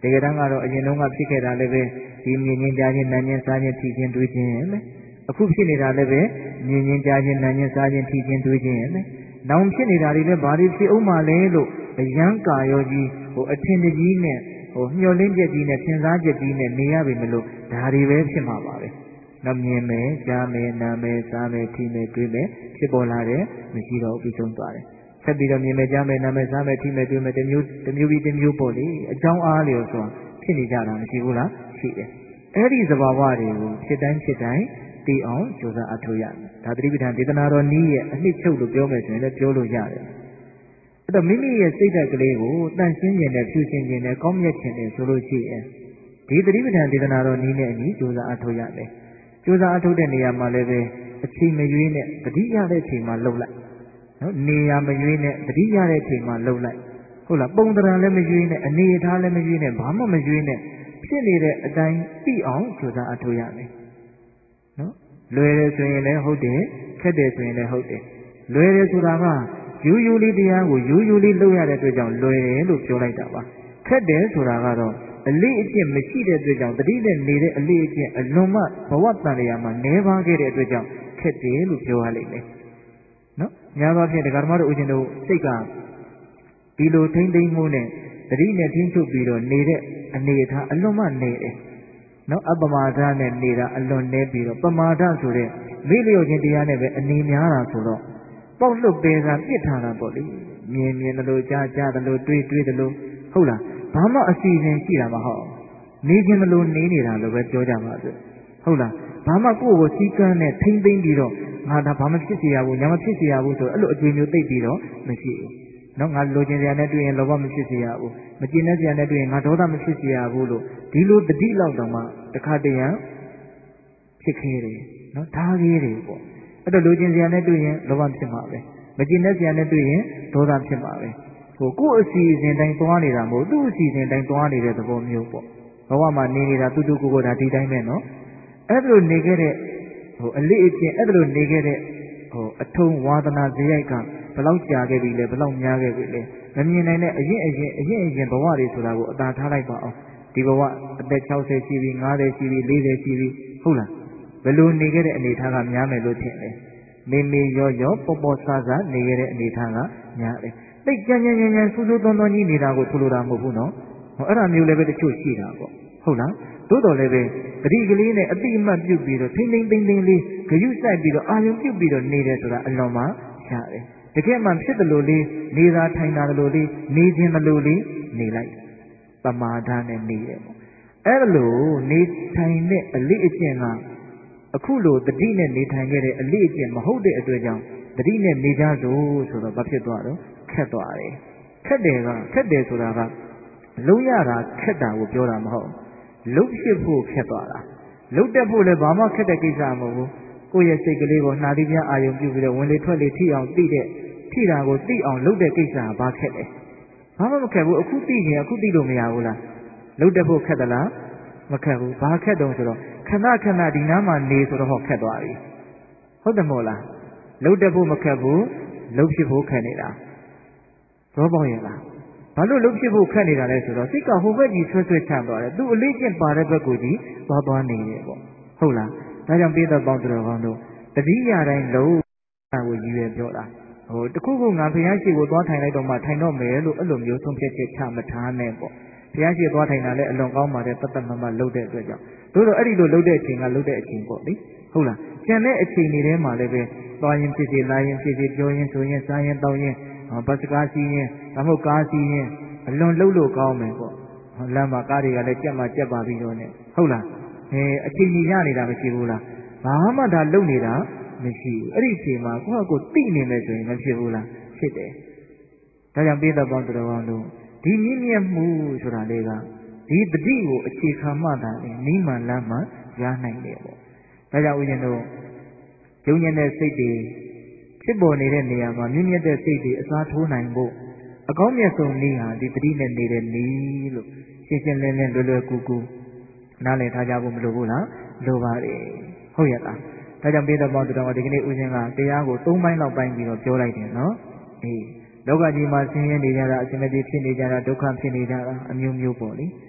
တကယ်တမ်းကတော့အရင်တုန်းကဖြစ်ခဲ့တာလည်းပဲဒီမြင်ချင်းကြားချင်းနားချင်းစားချင်းထိချင်းတွေ့ချင်းလေအခုဖြစ်နေတာလည်းပဲမြင်ချင်းကြားချင်းနားချင်းစားချင်းထိချင်းတွေ့ချင်းလေနောင်ဖြစ်နေတာတွေလည်းဘာတွေဖြစ်အောင်မလဲလို့အယံကာရောကြီးဟိုအထင်ကြီးနဲ့ဟိုမျောလင်းချက်ကြီးနဲ့သင်စားချက်ကြီးနဲ့နေရပြီမလို့ဒါတွေပဲဖြစ်မှာပါပဲနောက်မြင်မယ်ကြားမယ်နားမယ်စားမယ်ထိမယ်တွေ့မယ်ဖြစ်ပေါ်လာတယ်မရှိတော့ပြီးဆုံးသွားတယ်ဆက်ပြီးတော့မြင်မယ်ကြားမယ်နားမယ်စားမယ်ထိမယ်တွေ့မယ်တမျိုးတမျိုးပြီးတမျိုးပေါ့လေအကြောင်းအားလျော်ဆိုတာဖြစ်နေကြတာမရှိဘူးလားရှိတယ်အဲ့ဒီသဘာဝတွေကိုဖြစ်တိုင်းဖြစ်တိုင်းသိအောင်ကြိုးစားအထောက်ရတယ်ဒါသတိပဋ္ဌာန်ဒေသနာတော်နည်းရဲ့အနှစ်ချုပ်လို့ပြောမယ်ဆိုရင်လည်းပြောလို့ရတယ်အဲ့တော့မိမိရဲ့စိတ်ဓာတ်ကလေးကိုတန့်ရှင်းခြင်းနဲ့ဖြူစင်ခြင်းနဲ့ကောင်းမြတ်ခြင်းနဲ့ဆိုလို့ရှိရင်ဒီသတိပဋ္ဌာန်ဒေသနာတော်နည်းနဲ့အညီကြိုးစားအထောက်ရတယ်ကြိုးစားအထုတ်တဲ့နေရာမှာလည်းပဲအချိန်မရွေးနဲ့တတိရတဲ့အချိန်မှာလှုပ်လိုက်နော်နေရာမရွေးနဲ့တတိရတဲ့အချိန်မှာလှုပ်လိုက်ဟုတ်လားပုံတရံလည်းမရွေးနဲ့အနေအထားလည်းမရွေးနဲ့ဘာမှမရွေးနဲ့ဖြစ်နေတဲ့အတိုင်းသိအောင်ကြိုးစားအထုတ်ရမယ်နော်လွယ်တယ်ဆိုရင်လည်းဟုတ်တယ်ခက်တယ်ဆိုရင်လည်းဟုတ်တယ်လွယ်တယ်ဆိုတာကယူယူလေးတရားကိုယူယူလေးလုပ်ရတဲ့အတွက်ကြောင့်လွယ်တယ်လို့ပြောလိုက်တာပါခက်တယ်ဆိုတာကတော့အလေးအကျင့်မရှိတဲ့အတွက်ကြောင့်တတိနဲ့နေတဲ့အလေးအကျင့်အလွန်မှဘဝတန်လျာမှာနှဲပါခဲ့တဲ့အတွက်ကြောင့်ခက်တယ်လို့ပြောရလိမ့်မယ်နော်ညာပါဖြင့်ဒကာဓမ္မတို့ဦးဇင်းတို့စိတ်ကဒီလိုထိမ့်သိမ့်မှုနဲ့တတိနဲ့ထိမ့်ချုပ်ပြီးတော့နေတဲ့အနေအထားအလွန်မှနေတယ်နော်အပမာဒနဲ့နေတာအလွန်နေပြီးတော့ပမာဒဆိုတဲ့မိလျော့ခြင်းတရားနဲ့ပဲအနေများတာဆိုတော့ပေါက်လွတ်ပေသာပြစ်ထားတာပေါ့လေမြင်မြင်တယ်လို့ကြားကြားတယ်လို့တွေးတွေးတယ်လို့ဟုတ်လားဘာမှအစီအစဉ်ရှိတာမဟုတ်နေခြင်းမလို့နေနေတာလို့ပဲပြောကြပါစို့ဟုတ်လားဘာမှကိုယ့်ကိုစီကန်းနဲ့ထိမ့်သိမ့်ပြီးတော့ငါဒါဘာမှဖြစ်เสียရဘူးညာမဖြစ်เสียရဘူးဆိုအဲ့လိုအကျွေးမျိုးသိပ်ပြီးတော့မရှိဘူးနော်ငါလိုချင်စရာနဲ့တွေ့ရင်လောဘမဖြစ်เสียရဘူးမကျင်တဲ့စရာနဲ့တွေ့ရင်ငါဒေါသမဖြစ်เสียရဘူးလို့ဒီလိုတတိလောက်တောင်မှတခါတရံဖြစ်ခဲတယ်နော်ဓာကြီးတယ်ပေါ့အဲ့တော့လိုချင်စရာနဲ့တွေ့ရင်လောဘဖြစ်မှာပဲမကျင်တဲ့စရာနဲ့တွေ့ရင်ဒေါသဖြစ်မှာပဲဟိုကိုယ့်အစီအစဉ်တိုင်းသွားနေတာမဟုတ်သူ့အစီအစဉ်တိုင်းသွားနေတဲ့သဘောမျိုးပေါ့ဘဝမှာနေနေတာတူတူကိုကိုဒါဒီတိုင်းပဲနော်အဲ့ဒါလိုနေခဲ့တဲ့ဟိုအလေးအကျင့်အဲ့ဒါလိုနေခဲ့တဲ့ဟိုအထုံးဝါဒနာဇယိုက်ကဘယ်လောက်ကြာခဲ့ပြီလဲဘယ်လောက်များခဲ့ပြီလဲမမြင်နိုင်တဲ့အရင်အရင်အရင်အရင်ဘဝတွေဆိုတာကိုအသာထားလိုက်ပါအောင်ဒီဘဝအသက်၆၀ရှိပြီ၅၀ရှိပြီ၄၀ရှိပြီဟုတ်လားဘယ်လိုနေခဲ့တဲ့အနေထားကများမယ်လို့ထင်လဲမေမေရောရောပေါ်ပေါ်ဆာဆာနေခဲ့တဲ့အနေထားကများတယ်သိကြမ်းကြမ်းကြမ်းကြမ်းဆူဆူသွန်းသွန်းကြီးနေတာကိုထူလို့တာမဟုတ်ဘူးနော်ဟောအဲ့ဒါမျိုးလည်းပဲတချို့ရှိတာပေါ့ဟုတ်လားသို့တော်လည်းပဲပရိကလေးနဲ့အတိအမှတ်ပြုတ်ပြီးတော့ထိမ့်ထိမ့်သိမ့်သိမ့်လေးဂယုစိုက်ပြီးတော့အာယုံပြုတ်ပြီးတော့နေတယ်ဆိုတာအလွန်မှရှားတယ်တကယ်မှဖြစ်တယ်လို့လေးနေတာထိုင်တာလို့လေးနေခြင်းမလို့လေးနေလိုက်ပမာဒနဲ့နေတယ်ပေါ့အဲ့ဒါလို့နေထိုင်တဲ့အလေးအကျင့်ကအခုလိုတတိနဲ့နေထိုင်ခဲ့တဲ့အလေးအကျင့်မဟုတ်တဲ့အတွက်ကြောင့်တတိနဲ့နေကြစို့ဆိုတော့ဘာဖြစ်သွားတော့ခက်သွားတယ်ခက်တယ်ကခက်တယ်ဆိုတာကလုံးရတာခက်တာကိုပြောတာမဟုတ်လုံးဖြစ်ဖို့ခက်သွားတာလုံးတက်ဖို့လည်းဘာမှခက်တဲ့ကိစ္စမဟုတ်ဘူးကိုယ့်ရဲ့စိတ်ကလေးကိုနှာတိပြအာယုံပြုပြီးတော့ဝင်လေထွက်လေထိအောင်သိတဲ့ထိတာကိုသိအောင်လုပ်တဲ့ကိစ္စကဘာခက်လဲဘာမှမခက်ဘူးအခုသိရင်အခုသိလို့မရဘူးလားလုံးတက်ဖို့ခက်သလားမခက်ဘူးဘာခက်တုံးဆိုတော့ခဏခဏဒီနားမှာနေဆိုတော့ဟောခက်သွားပြီဟုတ်တယ်မို့လားလုံးတက်ဖို့မခက်ဘူးလုံးဖြစ်ဖို့ခက်နေတာသောပေါက်ရဲ့လားဘာလို့လုံးဖြစ်ဖို့ခက်နေတာလဲဆိုတော့စိတ်ကဟိုဘက်ကြီးဆွဲဆွဲချသွားတယ်သူအလေးကျင့်ပါတဲ့ဘက်ကိုကြီးသွားသွားနေတယ်ပေါ့ဟုတ်လားဒါကြောင့်ပိဿပေါင်းတော်ကောင်းတို့တတိယတိုင်းလုံးကိုရည်ရွယ်ပြောတာဟိုတခုခုငါဘုရားရှိခိုးသွားထိုင်လိုက်တော့မှထိုင်တော့မယ်လို့အဲ့လိုမျိုးဆုံးဖြတ်ချက်ချမထားနဲ့ပေါ့ဘုရားရှိသွားထိုင်တာလည်းအလွန်ကောင်းပါတယ်တသက်မမလှုပ်တဲ့အတွက်ကြောင့်တို့တော့အဲ့ဒီလိုလှုပ်တဲ့အချိန်ကလှုပ်တဲ့အချိန်ပေါ့လေဟုတ်လားကျန်တဲ့အချိန်တွေထဲမှာလည်းပဲသွားရင်ဖြစ်စီလာရင်ဖြစ်စီပြောရင်ဆိုရင်စားရင်တောင်းရင်ဘတ်စကားစီးရင်ဒါမှမဟုတ်ကားစီးရင်အလွန်လှုပ်လို့ကောင်းမယ်ပေါ့လမ်းမှာကားတွေကလည်းကြက်မှကြက်ပါပြီးတော့ ਨੇ ဟုတ်လားအဲအချိန်ကြီးရနေတာမရှိဘူးလားဘာမှဒါလှုပ်နေတာမရှိဘူးအဲ့ဒီအချိန်မှာကိုယ့်အကိုသိနေမယ်ဆိုရင်မဖြစ်ဘူးလားဖြစ်တယ်ဒါကြောင့်ပိဿပေါင်းတော်ကောင်းတို့ဒီမြင့်မြတ်မှုဆိုတာလေးကဒီတတိကိုအခြေခံမှသာနိမန်လမ်းမှာရနိုင်တယ်ပေါ့ဒါကြောင့်ဦးဇင်းတို့ယုံညံ့တဲ့စိတ်တွေဖြစ်ပေါ်နေတဲ့နေရာမှာမြင့်မြတ်တဲ့စိတ်တွေအစားထိုးနိုင်ဖို့အကောင်းမြတ်ဆုံးနည်းဟာဒီတတိနဲ့နေတဲ့နည်းလို့ရှင်းရှင်းလင်းလင်းလွယ်လွယ်ကူကူနားလည်ထားကြဖို့မလိုဘူးလားလိုပါတယ်ဟုတ်ရဲ့လားဒါကြောင့်ပိဿပေါင်းတော်ဒီကနေ့ဦးဇင်းကတရားကိုသုံးပိုင်းလောက်ပိုင်းပြီးတော့ပြောလိုက်တယ်နော်အေးလောကကြီးမှာဆင်းရဲနေကြတာအစမပြေဖြစ်နေကြတာဒုက္ခဖြစ်နေကြတာအမျိုးမျိုးပေါ့လေ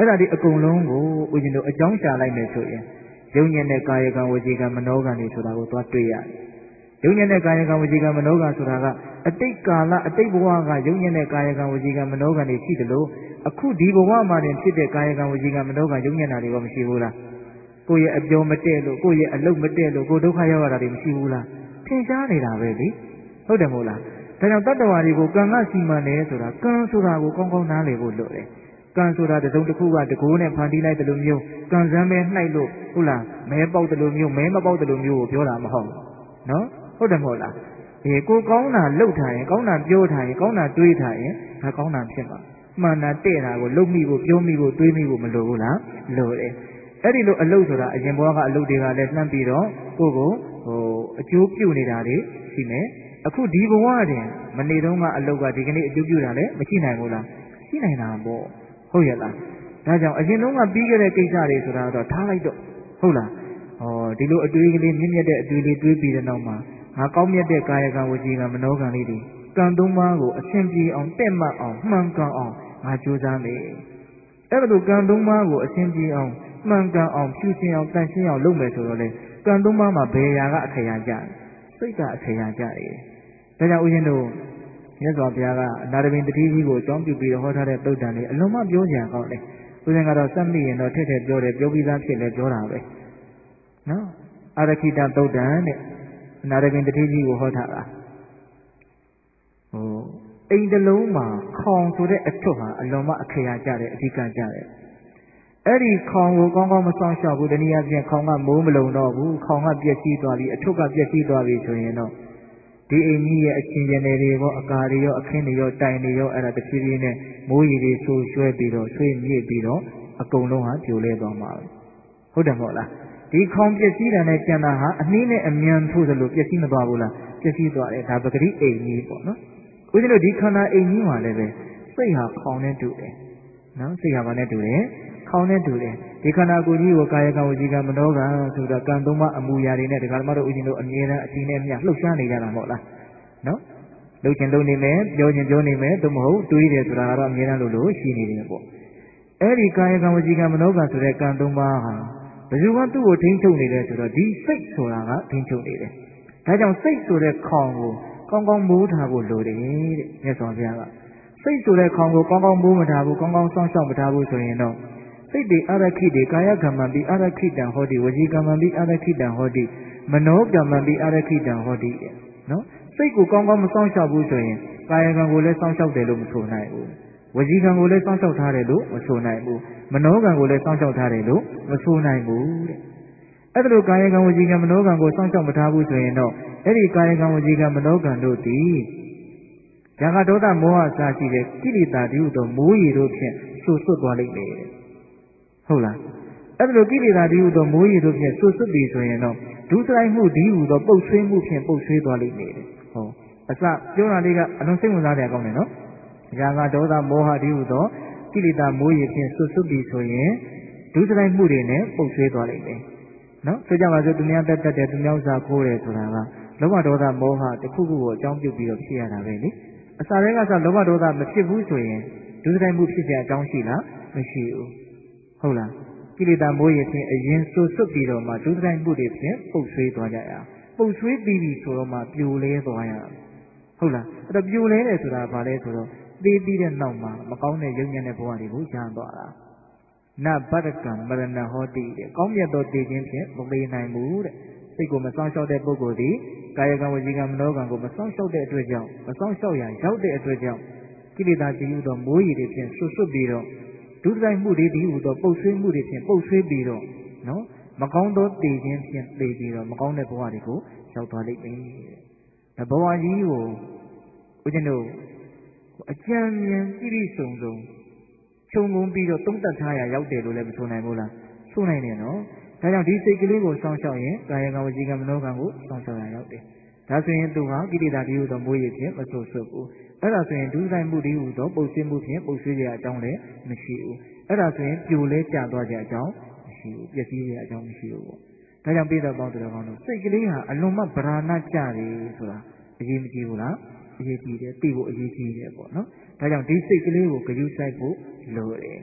အဲ့ဒါဒီအကုန်လုံးကိုဦးဇင်းတို့အကြောင်းရှာလိုက်မယ်ဆိုရင်ယုံညံ့တဲ့ကာယကံဝစီကံမနောကံတွေဆိုတာကိုသွားတွေ့ရတယ်။ယုံညံ့တဲ့ကာယကံဝစီကံမနောကံဆိုတာကအတိတ်ကာလအတိတ်ဘဝကယုံညံ့တဲ့ကာယကံဝစီကံမနောကံတွေရှိတယ်လို့အခုဒီဘဝမှာတင်ဖြစ်တဲ့ကာယကံဝစီကံမနောကံယုံညံ့တာတွေရောမရှိဘူးလား။ကိုယ့်ရဲ့အပြောမတည့်လို့ကိုယ့်ရဲ့အလုပ်မတည့်လို့ကိုယ်ဒုက္ခရောက်ရတာတွေမရှိဘူးလား။ထင်ရှားနေတာပဲလေ။ဟုတ်တယ်မဟုတ်လား။ဒါကြောင့်တတ္တဝါတွေကိုကံကစီမံတယ်ဆိုတာကံဆိုတာကိုကောင်းကောင်းနားလည်ဖို့လိုတယ်။ကံဆိုတာတစုံတစ်ခုကတကိုးနဲ့ဖန်တီးလိုက်တယ်လို့မျိုးကံစမ်းမဲနှိုက်လို့ဟုတ်လားမဲပေါက်တယ်လို့မျိုးမဲမပေါက်တယ်လို့မျိုးကိုပြောတာမဟုတ်ဘူးနော်ဟုတ်တယ်မဟုတ်လားအေးကိုကောင်းတာလှုပ်ထားရင်ကောင်းတာပြောထားရင်ကောင်းတာတွေးထားရင်ဒါကောင်းတာဖြစ်မှာမှန်တာတဲ့တာကိုလှုပ်မိဖို့ပြောမိဖို့တွေးမိဖို့မလိုဘူးလားလိုတယ်အဲ့ဒီလိုအလုပ်ဆိုတာအရင်ဘဝကအလုပ်တွေကလည်းနှမ်းပြီးတော့ကိုယ့်ကိုဟိုအကျိုးပြုနေတာတွေရှိမယ်အခုဒီဘဝတည်းမနေ့တုန်းကအလုပ်ကဒီကနေ့အကျိုးပြုတာလည်းမရှိနိုင်ဘူးလားရှိနိုင်တာပေါ့ဟုတ်ရဲ့လားဒါကြောင့်အရင်တုန်းကပြီးခဲ့တဲ့ကိစ္စတွေဆိုတာတော့ထားလိုက်တော့ဟုတ်လားဟောဒီလိုအတွေးကလေးမြင့်မြတ်တဲ့အတွေးလေးတွေးပြီးတဲ့နောက်မှာငါကောင်းမြတ်တဲ့ကာယကံဝစီကံမနောကံလေးတွေကံသုံးပါးကိုအရှင်ပြေအောင်တက်မှတ်အောင်မှန်ကန်အောင်ငါကြိုးစားမယ်အဲ့ဒါလိုကံသုံးပါးကိုအရှင်ပြေအောင်မှန်ကန်အောင်ဖြူစင်အောင်တန်ရှင်းအောင်လုပ်မယ်ဆိုတော့လေကံသုံးပါးမှာဘယ်ရာကအခရာကြစိတ်ကအခရာကြတယ်ဒါကြောင့်ဦးဇင်းတို့မြတ်စွာဘုရားကအနာရပင်တတိကြီးကိုအကြောင်းပြုပြီးဟောထားတဲ့သုတ်တန်လေးအလုံးမပြောကြကောင်းတယ်ဦးဇင်းကတော့စက်မိရင်တော့ထက်ထက်ပြောတယ်ပြောပြီးသားဖြစ်လဲပြောတာပဲနော်အာရခိတသုတ်တန်တဲ့အနာရပင်တတိကြီးကိုဟောထားတာဟိုအိမ်တလုံးမှာခေါင်ဆိုတဲ့အထွတ်ဟာအလုံးမအခရာကြတယ်အဓိကကြတယ်အဲ့ဒီခေါင်ကိုကောင်းကောင်းမဆောင်ရှောက်ဘူးတနည်းအားဖြင့်ခေါင်ကမိုးမလုံတော့ဘူးခေါင်ကပျက်စီးသွားပြီအထွတ်ကပျက်စီးသွားပြီဆိုရင်တော့ဒီအိမ်ကြီးရဲ့အချင်းချင်းတွေရောအကာတွေရောအခင်းတွေရောတိုင်တွေရောအဲ့ဒါတဖြည်းဖြည်းနဲ့မိုးရီတွေဆူရွှဲပြီးတော့ဆွေးမြစ်ပြီးတော့အကုန်လုံးဟာပြိုလဲသွားမှာဟုတ်တယ်မဟုတ်လားဒီခေါင်ပျက်စီးတာနဲ့ကျန်တာဟာအနည်းနဲ့အမြန်ထို့သလိုပျက်စီးမသွားဘူးလားပျက်စီးသွားတယ်ဒါပဂတိအိမ်ကြီးပေါ့နော်ဦးဇင်းတို့ဒီခန္ဓာအိမ်ကြီးမှာလည်းပဲစိတ်ဟာခေါင်နဲ့တူတယ်နော်စိတ်ဟာဘာနဲ့တူတယ်ခေါင်းနဲ့တူတယ်ဒီခန္ဓာကိုယ်ကြီးကိုကာယကံဝစီကံမနောကံဆိုတော့ကံသုံးပါးအမူအရာတွေနဲ့ဒကာဓမ္မတို့ဦးဇင်းတို့အမြဲတမ်းအချိန်နဲ့မျှလှုပ်ရှားနေကြတာမဟုတ်လားနော်လှုပ်ချင်လှုပ်နေမယ်ပြောချင်ပြောနေမယ်သို့မဟုတ်တွေးတယ်ဆိုတာကတော့အမြဲတမ်းလို့လို့ရှိနေတယ်ပေါ့အဲ့ဒီကာယကံဝစီကံမနောကံဆိုတဲ့ကံသုံးပါးဟာဘယ်သူကသူ့ကိုထိန်းချုပ်နေလဲဆိုတော့ဒီစိတ်ဆိုတာကထိန်းချုပ်နေတယ်ဒါကြောင့်စိတ်ဆိုတဲ့ခေါင်ကိုကောင်းကောင်းမိုးထားဖို့လိုတယ်တဲ့မြတ်စွာဘုရားကစိတ်ဆိုတဲ့ခေါင်ကိုကောင်းကောင်းမိုးမထားဘူးကောင်းကောင်းစောင့်ရှောက်မထားဘူးဆိုရင်တော့စိတ်တွေအာရခိတွေကာယကမ္မံပြီးအာရခိတံဟောတိဝစီကမ္မံပြီးအာရခိတံဟောတိမနောကမ္မံပြီးအာရခိတံဟောတိတဲ့နော်စိတ်ကိုကောင်းကောင်းမစောင့်ရှောက်ဘူးဆိုရင်ကာယကံကိုလည်းစောင့်ရှောက်တယ်လို့မဆိုနိုင်ဘူးဝစီကံကိုလည်းစောင့်ရှောက်ထားတယ်လို့မဆိုနိုင်ဘူးမနောကံကိုလည်းစောင့်ရှောက်ထားတယ်လို့မဆိုနိုင်ဘူးတဲ့အဲ့ဒါလိုကာယကံဝစီကံမနောကံကိုစောင့်ရှောက်မထားဘူးဆိုရင်တော့အဲ့ဒီကာယကံဝစီကံမနောကံတို့သည်ဇာကဒေါသမောဟအစရှိတဲ့ကိလေသာတိဟုသောမိုးရီတို့ဖြင့်ဆူဆွတ်သွားလိမ့်မယ်တဲ့ဟုတ်လားအဲ့ဒါလိုကိလေသာတိဟုသောမိုးရီတို့ဖြင့်ဆူဆွတ်ပြီဆိုရင်တော့ဒုစရိုက်မှုဒီဟုသောပုတ်ဆွေးမှုဖြင့်ပုတ်ဆွေးသွားလိမ့်မယ်တဲ့ဟောအစပြောတာလေးကအလုံးစိတ်ဝင်စားတယ်ကောင်းတယ်နော်ဇာကဒေါသမောဟဒီဟုသောကိလေသာမိုးရီဖြင့်ဆူဆွတ်ပြီဆိုရင်ဒုစရိုက်မှုတွေနဲ့ပုတ်ဆွေးသွားလိမ့်မယ်နော်ဆိုကြပါစို့သူများတက်တက်တယ်သူများဥစ္စာခိုးတယ်ဆိုတာကလောဘဒေါသမောဟတစ်ခုခုကိုအကြောင်းပြုပြီးတော့ဖြစ်ရတာပဲလေအစာတွေကစလောဘဒေါသမဖြစ်ဘူးဆိုရင်ဒုစရိုက်မှုဖြစ်တဲ့အကြောင်းရှိလားမရှိဘူးဟုတ်လားကိလေသာမိုးရဖြင့်အရင်ဆူဆွတ်ပြီးတော့မှဒုစရိုက်မှုတွေဖြင့်ပုတ်ဆွေးသွားကြရပုတ်ဆွေးပြီးပြီဆိုတော့မှပြိုလဲသွားရဟုတ်လားအဲ့တော့ပြိုလဲတယ်ဆိုတာဘာလဲဆိုတော့သေပြီးတဲ့နောက်မှာမကောင်းတဲ့ယုံညံ့တဲ့ဘဝတွေကိုရသွားတာနဗတ္တကံမရဏဟောတိတဲ့ကောင်းမြတ်သောတည်ခြင်းဖြင့်မပေးနိုင်ဘူးတဲ့စိတ်ကိုမစောင့်ရှောက်တဲ့ပုဂ္ဂိုလ်သည်ကာယကံဝစီကံမနောကံကိုမစောင့်ရှောက်တဲ့အတွက်ကြောင့်မစောင့်ရှောက်ရရောက်တဲ့အတွက်ကြောင့်ကိလေသာတည်ဟူသောမိုးရီတွေဖြင့်ဆွတ်ဆွတ်ပြီးတော့ဒုစရိုက်မှုတွေတည်ဟူသောပုတ်ဆွေးမှုတွေဖြင့်ပုတ်ဆွေးပြီးတော့နော်မကောင်းသောတည်ခြင်းဖြင့်တည်ပြီးတော့မကောင်းတဲ့ဘဝတွေကိုရောက်သွားလိမ့်မယ်တဲ့ဘဝကြီးကိုဦးဇင်းတို့အကြံဉာဏ်ပြည့်စုံစုံခြုံငုံပြီးတော့သုံးသပ်ထားရရောက်တယ်လို့လည်းမဆိုနိုင်ဘူးလားဆိုနိုင်တယ်နော်ဒါကြောင့်ဒီစိတ်ကလေးကိုစောင့်ရှောက်ရင်ကာယကံဝစီကံမနောကံကိုစောင့်ရှောက်ရရောက်တယ်ဒါဆိုရင်သူဟာကိလေသာတည်းဟူသောမိုးရည်ဖြင့်မဆွတ်ဆွတ်ဘူးအဲ့ဒါဆိုရင်ဒုစရိုက်မှုတည်းဟူသောပုတ်ဆွေးမှုဖြင့်ပုတ်ဆွေးကြအကြောင်းလည်းမရှိဘူးအဲ့ဒါဆိုရင်ပြိုလဲကျသွားကြအကြောင်းမရှိဘူးပျက်စီးကြအကြောင်းမရှိဘူးပေါ့ဒါကြောင့်ပိဿပေါင်းတော်ကောင်းတို့စိတ်ကလေးဟာအလွန်မှဗราဏကြတယ်ဆိုတာအရေးမကြီးဘူးလားအရေးကြီးတယ်သိဖို့အရေးကြီးတယ်ပေါ့နော်ဒါကြောင့်ဒီစိတ်ကလေးကိုဂရုစိုက်ဖို့လိုတယ်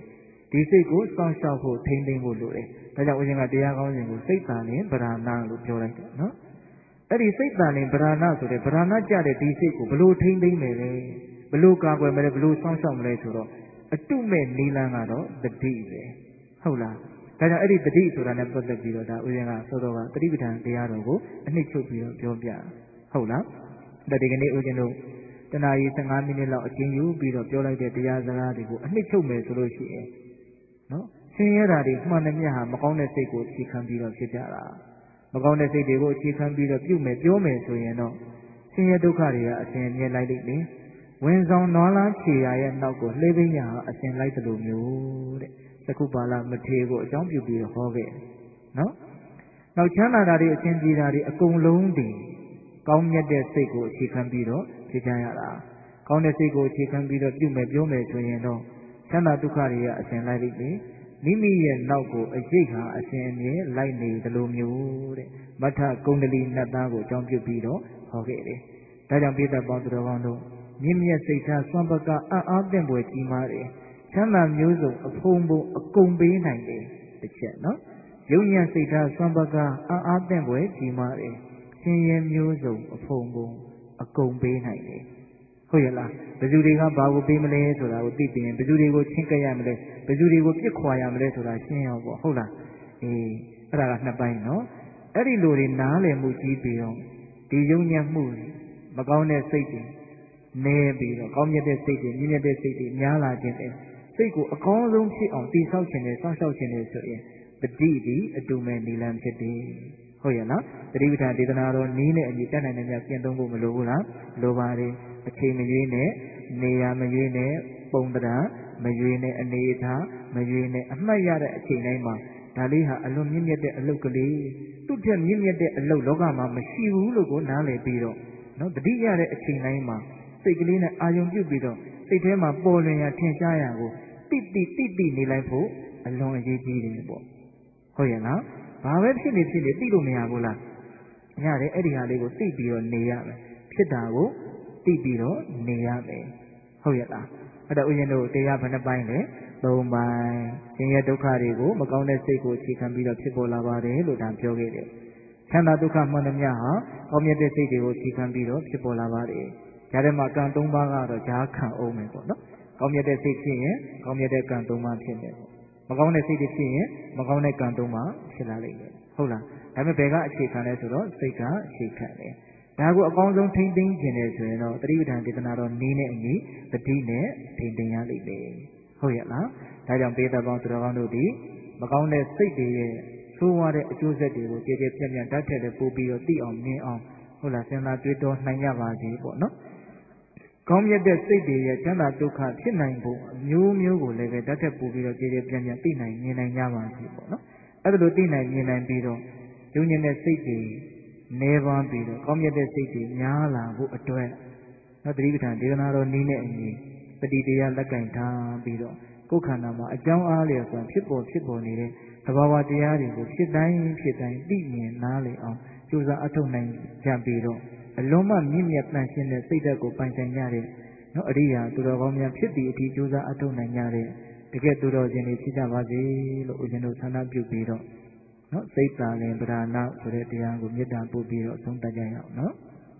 ဒီစိတ်ကိုစောင့်ရှောက်ဖို့ထိန်းသိမ်းဖို့လိုတယ်ဒါကြောင့်ဦးဇင်းကတရားကောင်းစဉ်ကိုစိတ်တန်လင်ဗราဏလို့ပြောလိုက်တယ်နော်အဲ့ဒီစိတ်တန်လင်ဗราဏဆိုတဲ့ဗราဏကြတဲ့ဒီစိတ်ကိုဘလို့ထိန်းသိမ်းမယ်လဲဘလို့ကာကွယ်မယ်လဲဘလို့စောင့်ရှောက်မလဲဆိုတော့အတုမဲ့နီလန်းကတော့တတိပဲဟုတ်လားဒါကြောင့်အဲ့ဒီတတိဆိုတာနဲ့ပတ်သက်ပြီးတော့ဒါဦးဇင်းကသောတော်ကတတိပဋ္ဌာန်တရားတော်ကိုအနှစ်ချုပ်ပြီးတော့ပြောပြဟုတ်လားဒါဒီကနေ့ဦးဇင်းတို့တနာရီ၁၅မိနစ်လောက်အကျဉ်းယူပြီးတော့ပြောလိုက်တဲ့တရားစကားတွေကိုအနှစ်ချုပ်မယ်ဆိုလို့ရှိရင်နော်ဆင်းရဲတာတွေမှန်တယ်မြတ်ဟာမကောင်းတဲ့စိတ်ကိုအခြေခံပြီးတော့ဖြစ်ကြတာမကောင်းတဲ့စိတ်တွေကိုအခြေခံပြီးတော့ပြုမယ်ပြောမယ်ဆိုရင်တော့ဆင်းရဲဒုက္ခတွေကအစဉ်အမြဲလိုက်လိမ့်မယ်ဝင်ဆောင်နွားလားဖြေရရဲ့နောက်ကိုလှေပင်းညာဟာအစဉ်လိုက်တယ်လို့မျိုးတဲ့သကုပါဠမထေကိုအကြောင်းပြုပြီးတော့ဟောခဲ့နော်နောက်ချမ်းသာတာတွေအစဉ်ပြေတာတွေအကုန်လုံးတည်ကောင်းမြတ်တဲ့စိတ်ကိုအခြေခံပြီးတော့ဖြစ်ကြရတာကောင်းတဲ့စိတ်ကိုအခြေခံပြီးတော့ပြုမယ်ပြောမယ်ဆိုရင်တော့ချမ်းသာဒုက္ခတွေကအစဉ်လိုက်လိမ့်မယ်မိမိရဲ့နောက်ကိုအရေးဟာအစဉ်အမြဲလိုက်နေတယ်လို့မျိုးတဲ့မထကုန္ဒလီနတ်သားကိုအကြောင်းပြုပြီးတော့ဟောခဲ့တယ်ဒါကြောင့်ပိဿပေါင်းသူတော်ကောင်းတို့မြင့်မြတ်စိတ်ထားစွမ်းပကအံ့အားသင့်ပွေကြီးမားတယ်ချမ်းသာမျိုးစုံအဖုံဖုံအကုန်ပေးနိုင်တယ်တစ်ချက်နော်ယုံညံ့စိတ်ထားစွမ်းပကအံ့အားသင့်ပွေကြီးမားတယ်ဆင်းရဲမျိုးစုံအဖုံဖုံအကုန်ပေးနိုင်တယ်ဟုတ်ရဲ့လားဘယ်သူတွေကဘာကိုပေးမလဲဆိုတာကိုသိပြီးရင်ဘယ်သူတွေကိုချင်းကပ်ရမလဲဘယ်သူတွေကိုပြစ်ခွာရမလဲဆိုတာရှင်းရောပေါ့ဟုတ်လားအေးအဲ့ဒါကနှစ်ပိုင်းနော်အဲ့ဒီလိုတွေနားလည်မှုကြီးပြီးတော့ဒီယုံညံ့မှုမကောင်းတဲ့စိတ်တွေနေပြီးတော့ကောင်းမြတ်တဲ့စိတ်တွေမြင့်မြတ်တဲ့စိတ်တွေများလာခြင်းတဲ့စိတ်ကိုအကောင်းဆုံးဖြစ်အောင်တည်ဆောက်ခြင်းနဲ့စောင့်ရှောက်ခြင်းနဲ့ဆိုရင်တတိဒီအတူမဲ့နိလန်ဖြစ်တယ်ဟုတ်ရဲ့လားတတိပဋ္ဌာန်ဒေသနာတော်နီးနဲ့အညီတတ်နိုင်တဲ့များကျင့်သုံးဖို့မလိုဘူးလားလိုပါတယ်အချိန်မရွေးနဲ့နေရာမရွေးနဲ့ပုံတရားမရွေးနဲ့အနေအထားမရွေးနဲ့အမှတ်ရတဲ့အချိန်တိုင်းမှာဒါလေးဟာအလွန်မြင့်မြတ်တဲ့အလုပ်ကလေးသူ့ထက်မြင့်မြတ်တဲ့အလုပ်လောကမှာမရှိဘူးလို့ကိုနားလည်ပြီးတော့နော်တတိရတဲ့အချိန်တိုင်းမှာစိတ်ကလေးနဲ့အာယုံပြုပြီးတော့စိတ်ထဲမှာပေါ်လွင်ရထင်ရှားရကိုတိတိတိတိနေလိုက်ဖို့အလွန်အရေးကြီးတယ်ပေါ့ဟုတ်ရဲ့လားဘာပဲဖြစ်နေဖြစ်နေသိလို့မရဘူးလားရတယ်အဲ့ဒီဟာလေးကိုသိပြီးတော့နေရမယ်ဖြစ်တာကိုသိပြီးတော့နေရမယ်ဟုတ်ရဲ့လားအဲ့တော့ဦးဇင်းတို့တရားဘယ်နှပိုင်းလဲသုံးပိုင်းဆင်းရဲဒုက္ခတွေကိုမကောင်းတဲ့စိတ်ကိုအခြေခံပြီးတော့ဖြစ်ပေါ်လာပါတယ်လို့ဒါပြောခဲ့တယ်ချမ်းသာဒုက္ခမှန်သမျှဟာကောင်းမြတ်တဲ့စိတ်တွေကိုအခြေခံပြီးတော့ဖြစ်ပေါ်လာပါတယ်ဂျာထဲမှာကံသုံးပါးကတော့ဂျာခံအောင်မယ်ပေါ့နော်ကောင်းမြတ်တဲ့စိတ်ဖြစ်ရင်ကောင်းမြတ်တဲ့ကံသုံးပါးဖြစ်မယ်ပေါ့မကောင်းတဲ့စိတ်တွေဖြစ်ရင်မကောင်းတဲ့ကံသုံးပါးဖြစ်လာလိမ့်မယ်ဟုတ်လားဒါပေမဲ့ဘယ်ကအခြေခံလဲဆိုတော့စိတ်ကအခြေခံတယ်ဒါကိုအကောင်းဆုံးထိမ့်သိမ်းခြင်းတယ်ဆိုရင်တော့တတိပဋ္ဌာန်ဒေသနာတော်နည်းနဲ့အညီတတိနဲ့ထိမ့်သိမ်းရလိမ့်မယ်ဟုတ်ရဲ့လားဒါကြောင့်ပေသက်ပေါင်းသူတော်ကောင်းတို့ဒီမကောင်းတဲ့စိတ်တွေရဲ့ဆိုးဝါးတဲ့အကျိုးဆက်တွေကိုကြည်ကြည်ပြန့်ပြန့်ဓာတ်ထက်လည်းပို့ပြီးတော့သိအောင်မြင်အောင်ဟုတ်လားစဉ်းစားတွေးတောနိုင်ကြပါစေပေါ့နော်ကောင်းမြတ်တဲ့စိတ်တွေရဲ့ချမ်းသာဒုက္ခဖြစ်နိုင်ဖို့အမျိုးမျိုးကိုလည်းပဲဓာတ်ထက်ပို့ပြီးတော့ကြည်ကြည်ပြန့်ပြန့်သိနိုင်မြင်နိုင်ကြပါစေပေါ့နော်အဲ့ဒါလိုသိနိုင်မြင်နိုင်ပြီးတော့ယုံညံ့တဲ့စိတ်တွေနေပါပြီးတော့ကောင်းမြတ်တဲ့စိတ်တွေများလာဖို့အတွက်နော်တတိပဋ္ဌာန်ဒေသနာတော်နည်းနဲ့အညီတတိတရားလက်ကင်ထားပြီးတော့ကိုယ်ခန္ဓာမှာအကြောင်းအားလျော်စွာဖြစ်ပေါ်ဖြစ်ပေါ်နေတဲ့သဘာဝတရားတွေကိုဖြစ်တိုင်းဖြစ်တိုင်းသိမြင်နားလည်အောင်ကြိုးစားအထောက်နိုင်ကြပြီးတော့အလုံးမမြင့်မြတ်တန်ရှင်းတဲ့စိတ်ဓာတ်ကိုပိုင်ဆိုင်ကြတဲ့နော်အရိယာသူတော်ကောင်းများဖြစ်သည့်အထိကြိုးစားအထောက်နိုင်ကြတဲ့တကယ်သူတော်ရှင်တွေဖြစ်ကြပါစေလို့ဦးဇင်းတို့ဆန္ဒပြုပြီးတော့နော်စိတ်သာလင်ဗราဏဆိုတဲ့တရားကိုမေတ္တာပို့ပြီးတော့အဆုံးသတ်ကြရအောင်နော်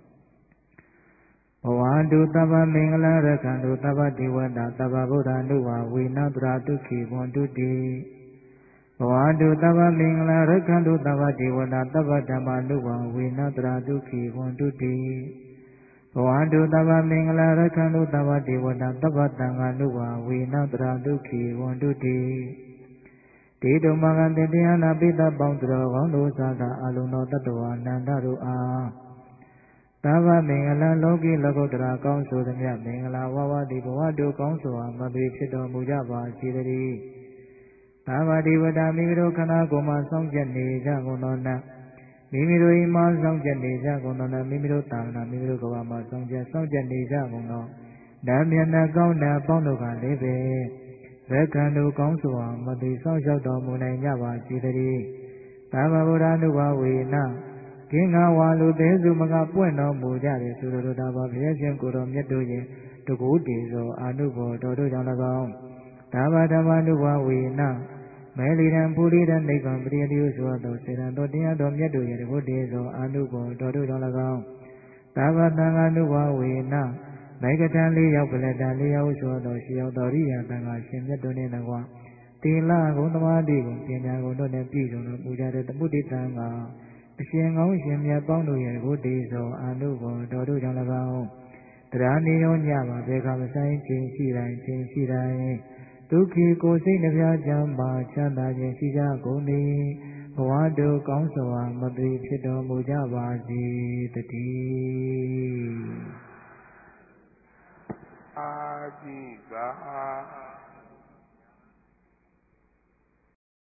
ဘဝတုသဗ္ဗမင်္ဂလာရခန္တုသဗ္ဗဒေဝတာသဗ္ဗဗုဒ္ဓ ानु ဝဝေနတရာဒုက္ခိဝန္တုတိဘဝတုသဗ္ဗမင်္ဂလာရခန္တုသဗ္ဗဒေဝတာသဗ္ဗဓမ္မာနုဝဝေနတရာဒုက္ခိဝန္တုတိဘဝတုသဗ္ဗမင်္ဂလာရခန္တုသဗ္ဗဒေဝတာသဗ္ဗသံဃာနုဝဝေနတရာဒုက္ခိဝန္တုတိတေတုမဂံတေတရားနာပိသပေါင်းသူတော်ကောင်းတို့သာသာအလုံးသောတတ္တဝါနန္ဒတို့အားသဗ္ဗမင်္ဂလာလောကီလောကုတ္တရာကောင်းဆိုသမျှမင်္ဂလာဝဝတိဘဝတုကောင်းစွာမသွေဖြစ်တော်မူကြပါစေတည်းသဗ္ဗဒေဝတာမိမိတို့ခန္ဓာကိုယ်မှာစောင့်ကြနေကြကုန်သောနတ်မိမိတို့၏မှာစောင့်ကြနေကြကုန်သောနတ်မိမိတို့တာနာမိမိတို့ကဘာမှာစောင့်ကြစောင့်ကြနေကြကုန်သောဓမ္မယနာကောင်းနာပေါင်းတို့ကလည်းပဲရက္ခန္တုကောင်းစွာမသွေစောင့်ရှောက်တော်မူနိုင်ကြပါစေတည်းသဗ္ဗဗုဒ္ဓ ानु ဘဝေနကင်းငါဝါလူသေးစုမကပွင့်တော်မူကြတယ်ဆိုလိုတာပါဘုရားရှင်ကိုယ်တော်မြတ်တို့ရဲ့တကူတည်သောအာနုဘော်တော်တို့ကြောင့်၎င်းဝသာဝဓမ္မနုဘဝေနမဲလီရန်ပူရိရန်နိဗ္ဗာန်ပရိယတိဟုဆိုသောစေရန်တော်တရားတော်မြတ်တို့ရဲ့တကုတ္တေသောအာနုဘောတော်တို့ကြောင့်၎င်းသာဝတံဃာနုဘဝေနမေကတံလေးရောက်ပလက်တံလေးရောက်ဆိုသောရှိရောက်တော်ရိယတံဃာရှင်မြတ်တို့နှင့်တကွသီလဂုဏ်သမာဓိဂုဏ်ပညာဂုဏ်တို့နှင့်ပြည့်စုံသောပူဇာတဲ့တပုတ္တိတံဃာအရှင်ကောင်းရှင်မြတ်ပေါင်းတို့ရဲ့တကုတ္တေသောအာနုဘောတော်တို့ကြောင့်၎င်းတရားနေရောညပါဘေခမဆိုင်ခြင်းရှိတိုင်းခြင်းရှိတိုင်းဒုက္ခိကိုယ်စိတ်နှပြချမ်းပါချမ်းသာခြင်းရှိကြကုန်၏ဘဝတို့ကောင်းစွာမသွေဖြစ်တော်မူကြပါစေတည်းအာတိပါ